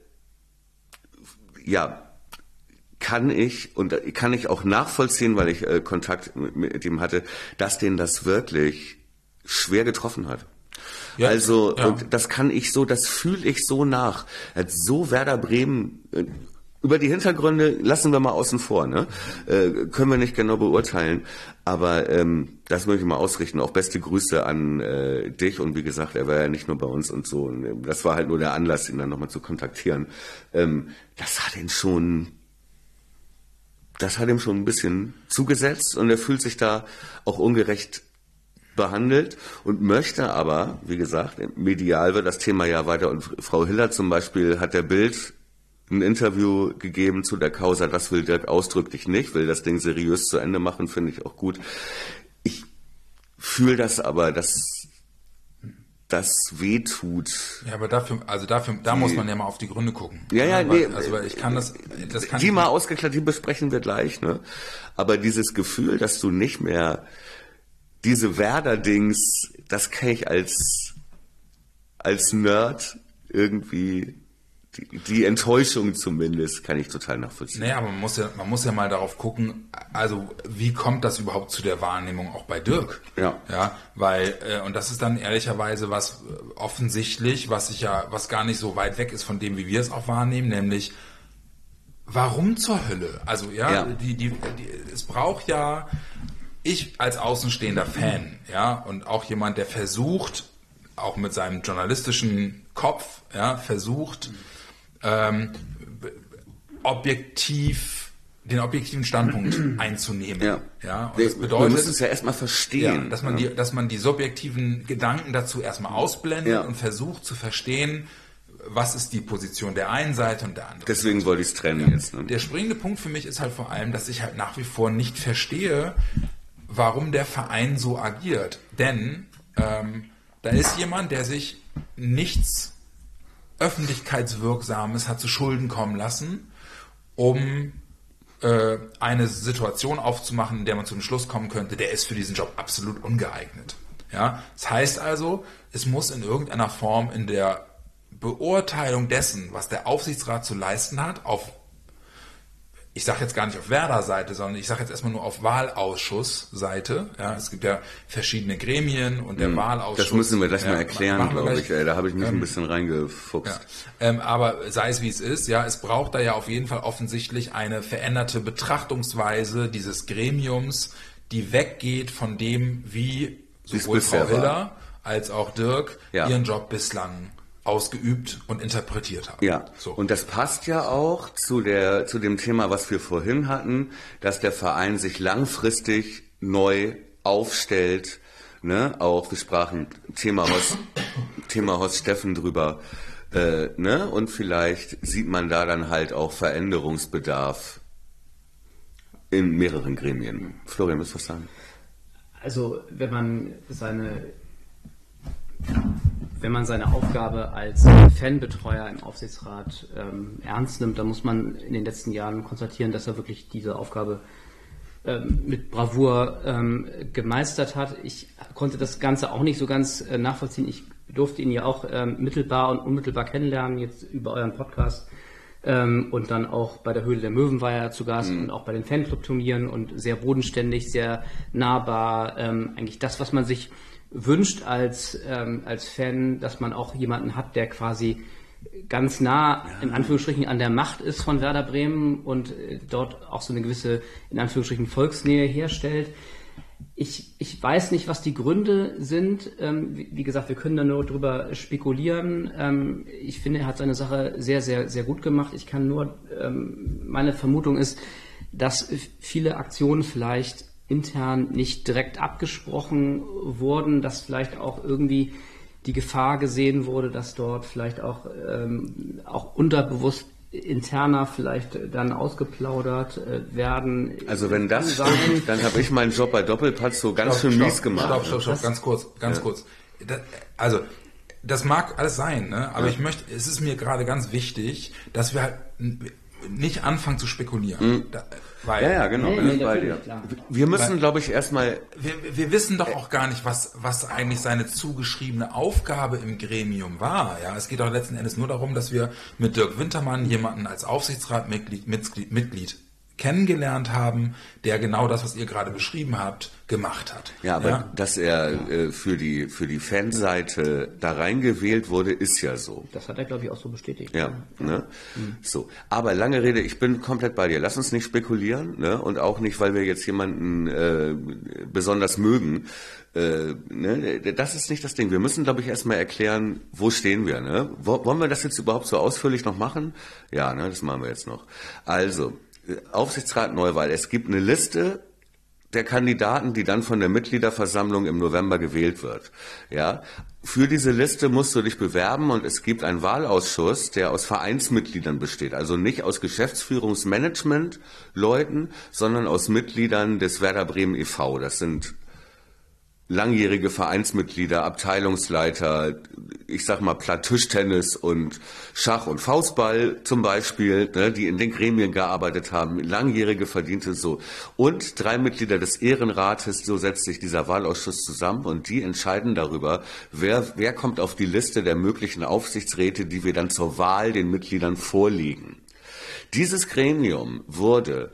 ja, kann ich und kann ich auch nachvollziehen, weil ich äh, Kontakt mit, mit ihm hatte, dass den das wirklich schwer getroffen hat. Ja, also, ja. und das kann ich so, das fühle ich so nach. Er hat so Werder Bremen, äh, über die Hintergründe lassen wir mal außen vor, ne? Äh, können wir nicht genau beurteilen, aber ähm, das möchte ich mal ausrichten. Auch beste Grüße an äh, dich und wie gesagt, er war ja nicht nur bei uns und so. Und, äh, das war halt nur der Anlass, ihn dann nochmal zu kontaktieren. Ähm, das hat ihn schon, das hat ihm schon ein bisschen zugesetzt und er fühlt sich da auch ungerecht behandelt und möchte aber, wie gesagt, medial wird das Thema ja weiter und Frau Hiller zum Beispiel hat der Bild ein Interview gegeben zu der Causa, das will Dirk ausdrücklich nicht, will das Ding seriös zu Ende machen, finde ich auch gut. Ich fühle das aber, dass das wehtut. Ja, aber dafür, also dafür, da Die, muss man ja mal auf die Gründe gucken. Ja, ja, weil, nee. Also weil ich kann das, das kann die ich mal nicht. ausgeklärt, die besprechen wir gleich, ne? Aber dieses Gefühl, dass du nicht mehr diese Werder-Dings, das kenne ich als, als Nerd irgendwie, die, die Enttäuschung zumindest, kann ich total nachvollziehen. Naja, aber man muss ja, man muss ja mal darauf gucken, also wie kommt das überhaupt zu der Wahrnehmung auch bei Dirk? Ja. Ja, weil, äh, und das ist dann ehrlicherweise was äh, offensichtlich, was ich ja, was gar nicht so weit weg ist von dem, wie wir es auch wahrnehmen, nämlich, warum zur Hölle? Also, ja, Ja. Die, die, die, es braucht ja, ich als außenstehender Fan, ja, und auch jemand, der versucht, auch mit seinem journalistischen Kopf, ja, versucht, ähm, objektiv, den objektiven Standpunkt einzunehmen. Ja. Ja, und Wir, das bedeutet, wir müssen es ja erstmal verstehen. ja, dass man ja. die, dass man die subjektiven Gedanken dazu erstmal ausblendet Ja. und versucht zu verstehen, was ist die Position der einen Seite und der anderen. Deswegen wollte ich es trennen jetzt. Ne? Der springende Punkt für mich ist halt vor allem, dass ich halt nach wie vor nicht verstehe, warum der Verein so agiert. Denn ähm, da ist jemand, der sich nichts Öffentlichkeitswirksames hat zu Schulden kommen lassen, um äh, eine Situation aufzumachen, in der man zu dem Schluss kommen könnte, der ist für diesen Job absolut ungeeignet. Ja? Das heißt also, es muss in irgendeiner Form in der Beurteilung dessen, was der Aufsichtsrat zu leisten hat, auf, ich sage jetzt gar nicht auf Werder-Seite, sondern ich sage jetzt erstmal nur auf Wahlausschuss-Seite. Ja, es gibt ja verschiedene Gremien und der Hm, Wahlausschuss. Das müssen wir gleich ja, mal erklären, machen wir glaube gleich. ich. Ey, da habe ich mich Ähm, ein bisschen reingefuchst. Ja. Ähm, aber sei es wie es ist, ja, es braucht da ja auf jeden Fall offensichtlich eine veränderte Betrachtungsweise dieses Gremiums, die weggeht von dem, wie Wie's sowohl Frau bisher war. Hiller als auch Dirk Ja. ihren Job bislang ausgeübt und interpretiert haben. Ja, So. und das passt ja auch zu der zu dem Thema, was wir vorhin hatten, dass der Verein sich langfristig neu aufstellt. Ne? Auch wir sprachen Thema Horst, Thema Horst Steffen drüber. Äh, ne? Und vielleicht sieht man da dann halt auch Veränderungsbedarf in mehreren Gremien. Florian, willst du was sagen? Also wenn man seine wenn man seine Aufgabe als Fanbetreuer im Aufsichtsrat ähm, ernst nimmt, dann muss man in den letzten Jahren konstatieren, dass er wirklich diese Aufgabe ähm, mit Bravour ähm, gemeistert hat. Ich konnte das Ganze auch nicht so ganz äh, nachvollziehen. Ich durfte ihn ja auch ähm, mittelbar und unmittelbar kennenlernen, jetzt über euren Podcast. Ähm, und dann auch bei der Höhle der Möwen war er zu Gast mhm. und auch bei den Fanclub-Turnieren und sehr bodenständig, sehr nahbar. Ähm, eigentlich das, was man sich wünscht als, ähm, als Fan, dass man auch jemanden hat, der quasi ganz nah, in Anführungsstrichen, an der Macht ist von Werder Bremen und äh, dort auch so eine gewisse, in Anführungsstrichen, Volksnähe herstellt. Ich, ich weiß nicht, was die Gründe sind. Ähm, wie, wie gesagt, wir können da nur drüber spekulieren. Ähm, ich finde, er hat seine Sache sehr, sehr, sehr gut gemacht. Ich kann nur, ähm, meine Vermutung ist, dass viele Aktionen vielleicht intern nicht direkt abgesprochen wurden, dass vielleicht auch irgendwie die Gefahr gesehen wurde, dass dort vielleicht auch, ähm, auch unterbewusst interner vielleicht dann ausgeplaudert äh, werden. Also wenn das stimmt, dann habe ich meinen Job bei Doppelpass so ganz Stopp, schön mies stopp, gemacht. Stopp, stopp, stopp, ganz kurz, ganz Ja. kurz. Das, also, das mag alles sein, ne? Aber ja. ich möchte, es ist mir gerade ganz wichtig, dass wir halt nicht anfangen zu spekulieren. Mhm. Da, weil, Ja, ja, genau. Nee, bin nee, ich bei natürlich, dir. klar. Wir müssen, glaube ich, erstmal... Wir, wir wissen doch auch gar nicht, was, was eigentlich seine zugeschriebene Aufgabe im Gremium war. Ja, es geht doch letzten Endes nur darum, dass wir mit Dirk Wintermann jemanden als Aufsichtsratmitglied Mitglied, Mitglied kennengelernt haben, der genau das, was ihr gerade beschrieben habt, gemacht hat. Ja, aber ja? dass er äh, für die für die Fanseite da reingewählt wurde, ist ja so. Das hat er, glaube ich, auch so bestätigt. Ja, ne? Mhm. So. Aber lange Rede, ich bin komplett bei dir. Lass uns nicht spekulieren, ne? Und auch nicht, weil wir jetzt jemanden äh, besonders mögen. Äh, ne? Das ist nicht das Ding. Wir müssen, glaube ich, erstmal erklären, wo stehen wir, ne? Wo, wollen wir das jetzt überhaupt so ausführlich noch machen? Ja, ne? Das machen wir jetzt noch. Also, Aufsichtsrat Neuwahl. Es gibt eine Liste der Kandidaten, die dann von der Mitgliederversammlung im November gewählt wird. Ja, für diese Liste musst du dich bewerben und es gibt einen Wahlausschuss, der aus Vereinsmitgliedern besteht. Also nicht aus Geschäftsführungsmanagement-Leuten, sondern aus Mitgliedern des Werder Bremen e V. Das sind langjährige Vereinsmitglieder, Abteilungsleiter, ich sag mal platt Tischtennis und Schach und Faustball zum Beispiel, ne, die in den Gremien gearbeitet haben, langjährige Verdiente so. Und drei Mitglieder des Ehrenrates, so setzt sich dieser Wahlausschuss zusammen und die entscheiden darüber, wer, wer kommt auf die Liste der möglichen Aufsichtsräte, die wir dann zur Wahl den Mitgliedern vorlegen. Dieses Gremium wurde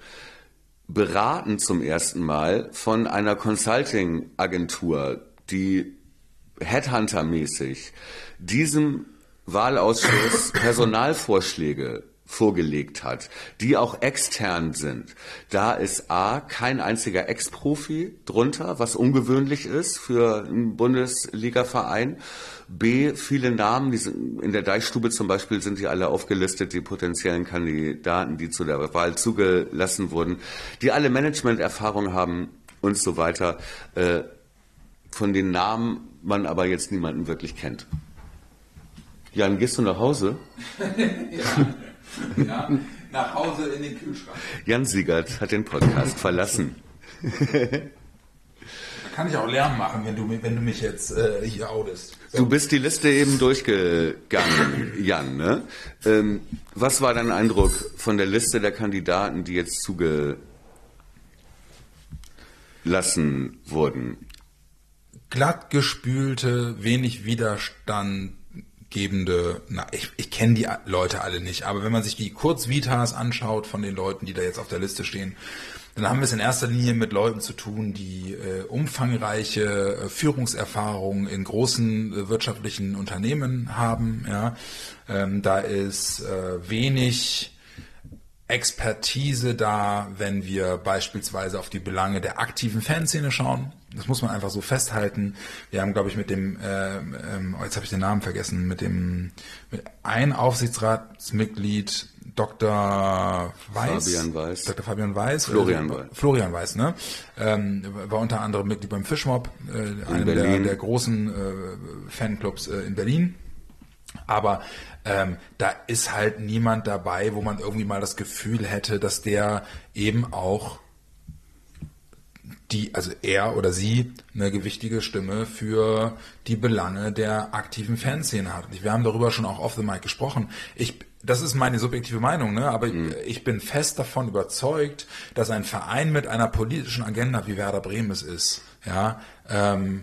beraten zum ersten Mal von einer Consulting-Agentur, die Headhunter-mäßig diesem Wahlausschuss Personalvorschläge vorgelegt hat, die auch extern sind. Da ist A, kein einziger Ex-Profi drunter, was ungewöhnlich ist für einen Bundesliga-Verein. B, viele Namen, die sind, in der Deichstube zum Beispiel sind die alle aufgelistet, die potenziellen Kandidaten, die zu der Wahl zugelassen wurden, die alle Management-Erfahrung haben und so weiter, äh, von den Namen man aber jetzt niemanden wirklich kennt. Jan, gehst du nach Hause? ja. Ja, nach Hause in den Kühlschrank. Jan Siegert hat den Podcast verlassen. Da kann ich auch Lärm machen, wenn du, wenn du mich jetzt äh, hier outest. So. Du bist die Liste eben durchgegangen, Jan, ne? Ähm, was war dein Eindruck von der Liste der Kandidaten, die jetzt zugelassen wurden? Glatt gespülte, wenig Widerstand gebende, na, ich, ich kenne die Leute alle nicht, aber wenn man sich die Kurzvitas anschaut von den Leuten, die da jetzt auf der Liste stehen, dann haben wir es in erster Linie mit Leuten zu tun, die äh, umfangreiche äh, Führungserfahrung in großen äh, wirtschaftlichen Unternehmen haben. Ja, ähm, da ist äh, wenig Expertise da, wenn wir beispielsweise auf die Belange der aktiven Fanszene schauen. Das muss man einfach so festhalten. Wir haben, glaube ich, mit dem, äh, ähm, jetzt habe ich den Namen vergessen, mit dem mit ein Aufsichtsratsmitglied, Doktor Weiß, Fabian Weiß, Doktor Fabian Weiß, Florian äh, Weiß, Florian Weiß, ne, ähm, war unter anderem Mitglied beim Fischmob, äh, einem der, der großen äh, Fanclubs äh, in Berlin. Aber ähm, da ist halt niemand dabei, wo man irgendwie mal das Gefühl hätte, dass der eben auch die, also er oder sie, eine gewichtige Stimme für die Belange der aktiven Fanszene hat. Wir haben darüber schon auch off the mic gesprochen. Ich, das ist meine subjektive Meinung, ne? Aber mhm. ich bin fest davon überzeugt, dass ein Verein mit einer politischen Agenda wie Werder Bremen es ist, ja, ähm,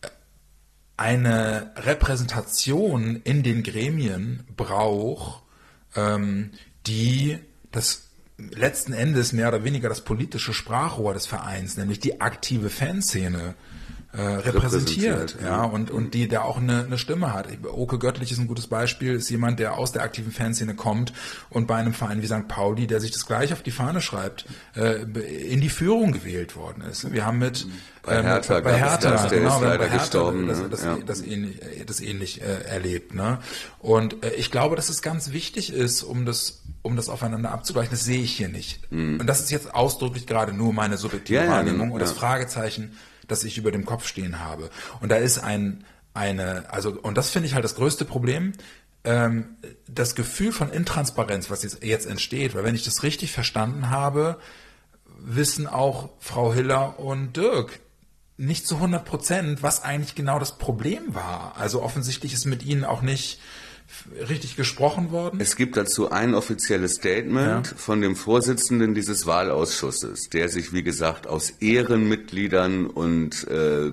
eine Repräsentation in den Gremien braucht, ähm, die das letzten Endes mehr oder weniger das politische Sprachrohr des Vereins, nämlich die aktive Fanszene, äh, repräsentiert, repräsentiert, ja, ja. und und die der auch eine, eine Stimme hat. Oke Göttlich ist ein gutes Beispiel, ist jemand, der aus der aktiven Fanszene kommt und bei einem Verein wie Sankt Pauli, der sich das gleich auf die Fahne schreibt, äh, in die Führung gewählt worden ist. Wir haben mit bei Hertha, ähm, bei Hertha, das, der genau, ist bei leider Hertha gestorben, das, ne? das, Ja. das, das ähnlich, das ähnlich äh, erlebt, ne? Und äh, ich glaube, dass es ganz wichtig ist, um das um das aufeinander abzugleichen. Das sehe ich hier nicht. Mhm. Und das ist jetzt ausdrücklich gerade nur meine subjektive ja, ja, Wahrnehmung ja. und das Fragezeichen, das ich über dem Kopf stehen habe. Und da ist ein, eine, also, und das finde ich halt das größte Problem, ähm, das Gefühl von Intransparenz, was jetzt, jetzt entsteht, weil wenn ich das richtig verstanden habe, wissen auch Frau Hiller und Dirk nicht zu hundert Prozent, was eigentlich genau das Problem war. Also offensichtlich ist mit ihnen auch nicht richtig gesprochen worden. Es gibt dazu ein offizielles Statement Ja. von dem Vorsitzenden dieses Wahlausschusses, der sich, wie gesagt, aus Ehrenmitgliedern und äh,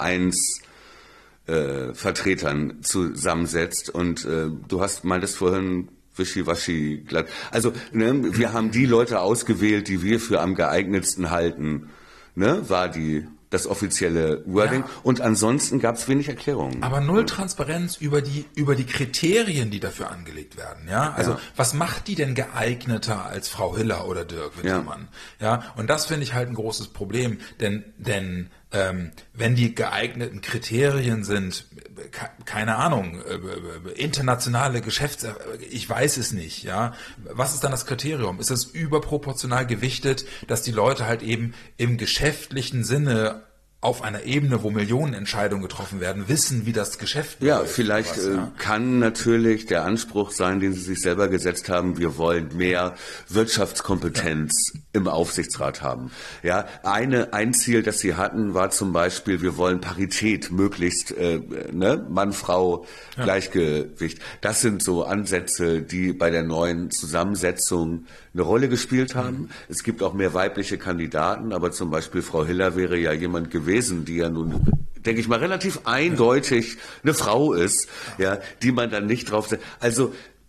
Vereinsvertretern äh, zusammensetzt. Und äh, du hast meintest vorhin wischiwaschi glatt. Also ne, wir haben die Leute ausgewählt, die wir für am geeignetsten halten. Ne, war die das offizielle Wording. Ja. Und ansonsten gab es wenig Erklärungen. Aber null Transparenz über die über die Kriterien, die dafür angelegt werden. Ja, also Ja. was macht die denn geeigneter als Frau Hiller oder Dirk Wintermann? Ja, ja, und das finde ich halt ein großes Problem, denn denn ähm, wenn die geeigneten Kriterien sind, ke- keine Ahnung, äh, äh, internationale Geschäfts, ich weiß es nicht. Ja, was ist dann das Kriterium? Ist es überproportional gewichtet, dass die Leute halt eben im geschäftlichen Sinne auf einer Ebene, wo Millionenentscheidungen getroffen werden, wissen, wie das Geschäft Ja, läuft, vielleicht sowas, äh, ja. kann natürlich der Anspruch sein, den Sie sich selber gesetzt haben, wir wollen mehr Wirtschaftskompetenz ja. im Aufsichtsrat haben. Ja, eine, ein Ziel, das Sie hatten, war zum Beispiel, wir wollen Parität, möglichst äh, ne, Mann-Frau Ja. Gleichgewicht. Das sind so Ansätze, die bei der neuen Zusammensetzung eine Rolle gespielt haben. Mhm. Es gibt auch mehr weibliche Kandidaten, aber zum Beispiel Frau Hiller wäre ja jemand gewesen, die ja nun, denke ich mal, relativ eindeutig eine Frau ist, ja, die man dann nicht drauf setzt. Also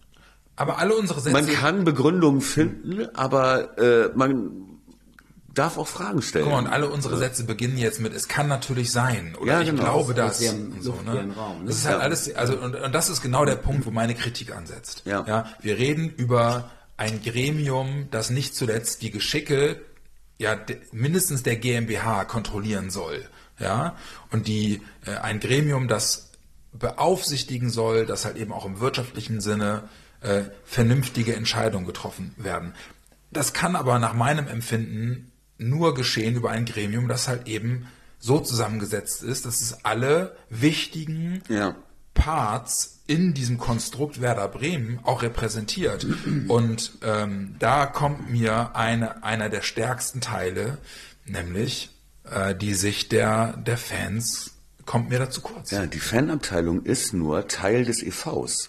Aber alle unsere Sätze, man kann Begründungen finden, aber äh, man darf auch Fragen stellen. guck mal, und alle unsere Sätze beginnen jetzt mit, es kann natürlich sein, oder Ja, ich genau. glaube Das das. ist ja im und so, luftleeren ne? Raum, ne? Das ist halt Ja. alles, also und, und das ist genau der Punkt, wo meine Kritik ansetzt. Ja. Ja, wir reden über ein Gremium, das nicht zuletzt die Geschicke ja de, mindestens der GmbH kontrollieren soll. Ja, und die äh, ein Gremium, das beaufsichtigen soll, dass halt eben auch im wirtschaftlichen Sinne äh, vernünftige Entscheidungen getroffen werden. Das kann aber nach meinem Empfinden nur geschehen über ein Gremium, das halt eben so zusammengesetzt ist, dass es alle wichtigen Ja. Parts in diesem Konstrukt Werder Bremen auch repräsentiert. Und ähm, da kommt mir eine, einer der stärksten Teile, nämlich äh, die Sicht der, der Fans, kommt mir dazu kurz. Ja, die Fanabteilung ist nur Teil des E Vs.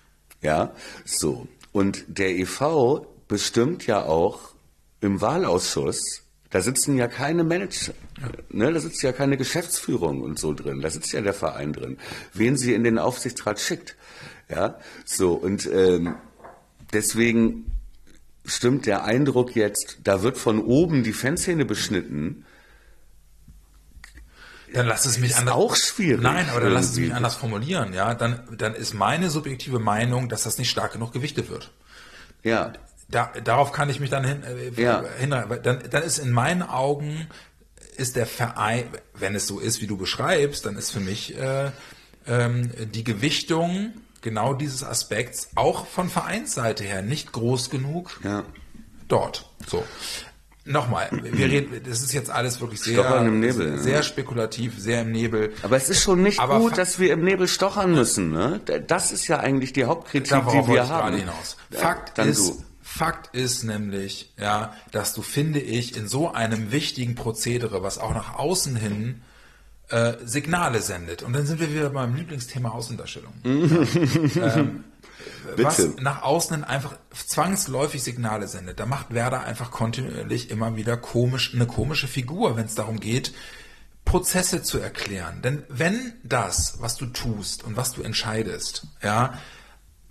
Ja, so. Und der E V bestimmt ja auch im Wahlausschuss, da sitzen ja keine Manager, ne, da sitzt ja keine Geschäftsführung und so drin, da sitzt ja der Verein drin, wen sie in den Aufsichtsrat schickt. Ja, so, und ähm, deswegen stimmt der Eindruck jetzt, da wird von oben die Fanszene beschnitten. Dann lass es mich Ist anders. auch schwierig Nein, aber dann lass es mich irgendwie. anders formulieren. Ja, dann, dann ist meine subjektive Meinung, dass das nicht stark genug gewichtet wird. Ja, Da, darauf kann ich mich dann hin, äh, Ja. hinreißen. Weil Dann, dann ist in meinen Augen ist der Verein, wenn es so ist, wie du beschreibst, dann ist für mich äh, ähm, die Gewichtung genau dieses Aspekts auch von Vereinsseite her nicht groß genug ja. dort. So. Nochmal, wir reden, das ist jetzt alles wirklich sehr, Stochern im Nebel, sehr ja. spekulativ, sehr im Nebel. Aber es ist schon nicht Aber gut, Fakt- dass wir im Nebel stochern müssen. Ne? Das ist ja eigentlich die Hauptkritik, Darauf die wollte wir ich haben. gerade hinaus. Ja, Fakt dann ist, du. Fakt ist nämlich, ja, dass du, finde ich, in so einem wichtigen Prozedere, was auch nach außen hin äh, Signale sendet. Und dann sind wir wieder beim Lieblingsthema Außendarstellung. ja. ähm, was Bitte. nach außen hin einfach zwangsläufig Signale sendet. Da macht Werder einfach kontinuierlich immer wieder komisch, eine komische Figur, wenn es darum geht, Prozesse zu erklären. Denn wenn das, was du tust und was du entscheidest, ja,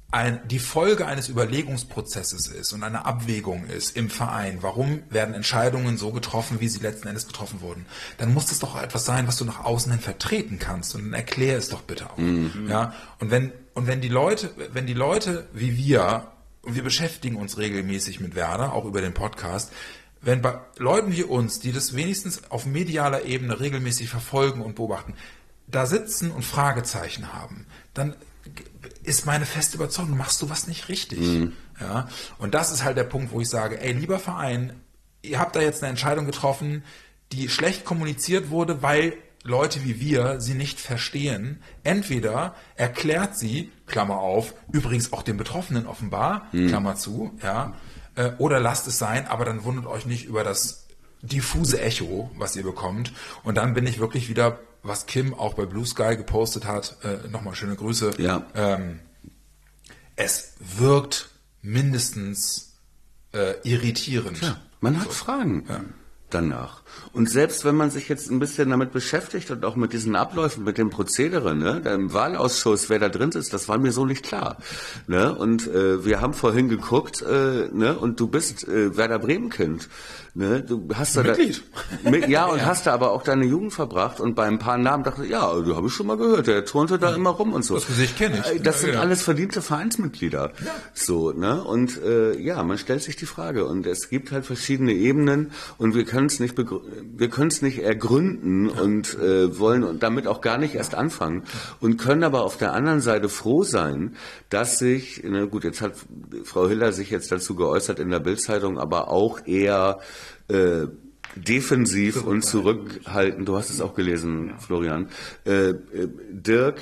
ein, die Folge eines Überlegungsprozesses ist und eine Abwägung ist im Verein, warum werden Entscheidungen so getroffen, wie sie letzten Endes getroffen wurden, dann muss das doch auch etwas sein, was du nach außen hin vertreten kannst und dann erklär es doch bitte auch. Mhm. Ja? Und wenn, und wenn die Leute, wenn die Leute wie wir, und wir beschäftigen uns regelmäßig mit Werder, auch über den Podcast, wenn bei Leuten wie uns, die das wenigstens auf medialer Ebene regelmäßig verfolgen und beobachten, da sitzen und Fragezeichen haben, dann ist meine feste Überzeugung, machst du was nicht richtig. Mhm. Ja? Und das ist halt der Punkt, wo ich sage, ey, lieber Verein, ihr habt da jetzt eine Entscheidung getroffen, die schlecht kommuniziert wurde, weil Leute wie wir sie nicht verstehen. Entweder erklärt sie, Klammer auf, übrigens auch den Betroffenen offenbar, mhm. Klammer zu, ja, äh, oder lasst es sein, aber dann wundert euch nicht über das diffuse Echo, was ihr bekommt. Und dann bin ich wirklich wieder, was Kim auch bei Blue Sky gepostet hat, äh, nochmal schöne Grüße. Ja. Ähm, es wirkt mindestens äh, irritierend. Ja, man hat so. Fragen ja. danach. Und selbst wenn man sich jetzt ein bisschen damit beschäftigt und auch mit diesen Abläufen, mit dem Prozedere, ne, im Wahlausschuss, wer da drin sitzt, das war mir so nicht klar. Ne? Und äh, wir haben vorhin geguckt, äh, ne, und du bist äh, Werder Bremen-Kind. Ne, du hast da Mitglied. Da, mit, ja, und ja. hast da aber auch deine Jugend verbracht und bei ein paar Namen dachte ich, ja, du habe ich schon mal gehört, der turnte da immer rum und so. Das Gesicht kenne ich. Das ja, sind ja. alles verdiente Vereinsmitglieder. Ja. So, ne? Und äh, ja, man stellt sich die Frage und es gibt halt verschiedene Ebenen und wir können es nicht begrü- wir können es nicht ergründen ja. und äh, wollen damit auch gar nicht erst anfangen und können aber auf der anderen Seite froh sein, dass sich, na gut, jetzt hat Frau Hiller sich jetzt dazu geäußert in der Bild-Zeitung, aber auch eher äh, defensiv und zurückhaltend, du hast es auch gelesen, Florian, äh, äh, Dirk,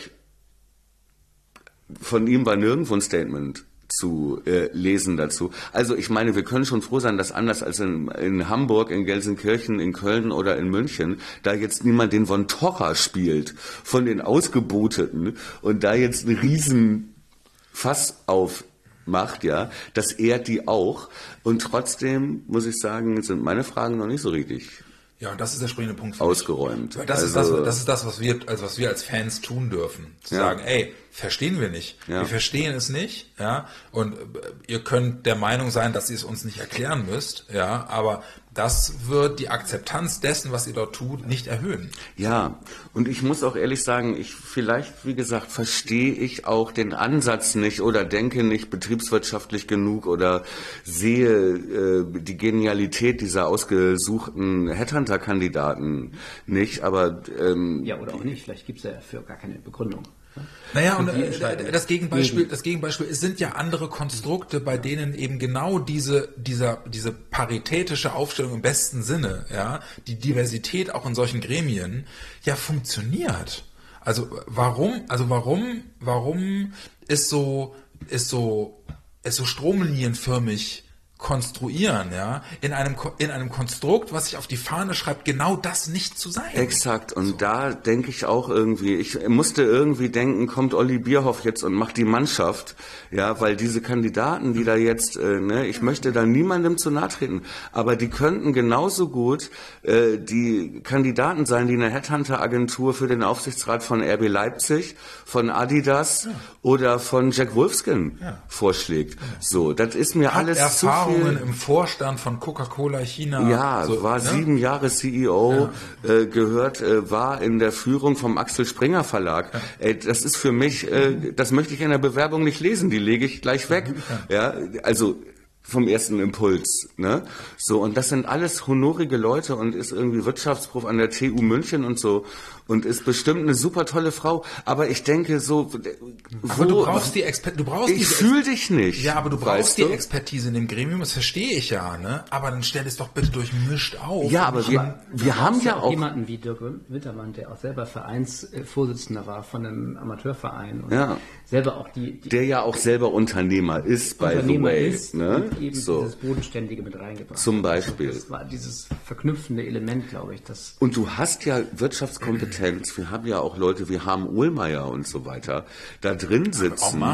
von ihm war nirgendwo ein Statement zu äh, lesen dazu. Also ich meine, wir können schon froh sein, dass anders als in, in Hamburg, in Gelsenkirchen, in Köln oder in München, da jetzt niemand den Von Torra spielt von den Ausgeboteten und da jetzt einen riesen Fass aufmacht, ja, das ehrt die auch. Und trotzdem, muss ich sagen, sind meine Fragen noch nicht so richtig Ja, und das ist der springende Punkt für ausgeräumt. Mich. Das, also, ist das, das ist das, was wir, also was wir als Fans tun dürfen. Zu ja. sagen, ey, verstehen wir nicht. Ja. Wir verstehen es nicht, ja. Und ihr könnt der Meinung sein, dass ihr es uns nicht erklären müsst, ja. Aber das wird die Akzeptanz dessen, was ihr dort tut, nicht erhöhen. Ja, und ich muss auch ehrlich sagen, ich vielleicht, wie gesagt, verstehe ich auch den Ansatz nicht oder denke nicht betriebswirtschaftlich genug oder sehe äh, die Genialität dieser ausgesuchten Headhunter-Kandidaten nicht, aber ähm, ja, oder auch nicht, vielleicht gibt es ja dafür gar keine Begründung. Naja, und äh, das Gegenbeispiel, das Gegenbeispiel, es sind ja andere Konstrukte, bei denen eben genau diese, dieser, diese paritätische Aufstellung im besten Sinne, ja, die Diversität auch in solchen Gremien, ja, funktioniert. Also, warum, also warum, warum ist so, ist so, ist so stromlinienförmig konstruieren, ja, in einem in einem Konstrukt, was sich auf die Fahne schreibt, genau das nicht zu sein. Exakt. Und so. Da denke ich auch irgendwie, ich musste irgendwie denken, kommt Olli Bierhoff jetzt und macht die Mannschaft, ja, weil diese Kandidaten, die da jetzt, äh, ne, ich möchte da niemandem zu nahe treten, aber die könnten genauso gut äh, die Kandidaten sein, die eine Headhunter-Agentur für den Aufsichtsrat von R B Leipzig, von Adidas ja. oder von Jack Wolfskin ja. vorschlägt. Genau. So, das ist mir Hat alles Erfahrungen zu viel. Im Vorstand von Coca-Cola China. Ja, so, war ne? sieben Jahre C E O, ja. äh, gehört, äh, war in der Führung vom Axel Springer Verlag. Ja. Ey, das ist für mich, äh, das möchte ich in der Bewerbung nicht lesen, die lege ich gleich weg. Ja, ja also vom ersten Impuls, ne? So, und das sind alles honorige Leute und ist irgendwie Wirtschaftsprof an der T U München und so und ist bestimmt eine super tolle Frau, aber ich denke so, wo, aber du brauchst die Expertise, du brauchst ich fühle dich nicht. Ja, aber du brauchst du? die Expertise in dem Gremium, das verstehe ich ja, ne? Aber dann stell es doch bitte durchmischt auf. Ja, aber wir, wir haben ja auch jemanden wie Dirk Wintermann, der auch selber Vereinsvorsitzender war von einem Amateurverein und ja. selber auch die, die der ja auch selber Unternehmer ist, by the way, ist, ne? Und eben so. Dieses Bodenständige mit reingebracht. Zum Beispiel. Also das war dieses verknüpfende Element, glaube ich. Das und du hast ja Wirtschaftskompetenz. Wir haben ja auch Leute wie Harm Ohlmeier und so weiter da drin sitzen. Auch Maß.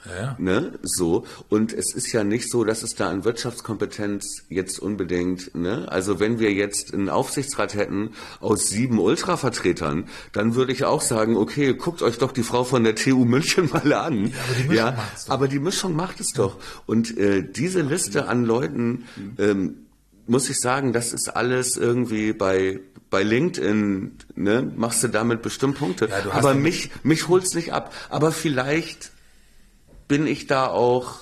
Ja. Ne, so. Und es ist ja nicht so, dass es da an Wirtschaftskompetenz jetzt unbedingt, ne, also wenn wir jetzt einen Aufsichtsrat hätten aus sieben Ultravertretern, dann würde ich auch sagen, okay, guckt euch doch die Frau von der T U München mal an. Ja, aber die Mischung ja, macht's doch. aber die Mischung macht es doch. Und äh, diese Liste an Leuten, ähm, muss ich sagen, das ist alles irgendwie bei bei LinkedIn, ne, machst du damit bestimmt Punkte. Ja, du hast aber ja- mich mich holt's nicht ab. Aber vielleicht bin ich da auch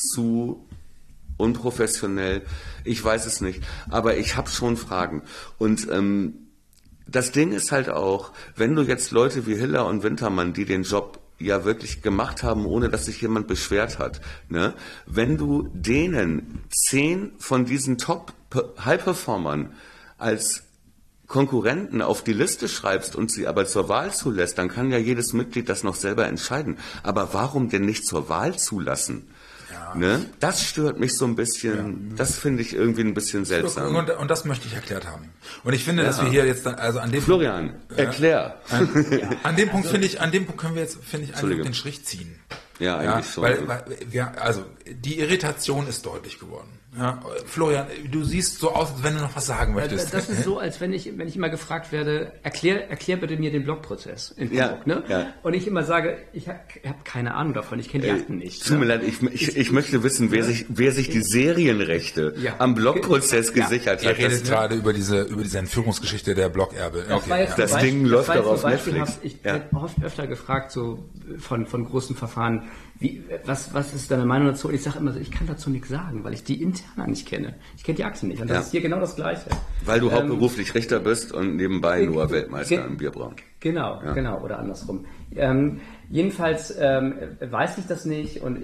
zu unprofessionell? Ich weiß es nicht. Aber ich habe schon Fragen. Und ähm, das Ding ist halt auch, wenn du jetzt Leute wie Hiller und Wintermann, die den Job ja wirklich gemacht haben, ohne dass sich jemand beschwert hat, ne? Wenn du denen zehn von diesen Top-High-Performern als Konkurrenten auf die Liste schreibst und sie aber zur Wahl zulässt, dann kann ja jedes Mitglied das noch selber entscheiden. Aber warum denn nicht zur Wahl zulassen? Ja. Ne? Das stört mich so ein bisschen, ja. Das finde ich irgendwie ein bisschen seltsam. Und, und das möchte ich erklärt haben. Und ich finde, ja. dass wir hier jetzt, dann, also an dem Florian, Punkt, erklär. An, ja. an dem Punkt finde ich, an dem Punkt können wir jetzt, finde ich, einfach den Strich ziehen. Ja, eigentlich schon. Weil, weil wir, also die Irritation ist deutlich geworden. Ja, Florian, du siehst so aus, als wenn du noch was sagen möchtest. Das ist so, als wenn ich, wenn ich immer gefragt werde, erklär, erklär bitte mir den Blogprozess in Hamburg, ja, ne? Ja. Und ich immer sage, ich habe hab keine Ahnung davon, ich kenne die Akten nicht. Tut mir leid, ich, ich, ich möchte wissen, wer sich, wer sich die Serienrechte ja. am Blogprozess ja. gesichert Ihr hat. redet das, gerade über diese, über diese Entführungsgeschichte der Blogerbe. Das, okay, das Beispiel, Ding läuft doch auf Netflix. Ich ja. werde oft öfter gefragt, so von, von großen Verfahren, wie, was, was ist deine Meinung dazu? Und ich sage immer so, ich kann dazu nichts sagen, weil ich die Interna nicht kenne. Ich kenne die Akten nicht. Und das ja. ist hier genau das Gleiche. Weil du ähm, hauptberuflich Richter bist und nebenbei äh, nur Weltmeister ge- im Bierbrauen. Genau, ja. genau, oder andersrum. Ähm, jedenfalls ähm, weiß ich das nicht und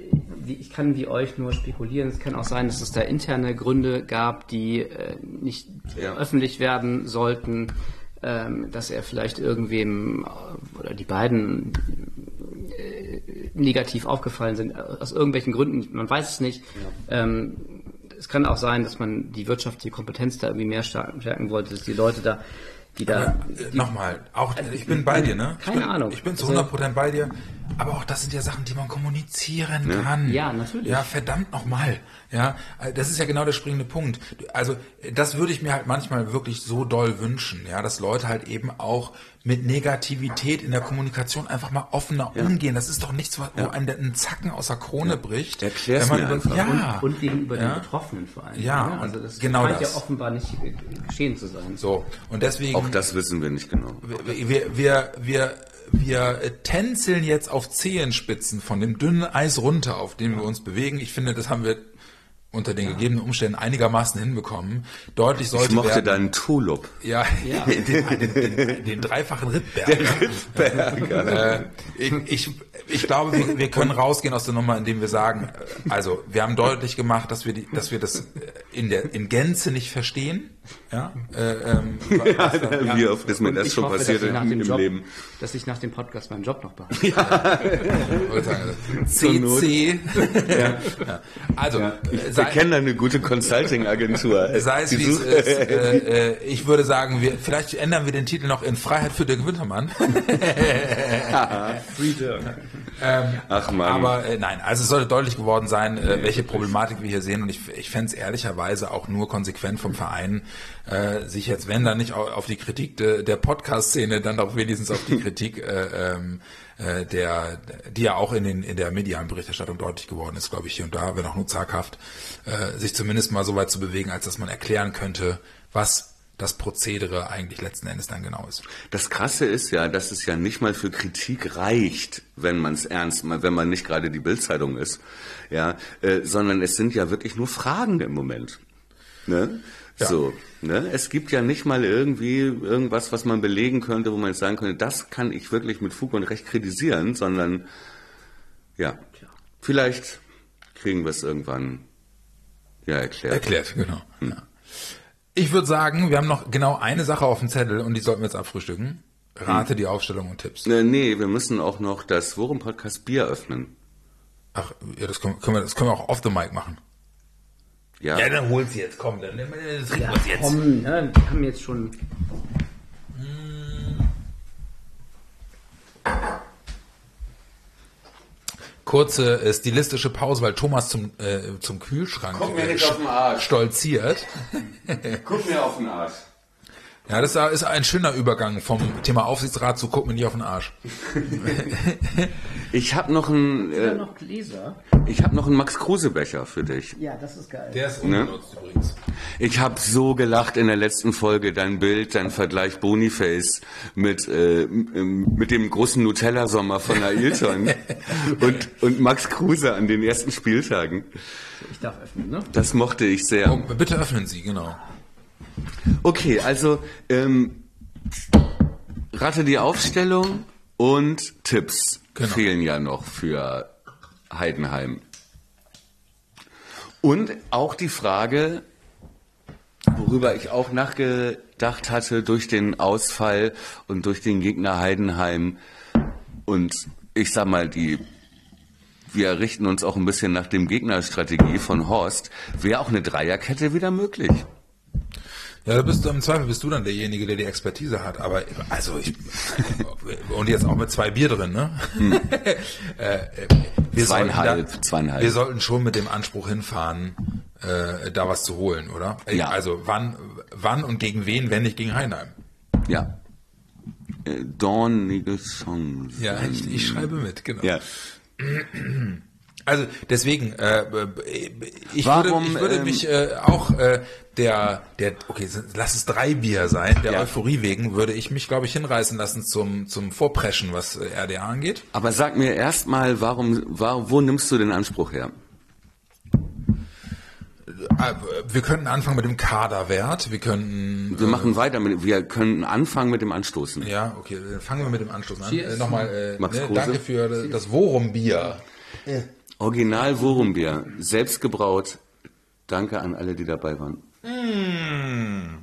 ich kann wie euch nur spekulieren. Es kann auch sein, dass es da interne Gründe gab, die äh, nicht ja. öffentlich werden sollten, ähm, dass er vielleicht irgendwem oder die beiden äh, negativ aufgefallen sind, aus irgendwelchen Gründen, man weiß es nicht. Ja. Ähm, es kann auch sein, dass man die wirtschaftliche Kompetenz da irgendwie mehr stärken wollte, dass die Leute da Die da, die, nochmal, auch ich bin bei dir, ne? Keine ich bin, Ahnung. Ich bin zu hundert Prozent bei dir, aber auch das sind ja Sachen, die man kommunizieren ja. kann. Ja, natürlich. Ja, verdammt nochmal. Ja, das ist ja genau der springende Punkt. Also, das würde ich mir halt manchmal wirklich so doll wünschen, ja, dass Leute halt eben auch mit Negativität in der Kommunikation einfach mal offener ja. umgehen. Das ist doch nichts, wo ja. einem ein Zacken aus der Krone ja. bricht. Erklär's mir einfach. Ja. Und, und gegenüber ja. den Betroffenen vor allem. Ja, ja. Also das genau scheint das. ja offenbar nicht geschehen zu sein. So, und deswegen... Auch das wissen wir nicht genau. Wir, wir, wir, wir, wir tänzeln jetzt auf Zehenspitzen von dem dünnen Eis runter, auf dem wir uns bewegen. Ich finde, das haben wir unter den ja. gegebenen Umständen einigermaßen hinbekommen. Deutlich sollte ich mochte werden, deinen Tulip. Ja, ja. Den, den, den, den dreifachen Rittberger. Rittberger. äh, ich, ich, ich glaube, wir, wir können rausgehen aus der Nummer, indem wir sagen, also wir haben deutlich gemacht, dass wir, die, dass wir das in, der, in Gänze nicht verstehen. Ja, äh, ähm, ja, ja. Wie oft ist mir das schon hoffe, passiert im, im Job, Leben? Dass ich nach dem Podcast meinen Job noch behalte. Ja. C C. Ja. Ja. Also, ja. Ich sei, kenne da eine gute Consulting-Agentur. Sei es wie es ist. Äh, äh, ich würde sagen, wir, vielleicht ändern wir den Titel noch in Freiheit für Dirk Wintermann. Free Dirk. Ähm, Ach man. Aber äh, nein, also es sollte deutlich geworden sein, äh, welche Problematik wir hier sehen. Und ich, ich fände es ehrlicherweise auch nur konsequent vom Verein, äh, sich jetzt, wenn dann nicht auf, auf die Kritik de, der Podcast-Szene, dann doch wenigstens auf die Kritik äh, ähm, äh, der, die ja auch in den in der medialen Berichterstattung deutlich geworden ist, glaube ich, hier und da, wenn auch nur zaghaft, äh, sich zumindest mal so weit zu bewegen, als dass man erklären könnte, was das Prozedere eigentlich letzten Endes dann genau ist. Das Krasse ist ja, dass es ja nicht mal für Kritik reicht, wenn man es ernst meint, wenn man nicht gerade die Bild-Zeitung ist, ja, äh, sondern es sind ja wirklich nur Fragen im Moment. Ne? Ja. So, ne? Es gibt ja nicht mal irgendwie irgendwas, was man belegen könnte, wo man jetzt sagen könnte, das kann ich wirklich mit Fug und Recht kritisieren, sondern ja, vielleicht kriegen wir es irgendwann ja erklärt. Erklärt, genau. Hm. Ja. Ich würde sagen, wir haben noch genau eine Sache auf dem Zettel und die sollten wir jetzt abfrühstücken. Rate hm. die Aufstellung und Tipps. Äh, nee, wir müssen auch noch das Forum-Podcast Bier öffnen. Ach, ja, das können, können wir, das können wir auch off the mic machen. Ja, ja, dann holen Sie jetzt, komm, dann nehmen wir das ja, jetzt. Komm, ne, wir haben jetzt schon... kurze äh, stilistische Pause, weil Thomas zum, äh, zum Kühlschrank Guck mir äh, nicht auf den Arsch. stolziert. Guck mir auf den Arsch. Ja, das ist ein schöner Übergang vom Thema Aufsichtsrat zu guck mir nicht auf den Arsch. Ich habe noch einen Ja, äh, noch Gläser. ich habe noch einen Max Kruse Becher für dich. Ja, das ist geil. Der ist unbenutzt ne? übrigens. Ich habe so gelacht in der letzten Folge, dein Bild, dein Vergleich Boniface mit äh, m- mit dem großen Nutella-Sommer von Ailton und, und Max Kruse an den ersten Spieltagen. Ich darf öffnen, ne? Das mochte ich sehr. Oh, bitte öffnen Sie, genau. Okay, also ähm, rate die Aufstellung und Tipps Genau. fehlen ja noch für Heidenheim. Und auch die Frage, worüber ich auch nachgedacht hatte durch den Ausfall und durch den Gegner Heidenheim. Und ich sag mal, die wir richten uns auch ein bisschen nach dem Gegnerstrategie von Horst. Wäre auch eine Dreierkette wieder möglich? Ja, da bist du im Zweifel bist du dann derjenige, der die Expertise hat. Aber also ich und jetzt auch mit zwei Bier drin, ne? Hm. äh, wir Zweieinhalb, da, zweieinhalb. Wir sollten schon mit dem Anspruch hinfahren, äh, da was zu holen, oder? Ja. Also wann, wann und gegen wen, wenn nicht gegen Heidenheim? Ja. Äh, Dornige Chancen. Ja, ich, ich schreibe mit, genau. Ja. Also deswegen, äh, ich Warum, würde, ich würde ähm, mich äh, auch äh, der, der, okay, lass es drei Bier sein, der Ja. Euphorie wegen, würde ich mich, glaube ich, hinreißen lassen zum zum Vorpreschen, was äh, R D A angeht. Aber sag mir erstmal, warum, warum, wo nimmst du den Anspruch her? Äh, Wir könnten anfangen mit dem Kaderwert, wir könnten... Wir machen weiter mit, wir können anfangen mit dem Anstoßen. Ja, okay, dann fangen wir mit dem Anschluss an. Cheers. Äh, Nochmal, äh, Max ne, Kruse. danke für das Worum-Bier. Original Wurumbier, selbst gebraut. Danke an alle, die dabei waren. Mm.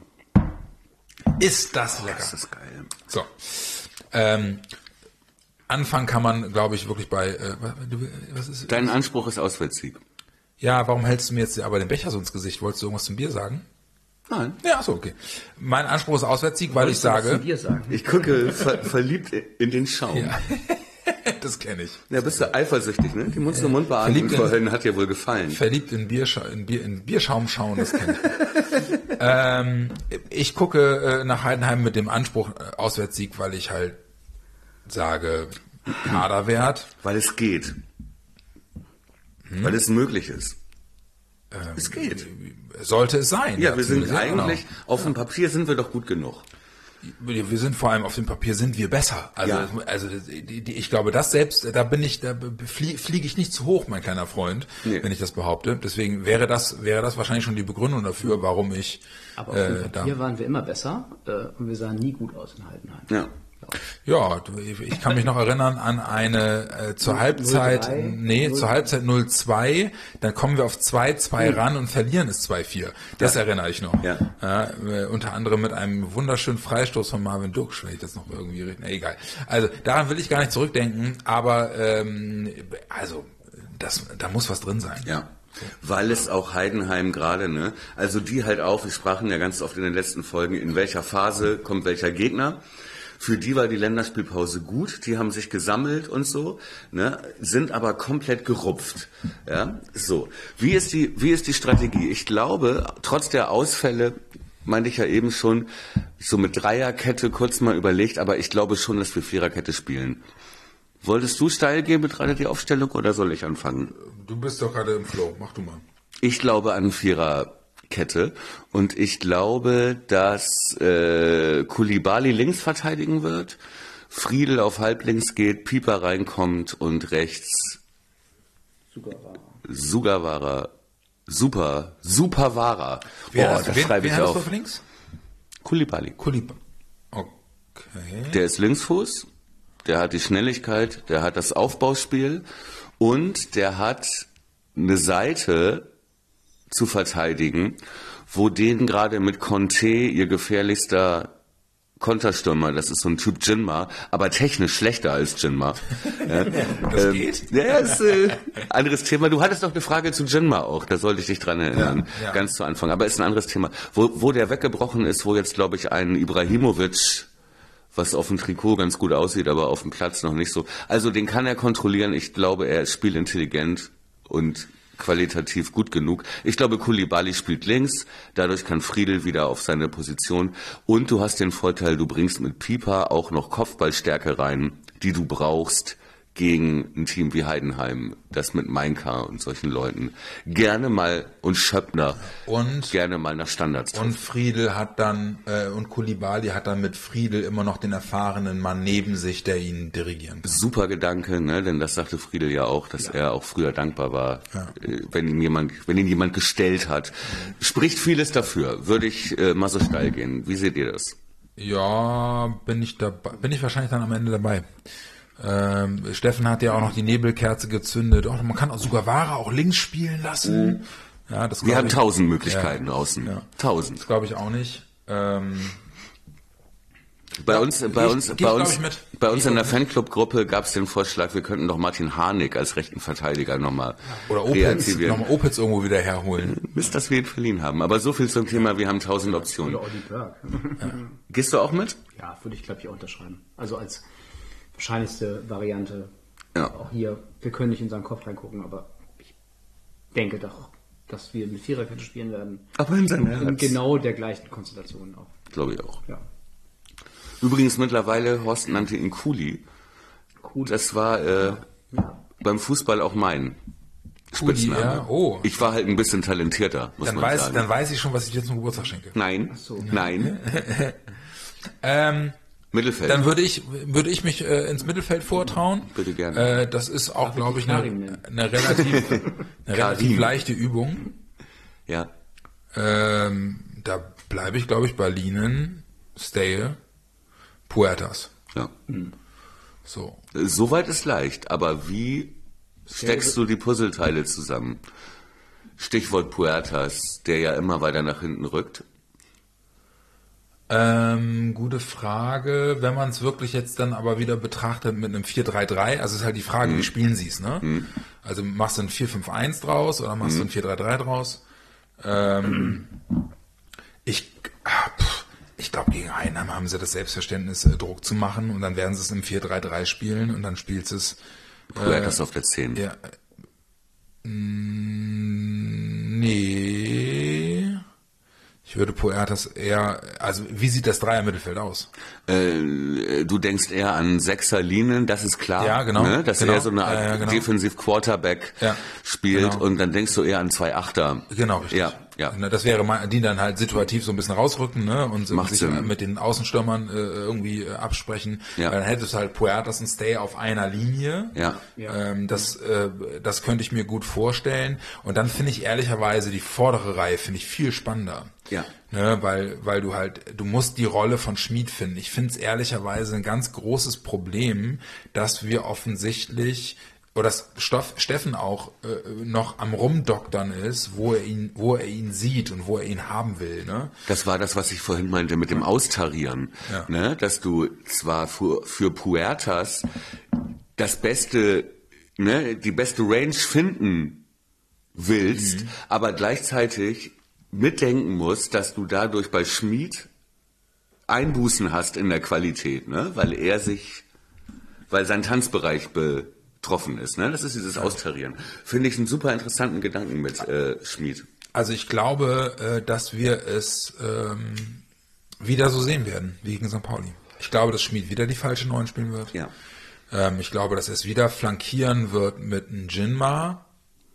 Ist das lecker. Das ist geil. So. Ähm, anfangen kann man, glaube ich, wirklich bei... Äh, was ist, Dein Anspruch ist Auswärtssieg. ja, warum hältst du mir jetzt aber den Becher so ins Gesicht? Wolltest du irgendwas zum Bier sagen? Nein. Ja, achso, okay. Mein Anspruch ist Auswärtssieg, weil ich Wolltest du was sage... zu Bier sagen? Ich gucke ver verliebt in den Schaum. Ja. Das kenne ich. Ja, bist du eifersüchtig, ne? Die Mund-zu-Mund-Beatmung Verliebt in- vorhin hat dir wohl gefallen. Verliebt in, Bierscha in, Bier in Bierschaum schauen, das kenne ich. ähm, ich gucke äh, nach Heidenheim mit dem Anspruch äh, Auswärtssieg, weil ich halt sage, Kaderwert. Weil es geht. Hm? Weil es möglich ist. Es geht. Sollte es sein. Ja, wir sind zumindest, eigentlich, genau. auf dem Papier sind wir doch gut genug. Wir wir sind vor allem auf dem Papier sind wir besser. Also, Ja. also die, die, ich glaube, das selbst, da bin ich, da flie- fliege ich nicht zu hoch, mein kleiner Freund, Nee. wenn ich das behaupte. Deswegen wäre das, wäre das wahrscheinlich schon die Begründung dafür, warum ich Aber auf dem äh, da. Papier waren wir immer besser äh, und wir sahen nie gut aus in Heidenheim. Ja. Ja, du, ich kann mich noch erinnern an eine äh, zur Halbzeit, null drei, nee, null zur Halbzeit null zwei, dann kommen wir auf zwei zwei ran und verlieren es zwei vier. Das Ja. erinnere ich noch. Ja. Ja, äh, unter anderem mit einem wunderschönen Freistoß von Marvin Duksch, wenn ich das noch irgendwie richtig, na egal. Also daran will ich gar nicht zurückdenken, aber ähm, also das, da muss was drin sein. Ja. Weil es auch Heidenheim gerade, ne? Also die halt auch, wir sprachen ja ganz oft in den letzten Folgen, in welcher Phase kommt welcher Gegner. Für die war die Länderspielpause gut, die haben sich gesammelt und so, ne, sind aber komplett gerupft. Ja, so. Wie ist die, wie ist die Strategie? Ich glaube, trotz der Ausfälle, meinte ich ja eben schon, so mit Dreierkette kurz mal überlegt, aber ich glaube schon, dass wir Viererkette spielen. Wolltest du steil gehen mit gerade die Aufstellung oder soll ich anfangen? Du bist doch gerade im Flow, mach du mal. Ich glaube an Viererkette und ich glaube, dass äh, Koulibaly links verteidigen wird, Friedel auf halblinks geht, Pieper reinkommt und rechts Sugawara, super, Superwara. Wer, Oh, hast- das wen, schreibe wen ich hast auf. du auf links? Koulibaly. Kulib. Okay. Der ist Linksfuß, der hat die Schnelligkeit, der hat das Aufbauspiel und der hat eine Seite zu verteidigen, wo denen gerade mit Conte ihr gefährlichster Konterstürmer, das ist so ein Typ Jinma, aber technisch schlechter als Jinma. Ja, Das ähm, geht? Ja, ist äh, anderes Thema. Du hattest doch eine Frage zu Jinma auch, da sollte ich dich dran erinnern, Ja, ja. ganz zu Anfang. Aber ist ein anderes Thema. Wo, wo der weggebrochen ist, wo jetzt, glaube ich, ein Ibrahimovic was auf dem Trikot ganz gut aussieht, aber auf dem Platz noch nicht so. Also den kann er kontrollieren. Ich glaube, er ist spielintelligent und qualitativ gut genug. Ich glaube, Koulibaly spielt links, dadurch kann Friedel wieder auf seine Position. Und du hast den Vorteil, du bringst mit Pieper auch noch Kopfballstärke rein, die du brauchst gegen ein Team wie Heidenheim, das mit Mainka und solchen Leuten gerne mal und Schöppner Und gerne mal nach Standards trifft. Und Friedel hat dann, äh, und Koulibaly hat dann mit Friedel immer noch den erfahrenen Mann neben sich, der ihn dirigieren kann. Super Gedanke, ne? Denn das sagte Friedel ja auch, dass ja. er auch früher dankbar war, ja. äh, wenn ihn jemand, wenn ihn jemand gestellt hat. Mhm. Spricht vieles dafür. Würde ich äh, mal so steil gehen. Wie seht ihr das? Ja, bin ich dabei, bin ich wahrscheinlich dann am Ende dabei. Ähm, Steffen hat ja auch noch die Nebelkerze gezündet. Oh, man kann auch sogar Ware auch links spielen lassen. Mhm. Ja, das Wir haben ich, tausend Möglichkeiten ja, außen. Ja. Tausend. Das glaube ich auch nicht. Ähm, bei ja, uns, bei uns, ich, bei ich, uns, mit. bei uns ich in der Fanclub-Gruppe gab es den Vorschlag, wir könnten doch Martin Harnik als rechten Verteidiger nochmal oder Opitz, nochmal Opitz irgendwo wieder herholen. Bis dass wir ihn verliehen haben. Aber so viel zum Thema, wir haben tausend Optionen. Oder Olli Berg. Ja. Gehst du auch mit? Ja, würde ich glaube ich auch unterschreiben. Also als wahrscheinlichste Variante. Ja. Auch hier, wir können nicht in seinen Kopf reingucken, aber ich denke doch, dass wir mit Viererkette spielen werden. Aber in seinem Herz. In genau der gleichen Konstellation auch. Glaube ich auch. Ja. Übrigens mittlerweile, Horst nannte ihn Kuli. Kuli. Das war äh, ja. beim Fußball auch mein Kuli, Spitzname. Ja. Oh. Ich war halt ein bisschen talentierter, muss dann man weiß, sagen. Dann weiß ich schon, was ich dir zum Geburtstag schenke. Nein, Ach so. nein. ähm, Mittelfeld. Dann würde ich, würde ich mich äh, ins Mittelfeld vortrauen. Bitte gerne. Äh, das ist auch, glaube ich, eine, eine relativ, eine relativ leichte Übung. Ja. Ähm, da bleibe ich, glaube ich, bei Linen, Steje, Puertas. Ja. So. Soweit ist leicht, aber wie steckst du die Puzzleteile zusammen? Stichwort Puertas, der ja immer weiter nach hinten rückt. Ähm, gute Frage. Wenn man es wirklich jetzt dann aber wieder betrachtet mit einem vier drei drei, also ist halt die Frage, mhm. wie spielen sie es, ne? Mhm. Also machst du ein vier fünf eins draus oder machst mhm. du ein vier drei drei draus? Ähm, ich ich glaube, gegen Heidenheim haben sie das Selbstverständnis, äh, Druck zu machen und dann werden sie es im vier drei drei spielen und dann spielst du es. Puertas äh, auf der zehn. Ja, äh, nee. Ich würde Puertas eher, also wie sieht das Dreier-Mittelfeld aus? Äh, du denkst eher an Sechser-Linien, das ist klar. Ja, genau. Ne? Dass genau. er so eine Art äh, genau. Defensiv-Quarterback ja, spielt genau. und dann denkst du eher an zwei Achter. Genau, richtig. Ja, ja. Das wäre mal, die dann halt situativ so ein bisschen rausrücken, ne, und so sich Sinn. mit den Außenstürmern äh, irgendwie äh, absprechen. Ja. Weil dann hättest du halt Puertas und Stay auf einer Linie. Ja. Ähm, das, äh, das könnte ich mir gut vorstellen. Und dann finde ich ehrlicherweise die vordere Reihe finde ich viel spannender. Ja. Ne, weil, weil du halt, du musst die Rolle von Schmid finden. Ich finde es ehrlicherweise ein ganz großes Problem, dass wir offensichtlich, oder dass Stoff, Steffen auch äh, noch am Rumdoktern ist, wo er ihn, wo er ihn sieht und wo er ihn haben will. Ne? Das war das, was ich vorhin meinte mit dem Austarieren. Ja. Ne? Dass du zwar für, für Puertas das beste, ne, die beste Range finden willst, mhm. aber gleichzeitig mitdenken musst, dass du dadurch bei Schmid Einbußen hast in der Qualität, ne? Weil er sich, weil sein Tanzbereich betroffen ist. Ne? Das ist dieses Austarieren. Finde ich einen super interessanten Gedanken mit äh, Schmid. Also ich glaube, äh, dass wir es ähm, wieder so sehen werden, wie gegen Sankt Pauli. Ich glaube, dass Schmid wieder die falsche Neun spielen wird. Ja. Ähm, ich glaube, dass er es wieder flankieren wird mit einem Jinma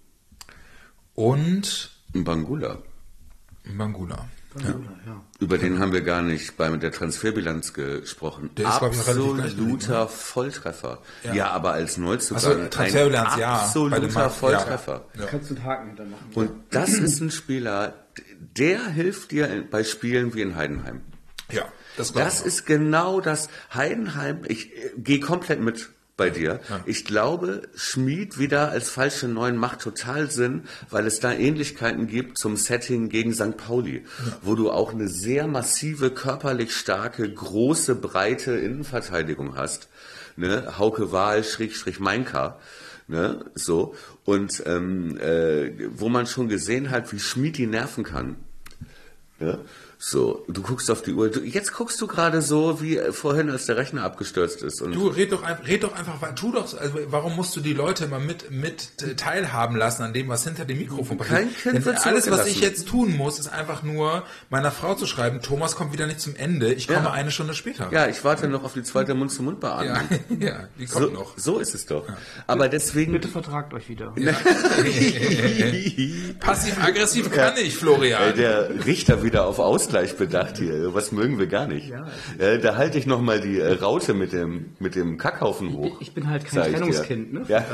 und Bangula. Bangula. Bangula, ja. ja. Über den haben wir gar nicht bei der Transferbilanz gesprochen. Der ist, glaube ich, absoluter Volltreffer. Ja. ja, aber als Neuzugang also, Transferbilanz, ein ja, absoluter Volltreffer. Ja. Ja. Kannst du einen Haken hinter machen. Und das ist ein Spieler, der hilft dir bei Spielen wie in Heidenheim. Ja, das, das ist genau das. Heidenheim, ich äh, gehe komplett mit bei dir. Ja. Ich glaube, Schmid wieder als falsche Neun macht total Sinn, weil es da Ähnlichkeiten gibt zum Setting gegen Sankt Pauli, ja. wo du auch eine sehr massive, körperlich starke, große, breite Innenverteidigung hast. Ne? Hauke Wahl, Schrägstrich Mainka. Ne? So. Und ähm, äh, wo man schon gesehen hat, wie Schmid die nerven kann. Ja? So, du guckst auf die Uhr. Du, jetzt guckst du gerade so, wie vorhin, als der Rechner abgestürzt ist. Und du, red doch, red doch einfach, tu doch, also warum musst du die Leute immer mit, mit teilhaben lassen an dem, was hinter dem Mikrofon passiert? Kein Kind wird alles, was ich jetzt tun muss, ist einfach nur meiner Frau zu schreiben, Thomas kommt wieder nicht zum Ende, ich komme ja. eine Stunde später. Ja, ich warte noch auf die zweite Mund-zu-Mund-Beatmung. Ja, ja, die kommt so, noch. So ist es doch. Ja. Aber deswegen... Bitte vertragt euch wieder. Ja. Passiv-aggressiv kann ich, Florian. Der Richter wieder auf Ausgleich bedacht hier. Was mögen wir gar nicht. Ja. Äh, da halte ich noch mal die äh, Raute mit dem mit dem Kackhaufen hoch. Ich, ich bin halt kein Trennungskind, ne? Ja.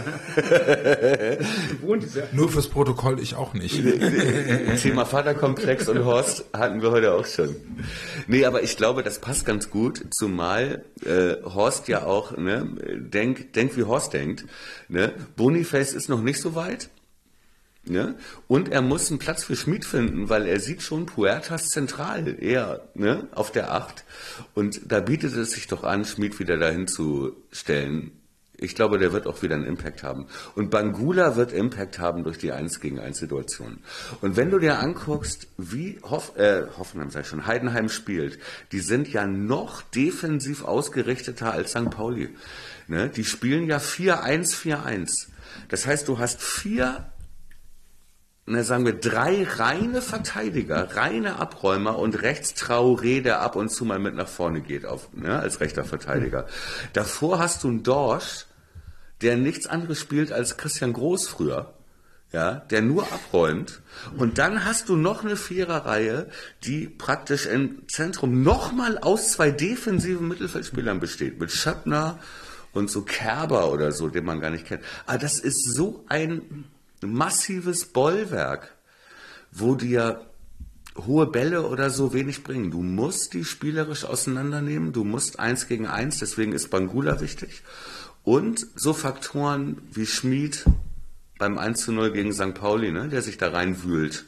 Nur fürs Protokoll ich auch nicht. Thema Vaterkomplex und Horst hatten wir heute auch schon. Nee, aber ich glaube, das passt ganz gut, zumal äh, Horst ja auch, ne, denk, denk wie Horst denkt. Ne? Boniface ist noch nicht so weit. Ne? Und er muss einen Platz für Schmid finden, weil er sieht schon Puertas zentral eher, ne, auf der Acht. Und da bietet es sich doch an, Schmid wieder dahin zu stellen. Ich glaube, der wird auch wieder einen Impact haben. Und Bangula wird Impact haben durch die eins gegen eins Situation. Und wenn du dir anguckst, wie Hoff, äh, Hoffenheim, sag ich schon, Heidenheim spielt, die sind ja noch defensiv ausgerichteter als Sankt Pauli. Ne? Die spielen ja vier eins vier eins. Das heißt, du hast vier Na, sagen wir, drei reine Verteidiger, reine Abräumer und rechts Traoré, der ab und zu mal mit nach vorne geht, auf, ne, als rechter Verteidiger. Davor hast du einen Dorsch, der nichts anderes spielt als Christian Groß früher, ja, der nur abräumt. Und dann hast du noch eine Viererreihe, die praktisch im Zentrum nochmal aus zwei defensiven Mittelfeldspielern besteht, mit Schöppner und so Kerber oder so, den man gar nicht kennt. Aber das ist so ein massives Bollwerk, wo dir hohe Bälle oder so wenig bringen. Du musst die spielerisch auseinandernehmen, du musst eins gegen eins, deswegen ist Bangula wichtig. Und so Faktoren wie Schmid beim eins zu null gegen Sankt Pauli, ne, der sich da reinwühlt.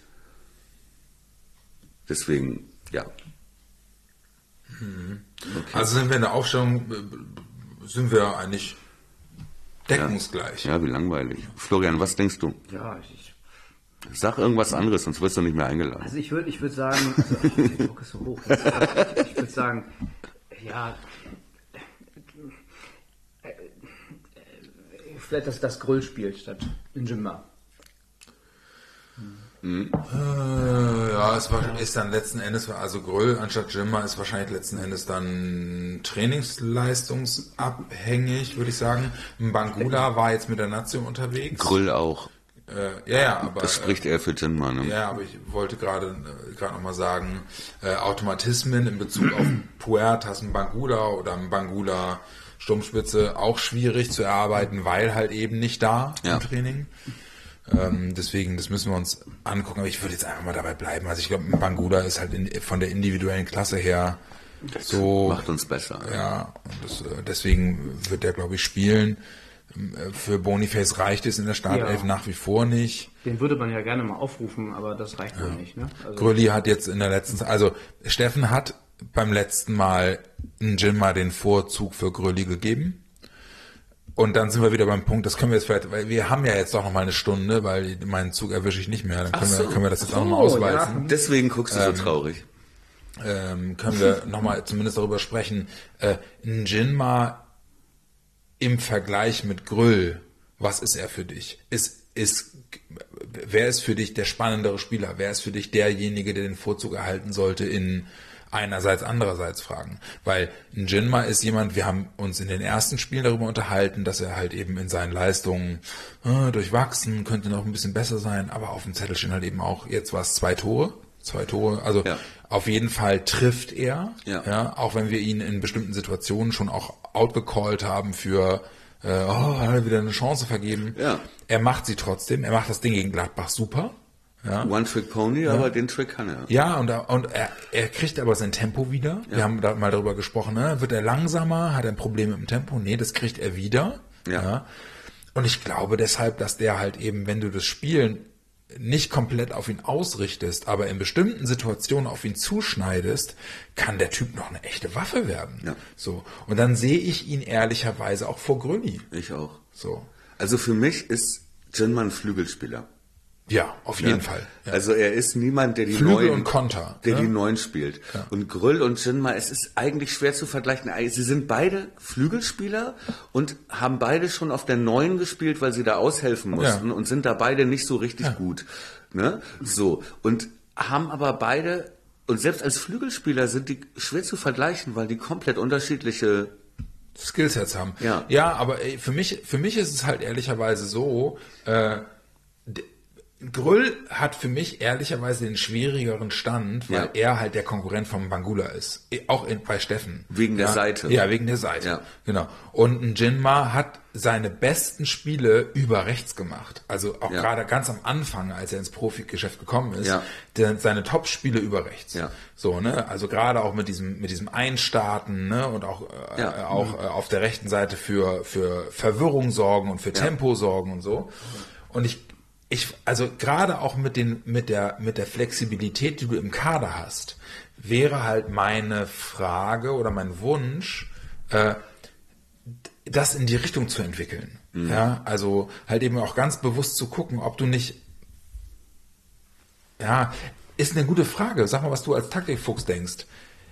Deswegen, ja. Okay. Also sind wir in der Aufstellung, sind wir eigentlich deckungsgleich. Ja, ja, wie langweilig. Florian, was denkst du? Ja, ich... Sag irgendwas anderes, sonst wirst du nicht mehr eingeladen. Also ich würde ich würd sagen, also, der Druck ist so hoch. Ich würde sagen, ja, äh, äh, vielleicht, dass das Gröll spielt statt Njima. Mhm. Äh, ja, es war, ist dann letzten Endes, also Gröll anstatt Jimmer ist wahrscheinlich letzten Endes dann trainingsleistungsabhängig, würde ich sagen. Bangula war jetzt mit der Nation unterwegs. Gröll auch. Äh, ja, ja, aber... Das spricht eher für Jimmer, ne? Ja, aber ich wollte gerade äh, gerade nochmal sagen, äh, Automatismen in Bezug auf Puertas, ein Bangula oder ein Bangula Sturmspitze auch schwierig zu erarbeiten, weil halt eben nicht da ja. im Training. Ähm, deswegen, das müssen wir uns angucken. Aber ich würde jetzt einfach mal dabei bleiben. Also ich glaube, Bangula ist halt in, von der individuellen Klasse her das so... macht uns besser. Ja, und das, deswegen wird der, glaube ich, spielen. Für Boniface reicht es in der Startelf ja. nach wie vor nicht. Den würde man ja gerne mal aufrufen, aber das reicht wohl ja. nicht. Ne? Also Gröli hat jetzt in der letzten... Also Steffen hat beim letzten Mal Njima den Vorzug für Gröli gegeben. Und dann sind wir wieder beim Punkt, das können wir jetzt vielleicht, weil wir haben ja jetzt doch noch mal eine Stunde, weil meinen Zug erwische ich nicht mehr, dann können, so. wir, können wir das jetzt so, auch noch mal ausweisen. Ja. Deswegen guckst du ähm, so traurig. Ähm, können wir noch mal zumindest darüber sprechen, äh, Njima im Vergleich mit Gröll, was ist er für dich? Ist, ist, wer ist für dich der spannendere Spieler? Wer ist für dich derjenige, der den Vorzug erhalten sollte in einerseits, andererseits Fragen? Weil Njinma ist jemand, wir haben uns in den ersten Spielen darüber unterhalten, dass er halt eben in seinen Leistungen äh, durchwachsen, könnte noch ein bisschen besser sein, aber auf dem Zettel stehen halt eben auch, jetzt war es zwei Tore, zwei Tore, also ja. auf jeden Fall trifft er, ja. ja, auch wenn wir ihn in bestimmten Situationen schon auch outgecallt haben für, äh, oh, hat er wieder eine Chance vergeben. Ja. Er macht sie trotzdem, er macht das Ding gegen Gladbach super. Ja. One-Trick-Pony, ja. aber den Trick kann er. Ja, und, und er, er kriegt aber sein Tempo wieder. Ja. Wir haben da mal darüber gesprochen, ne? Wird er langsamer, hat er ein Problem mit dem Tempo? Nee, das kriegt er wieder. Ja. ja. Und ich glaube deshalb, dass der halt eben, wenn du das Spielen nicht komplett auf ihn ausrichtest, aber in bestimmten Situationen auf ihn zuschneidest, kann der Typ noch eine echte Waffe werden. Ja. So. Und dann sehe ich ihn ehrlicherweise auch vor Gröni. Ich auch. So. Also für mich ist Njinma ein Flügelspieler. Ja, auf jeden Ja. Fall. Ja. Also er ist niemand, der die Flügel neuen und Konter, der ne? die neuen spielt. Ja. Und Grüll und Jinma, es ist eigentlich schwer zu vergleichen. Sie sind beide Flügelspieler und haben beide schon auf der neuen gespielt, weil sie da aushelfen mussten Ja. und sind da beide nicht so richtig Ja. gut. Ne? So. Und haben aber beide, und selbst als Flügelspieler sind die schwer zu vergleichen, weil die komplett unterschiedliche Skillsets haben. Ja. Ja, aber ey, für mich, für mich ist es halt ehrlicherweise so, äh, d- Grüll hat für mich ehrlicherweise den schwierigeren Stand, weil Ja. er halt der Konkurrent von Bangula ist. Eh, Auch in, bei Steffen. Wegen der ja, Seite. Ja, wegen der Seite. Ja. Genau. Und ein Jinma hat seine besten Spiele über rechts gemacht. Also auch Ja. gerade ganz am Anfang, als er ins Profigeschäft gekommen ist, Ja. der, seine Top-Spiele über rechts. Ja. So, ne? Also gerade auch mit diesem, mit diesem Einstarten, ne? Und auch, äh, Ja. auch äh, auf der rechten Seite für, für Verwirrung sorgen und für Tempo sorgen und so. Und ich, ich, also gerade auch mit den, mit der, mit der Flexibilität, die du im Kader hast, wäre halt meine Frage oder mein Wunsch, äh, das in die Richtung zu entwickeln. Mhm. Ja, also halt eben auch ganz bewusst zu gucken, ob du nicht, ja, ist eine gute Frage. Sag mal, was du als Taktikfuchs denkst.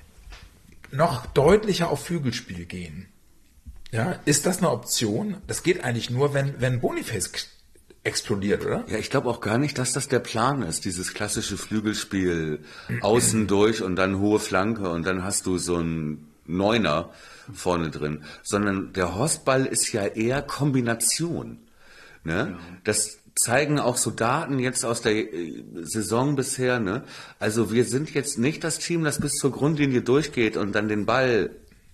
Noch deutlicher auf Flügelspiel gehen. Ja, ist das eine Option? Das geht eigentlich nur, wenn, wenn Boniface k- explodiert, oder? Ja, ich glaube auch gar nicht, dass das der Plan ist, dieses klassische Flügelspiel, außen durch und dann hohe Flanke und dann hast du so einen Neuner vorne drin, sondern der Horstball ist ja eher Kombination. Ne? Das zeigen auch so Daten jetzt aus der äh, Saison bisher. Ne? Also wir sind jetzt nicht das Team, das bis zur Grundlinie durchgeht und dann den Ball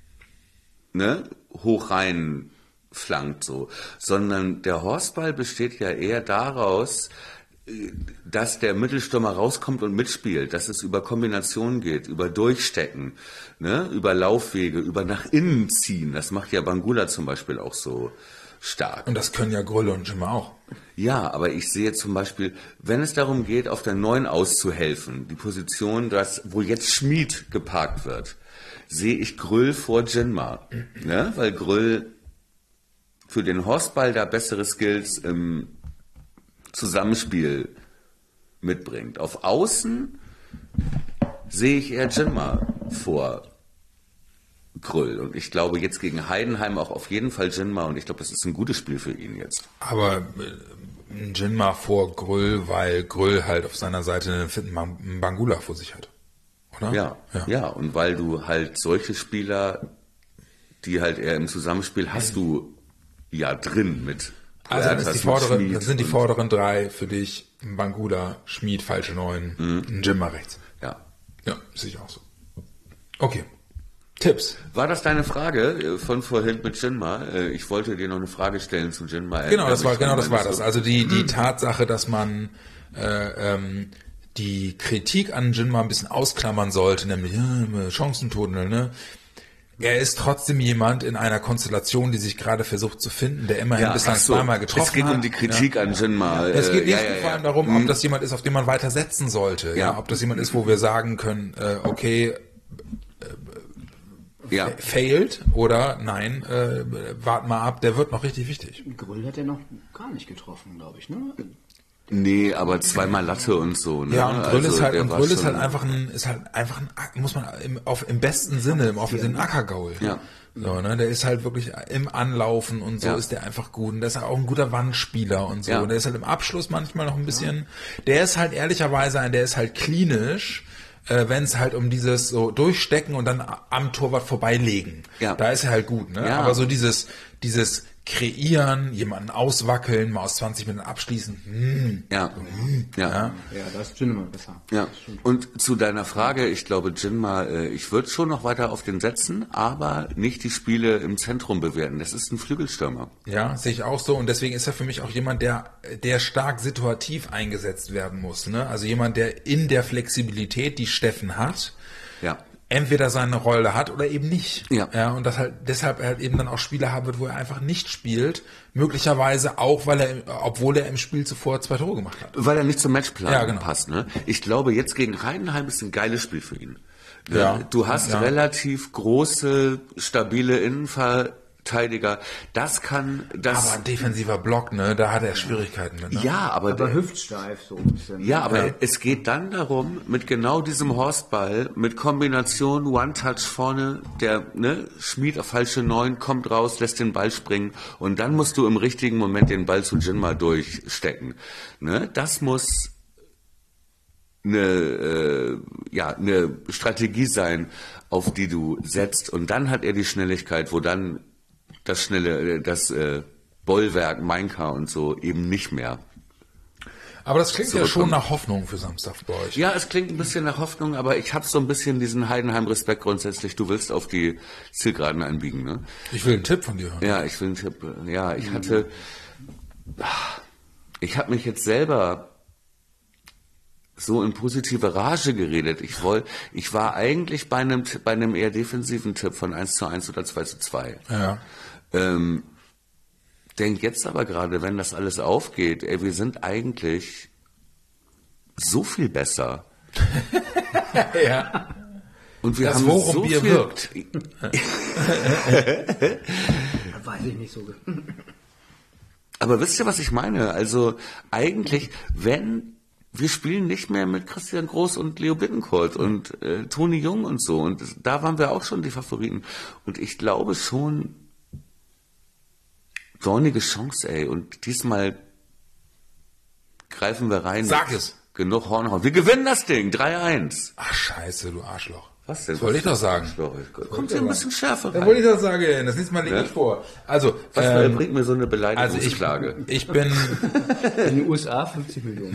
ne, hoch rein flankt, so, sondern der Horstball besteht ja eher daraus, äh, dass der Mittelstürmer rauskommt und mitspielt, dass es über Kombinationen geht, über Durchstecken, ne, über Laufwege, über nach innen ziehen. Das macht ja Bangula zum Beispiel auch so stark. Und das können ja Grülle und Jimmer auch. Ja, aber ich sehe zum Beispiel, wenn es darum geht, auf der neuen auszuhelfen, die Position, das, wo jetzt Schmied geparkt wird, sehe ich Grüll vor Jinma, ne, weil Grüll für den Horstball da bessere Skills im Zusammenspiel mitbringt. Auf Außen sehe ich eher Jinma vor Grüll. Und ich glaube jetzt gegen Heidenheim auch auf jeden Fall Jinma. Und ich glaube, das ist ein gutes Spiel für ihn jetzt. Aber äh, Jinma vor Grüll, weil Grüll halt auf seiner Seite einen fitten Bang- Bangula vor sich hat. Oder? Ja, ja, ja. Und weil du halt solche Spieler, die halt eher im Zusammenspiel hast du ja drin mit. Also dann, ist die mit vorderen, Schmied dann sind die und- vorderen drei für dich Bangula, Schmied, falsche Neun, ein Jimma rechts. Ja. Ja, sehe ich auch so. Okay. Tipps. War das deine Frage äh, von vorhin mit Jinma? Äh, Ich wollte dir noch eine Frage stellen zu Jinma. Genau, das war Ich genau das war meine, das. Also die die Tatsache, dass man äh, ähm, die Kritik an Jinma ein bisschen ausklammern sollte, nämlich äh, Chancentunnel, ne? Er ist trotzdem jemand in einer Konstellation, die sich gerade versucht zu finden, der immerhin Ja, bislang ach so. zweimal getroffen hat. Es geht um die Kritik ja. an Jinma. Es geht äh, nicht ja, ja, vor ja. allem darum, ob Hm. das jemand ist, auf den man weiter setzen sollte. Ja. Ja. Ob das jemand ist, wo wir sagen können, äh, okay, Ja. failed oder nein, äh, wart mal ab, der wird noch richtig wichtig. Grüll hat er noch gar nicht getroffen, glaube ich, ne? Nee, aber zweimal Latte und so. Ne? Ja, und Grüll Also, ist halt, der und war Grüll ist schon- halt einfach ein, ist halt einfach ein, Ack- muss man im, auf, im besten Sinne, im offensiven Ackergaul. Ja. So, ne, der ist halt wirklich im Anlaufen und so Ja. ist der einfach gut. Und der ist auch ein guter Wandspieler und so. Ja. Und der ist halt im Abschluss manchmal noch ein bisschen, der ist halt ehrlicherweise ein, der ist halt klinisch, äh, wenn es halt um dieses so durchstecken und dann am Torwart vorbeilegen. Ja. Da ist er halt gut, ne? Ja. Aber so dieses, dieses Kreieren, jemanden auswackeln, mal aus zwanzig Minuten abschließen, hm, Ja. Ja. ja. Ja, da ist Jinma besser. Ja, und zu deiner Frage, ich glaube, Jinma, äh, ich würde schon noch weiter auf den setzen, aber nicht die Spiele im Zentrum bewerten. Das ist ein Flügelstürmer. Ja, sehe ich auch so. Und deswegen ist er für mich auch jemand, der, der stark situativ eingesetzt werden muss. Ne? Also jemand, der in der Flexibilität, die Steffen hat, Ja. entweder seine Rolle hat oder eben nicht. Ja. Ja, und das halt, deshalb er halt eben dann auch Spiele haben wird, wo er einfach nicht spielt. Möglicherweise auch, weil er, obwohl er im Spiel zuvor zwei Tore gemacht hat. Weil er nicht zum Matchplan Ja, genau. passt. Ne? Ich glaube, jetzt gegen Heidenheim ist ein geiles Spiel für ihn. Ja. Du hast Ja. relativ große, stabile Innenver Verteidiger, das kann, das... Aber ein defensiver Block, ne, da hat er Schwierigkeiten mit, ne? Ja, aber... Aber der, hüftsteif so ein bisschen. ja, aber Ja. es geht dann darum, mit genau diesem Horstball, mit Kombination One-Touch vorne, der ne, Schmied auf falsche Neun, kommt raus, lässt den Ball springen und dann musst du im richtigen Moment den Ball zu Jinma durchstecken. Ne? Das muss eine, äh, ja, eine Strategie sein, auf die du setzt und dann hat er die Schnelligkeit, wo dann das schnelle, das äh, Bollwerk, Mainka und so eben nicht mehr. Aber das klingt ja schon Zurückkommen. nach Hoffnung für Samstag bei euch. Ja, es klingt ein bisschen nach Hoffnung, aber ich habe so ein bisschen diesen Heidenheim-Respekt grundsätzlich. Du willst auf die Zielgeraden einbiegen, ne? Ich will einen Tipp von dir hören. Ja, ich will einen Tipp. Ja, ich hatte, ich habe mich jetzt selber so in positive Rage geredet. Ich wollte, ich war eigentlich bei einem, bei einem eher defensiven Tipp von eins zu eins oder zwei zu zwei. Ja. Ähm, denk jetzt aber gerade, wenn das alles aufgeht, ey, wir sind eigentlich so viel besser. Ja. Und wir Das haben Worum so Bier viel, wirkt. Weiß ich nicht so. Aber wisst ihr, was ich meine? Also eigentlich, wenn wir spielen nicht mehr mit Christian Groß und Leo Bittencourt und äh, Toni Jung und so. Und da waren wir auch schon die Favoriten. Und ich glaube schon, dornige Chance, ey. Und diesmal greifen wir rein. Sag es. Genug Hornhaut. Wir gewinnen das Ding. drei eins. Ach, scheiße, du Arschloch. Was denn? Das wollte ich doch sagen. Kommt hier ein bisschen schärfer Da rein. wollte ich doch sagen, das nächste Mal lege Ja? ich vor. Also, Was ähm, bringt mir so eine also ich, Beleidigungsklage? ich bin, In den U S A fünfzig Millionen.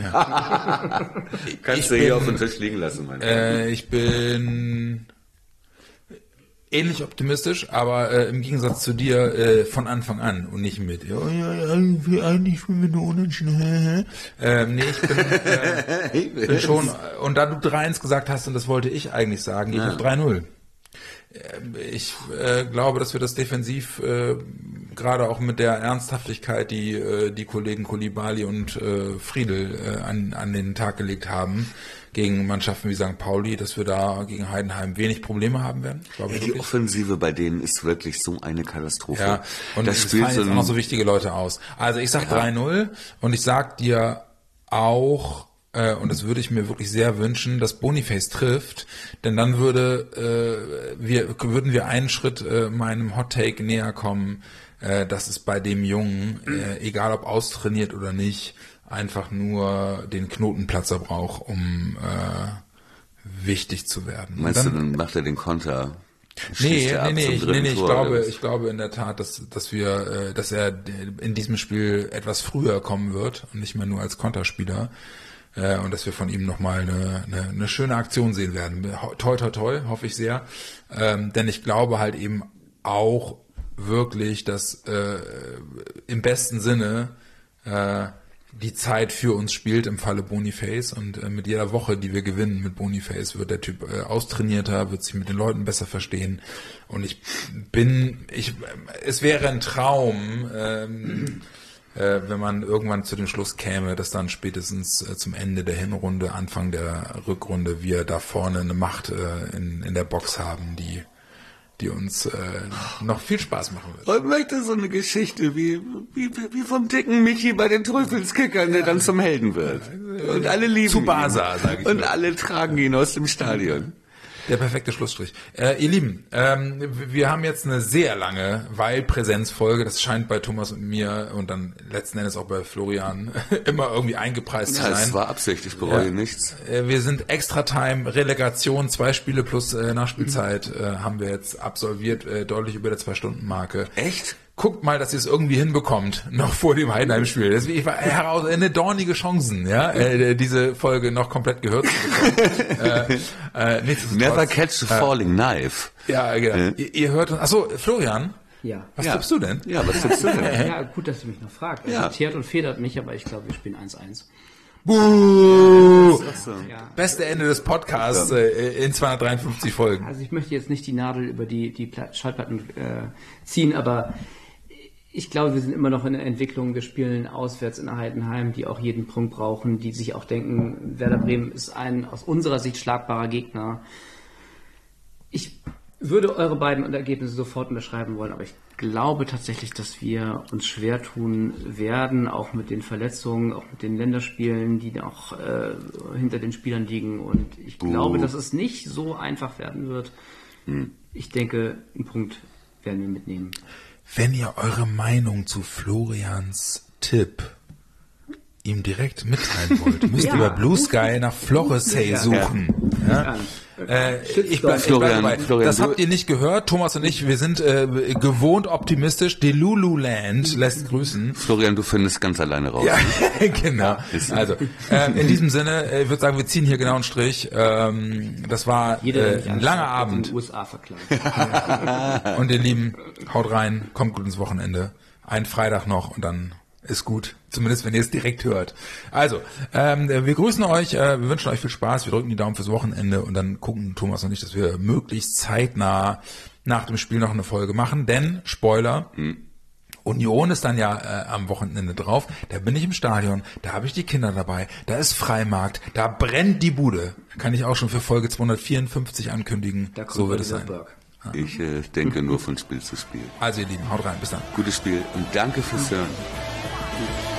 Kannst ich du hier bin- auf den Tisch liegen lassen, mein äh, ich bin ähnlich optimistisch, aber äh, im Gegensatz zu dir äh, von Anfang an und nicht mit. Ja, ja, ja, eigentlich spielen wir nur unentschieden. ähm, nee, ich bin, äh, bin schon, und da du drei eins gesagt hast, und das wollte ich eigentlich sagen, gehe ich auf drei null. Ich äh, glaube, dass wir das defensiv äh, gerade auch mit der Ernsthaftigkeit, die äh, die Kollegen Koulibaly und äh, Friedel äh, an, an den Tag gelegt haben, gegen Mannschaften wie Sankt Pauli, dass wir da gegen Heidenheim wenig Probleme haben werden. Glaube Ja, ich die wirklich. Offensive bei denen ist wirklich so eine Katastrophe. Ja, und das es spielt fallen so jetzt auch ein, noch so wichtige Leute aus. Also ich sag drei null und ich sag dir auch, äh, und das würde ich mir wirklich sehr wünschen, dass Boniface trifft, denn dann würde äh, wir würden wir einen Schritt äh, meinem Hot Take näher kommen, äh, dass es bei dem Jungen, äh, egal ob austrainiert oder nicht, einfach nur den Knotenplatzer braucht, um äh, wichtig zu werden. meinst Und du, dann macht er den Konter? Nee, Schießt er nee, ab nee, zum ich, nee, dritten nee, ich Tor, oder glaube, was? ich glaube in der Tat, dass, dass wir, äh, dass er in diesem Spiel etwas früher kommen wird und nicht mehr nur als Konterspieler, äh, und dass wir von ihm nochmal eine, eine, eine schöne Aktion sehen werden. Toi, toi, toi, hoffe ich sehr, ähm, denn ich glaube halt eben auch wirklich, dass äh, im besten Sinne äh, die Zeit für uns spielt im Falle Boniface und äh, mit jeder Woche, die wir gewinnen mit Boniface, wird der Typ äh, austrainierter, wird sich mit den Leuten besser verstehen und ich bin, ich, es wäre ein Traum, ähm, äh, wenn man irgendwann zu dem Schluss käme, dass dann spätestens äh, zum Ende der Hinrunde, Anfang der Rückrunde wir da vorne eine Macht äh, in, in der Box haben, die die uns äh, noch viel Spaß machen wird. Ich möchte so eine Geschichte wie, wie, wie vom dicken Michi bei den Teufelskickern, der dann zum Helden wird. Und alle lieben Zu ihn. Basa, sag ich Und nur. alle tragen ihn aus dem Stadion. Der perfekte Schlussstrich. Äh, ihr Lieben, ähm, wir haben jetzt eine sehr lange Weil-Präsenzfolge. Das scheint bei Thomas und mir und dann letzten Endes auch bei Florian immer irgendwie eingepreist zu Ja, sein. es war Absicht, ich bereue Ja. nichts. Äh, Wir sind Extra-Time, Relegation, zwei Spiele plus äh, Nachspielzeit äh, haben wir jetzt absolviert, äh, deutlich über der Zwei-Stunden-Marke. Echt? Guckt mal, dass ihr es irgendwie hinbekommt, noch vor dem Heidenheim-Spiel. Deswegen war heraus eine dornige Chancen, ja, äh, diese Folge noch komplett gehört zu bekommen. äh, äh, nichtsdestotrotz, Never catch a falling knife. Ja, genau. Ihr, ihr hört uns. Achso, Florian, Ja. was Ja. tippst du denn? Ja, was tippst du denn? Ja, gut, dass du mich noch fragst. Also Ja. Teert und federt mich, aber ich glaube, wir spielen eins eins. Buh! Ja. Beste Ende des Podcasts äh, in zweihundertdreiundfünfzig Folgen. Also ich möchte jetzt nicht die Nadel über die, die Pla- Schallplatten äh, ziehen, aber ich glaube, wir sind immer noch in der Entwicklung. Wir spielen auswärts in Heidenheim, die auch jeden Punkt brauchen, die sich auch denken, Werder Bremen ist ein aus unserer Sicht schlagbarer Gegner. Ich würde eure beiden Ergebnisse sofort unterschreiben wollen, aber ich glaube tatsächlich, dass wir uns schwer tun werden, auch mit den Verletzungen, auch mit den Länderspielen, die auch äh, hinter den Spielern liegen. Und ich uh. glaube, dass es nicht so einfach werden wird. Hm. Ich denke, einen Punkt werden wir mitnehmen. Wenn ihr eure Meinung zu Florians Tipp ihm direkt mitteilen wollt, müsst ihr ja. über Blue Sky nach Florissey ja. suchen. Ja. Ja. Äh, ich bin Florian, dabei. Florian, das habt ihr nicht gehört, Thomas und ich, wir sind äh, gewohnt optimistisch. Delululand lässt grüßen. Florian, du findest ganz alleine raus. Ja, genau. Also, äh, in diesem Sinne, ich würde sagen, wir ziehen hier genau einen Strich. Ähm, das war äh, ein langer Abend. In den U S A verklagt. Und ihr Lieben, haut rein, kommt gut ins Wochenende. Ein Freitag noch und dann ist gut. Zumindest, wenn ihr es direkt hört. Also, ähm, wir grüßen euch, äh, wir wünschen euch viel Spaß, wir drücken die Daumen fürs Wochenende und dann gucken Thomas und ich, dass wir möglichst zeitnah nach dem Spiel noch eine Folge machen, denn, Spoiler, mhm. Union ist dann ja äh, am Wochenende drauf, da bin ich im Stadion, da habe ich die Kinder dabei, da ist Freimarkt, da brennt die Bude. Kann ich auch schon für Folge zweihundertvierundfünfzig ankündigen, da so wird es sein. Ich äh, denke nur von Spiel zu Spiel. Also ihr Lieben, haut rein, bis dann. Gutes Spiel und danke fürs Hören.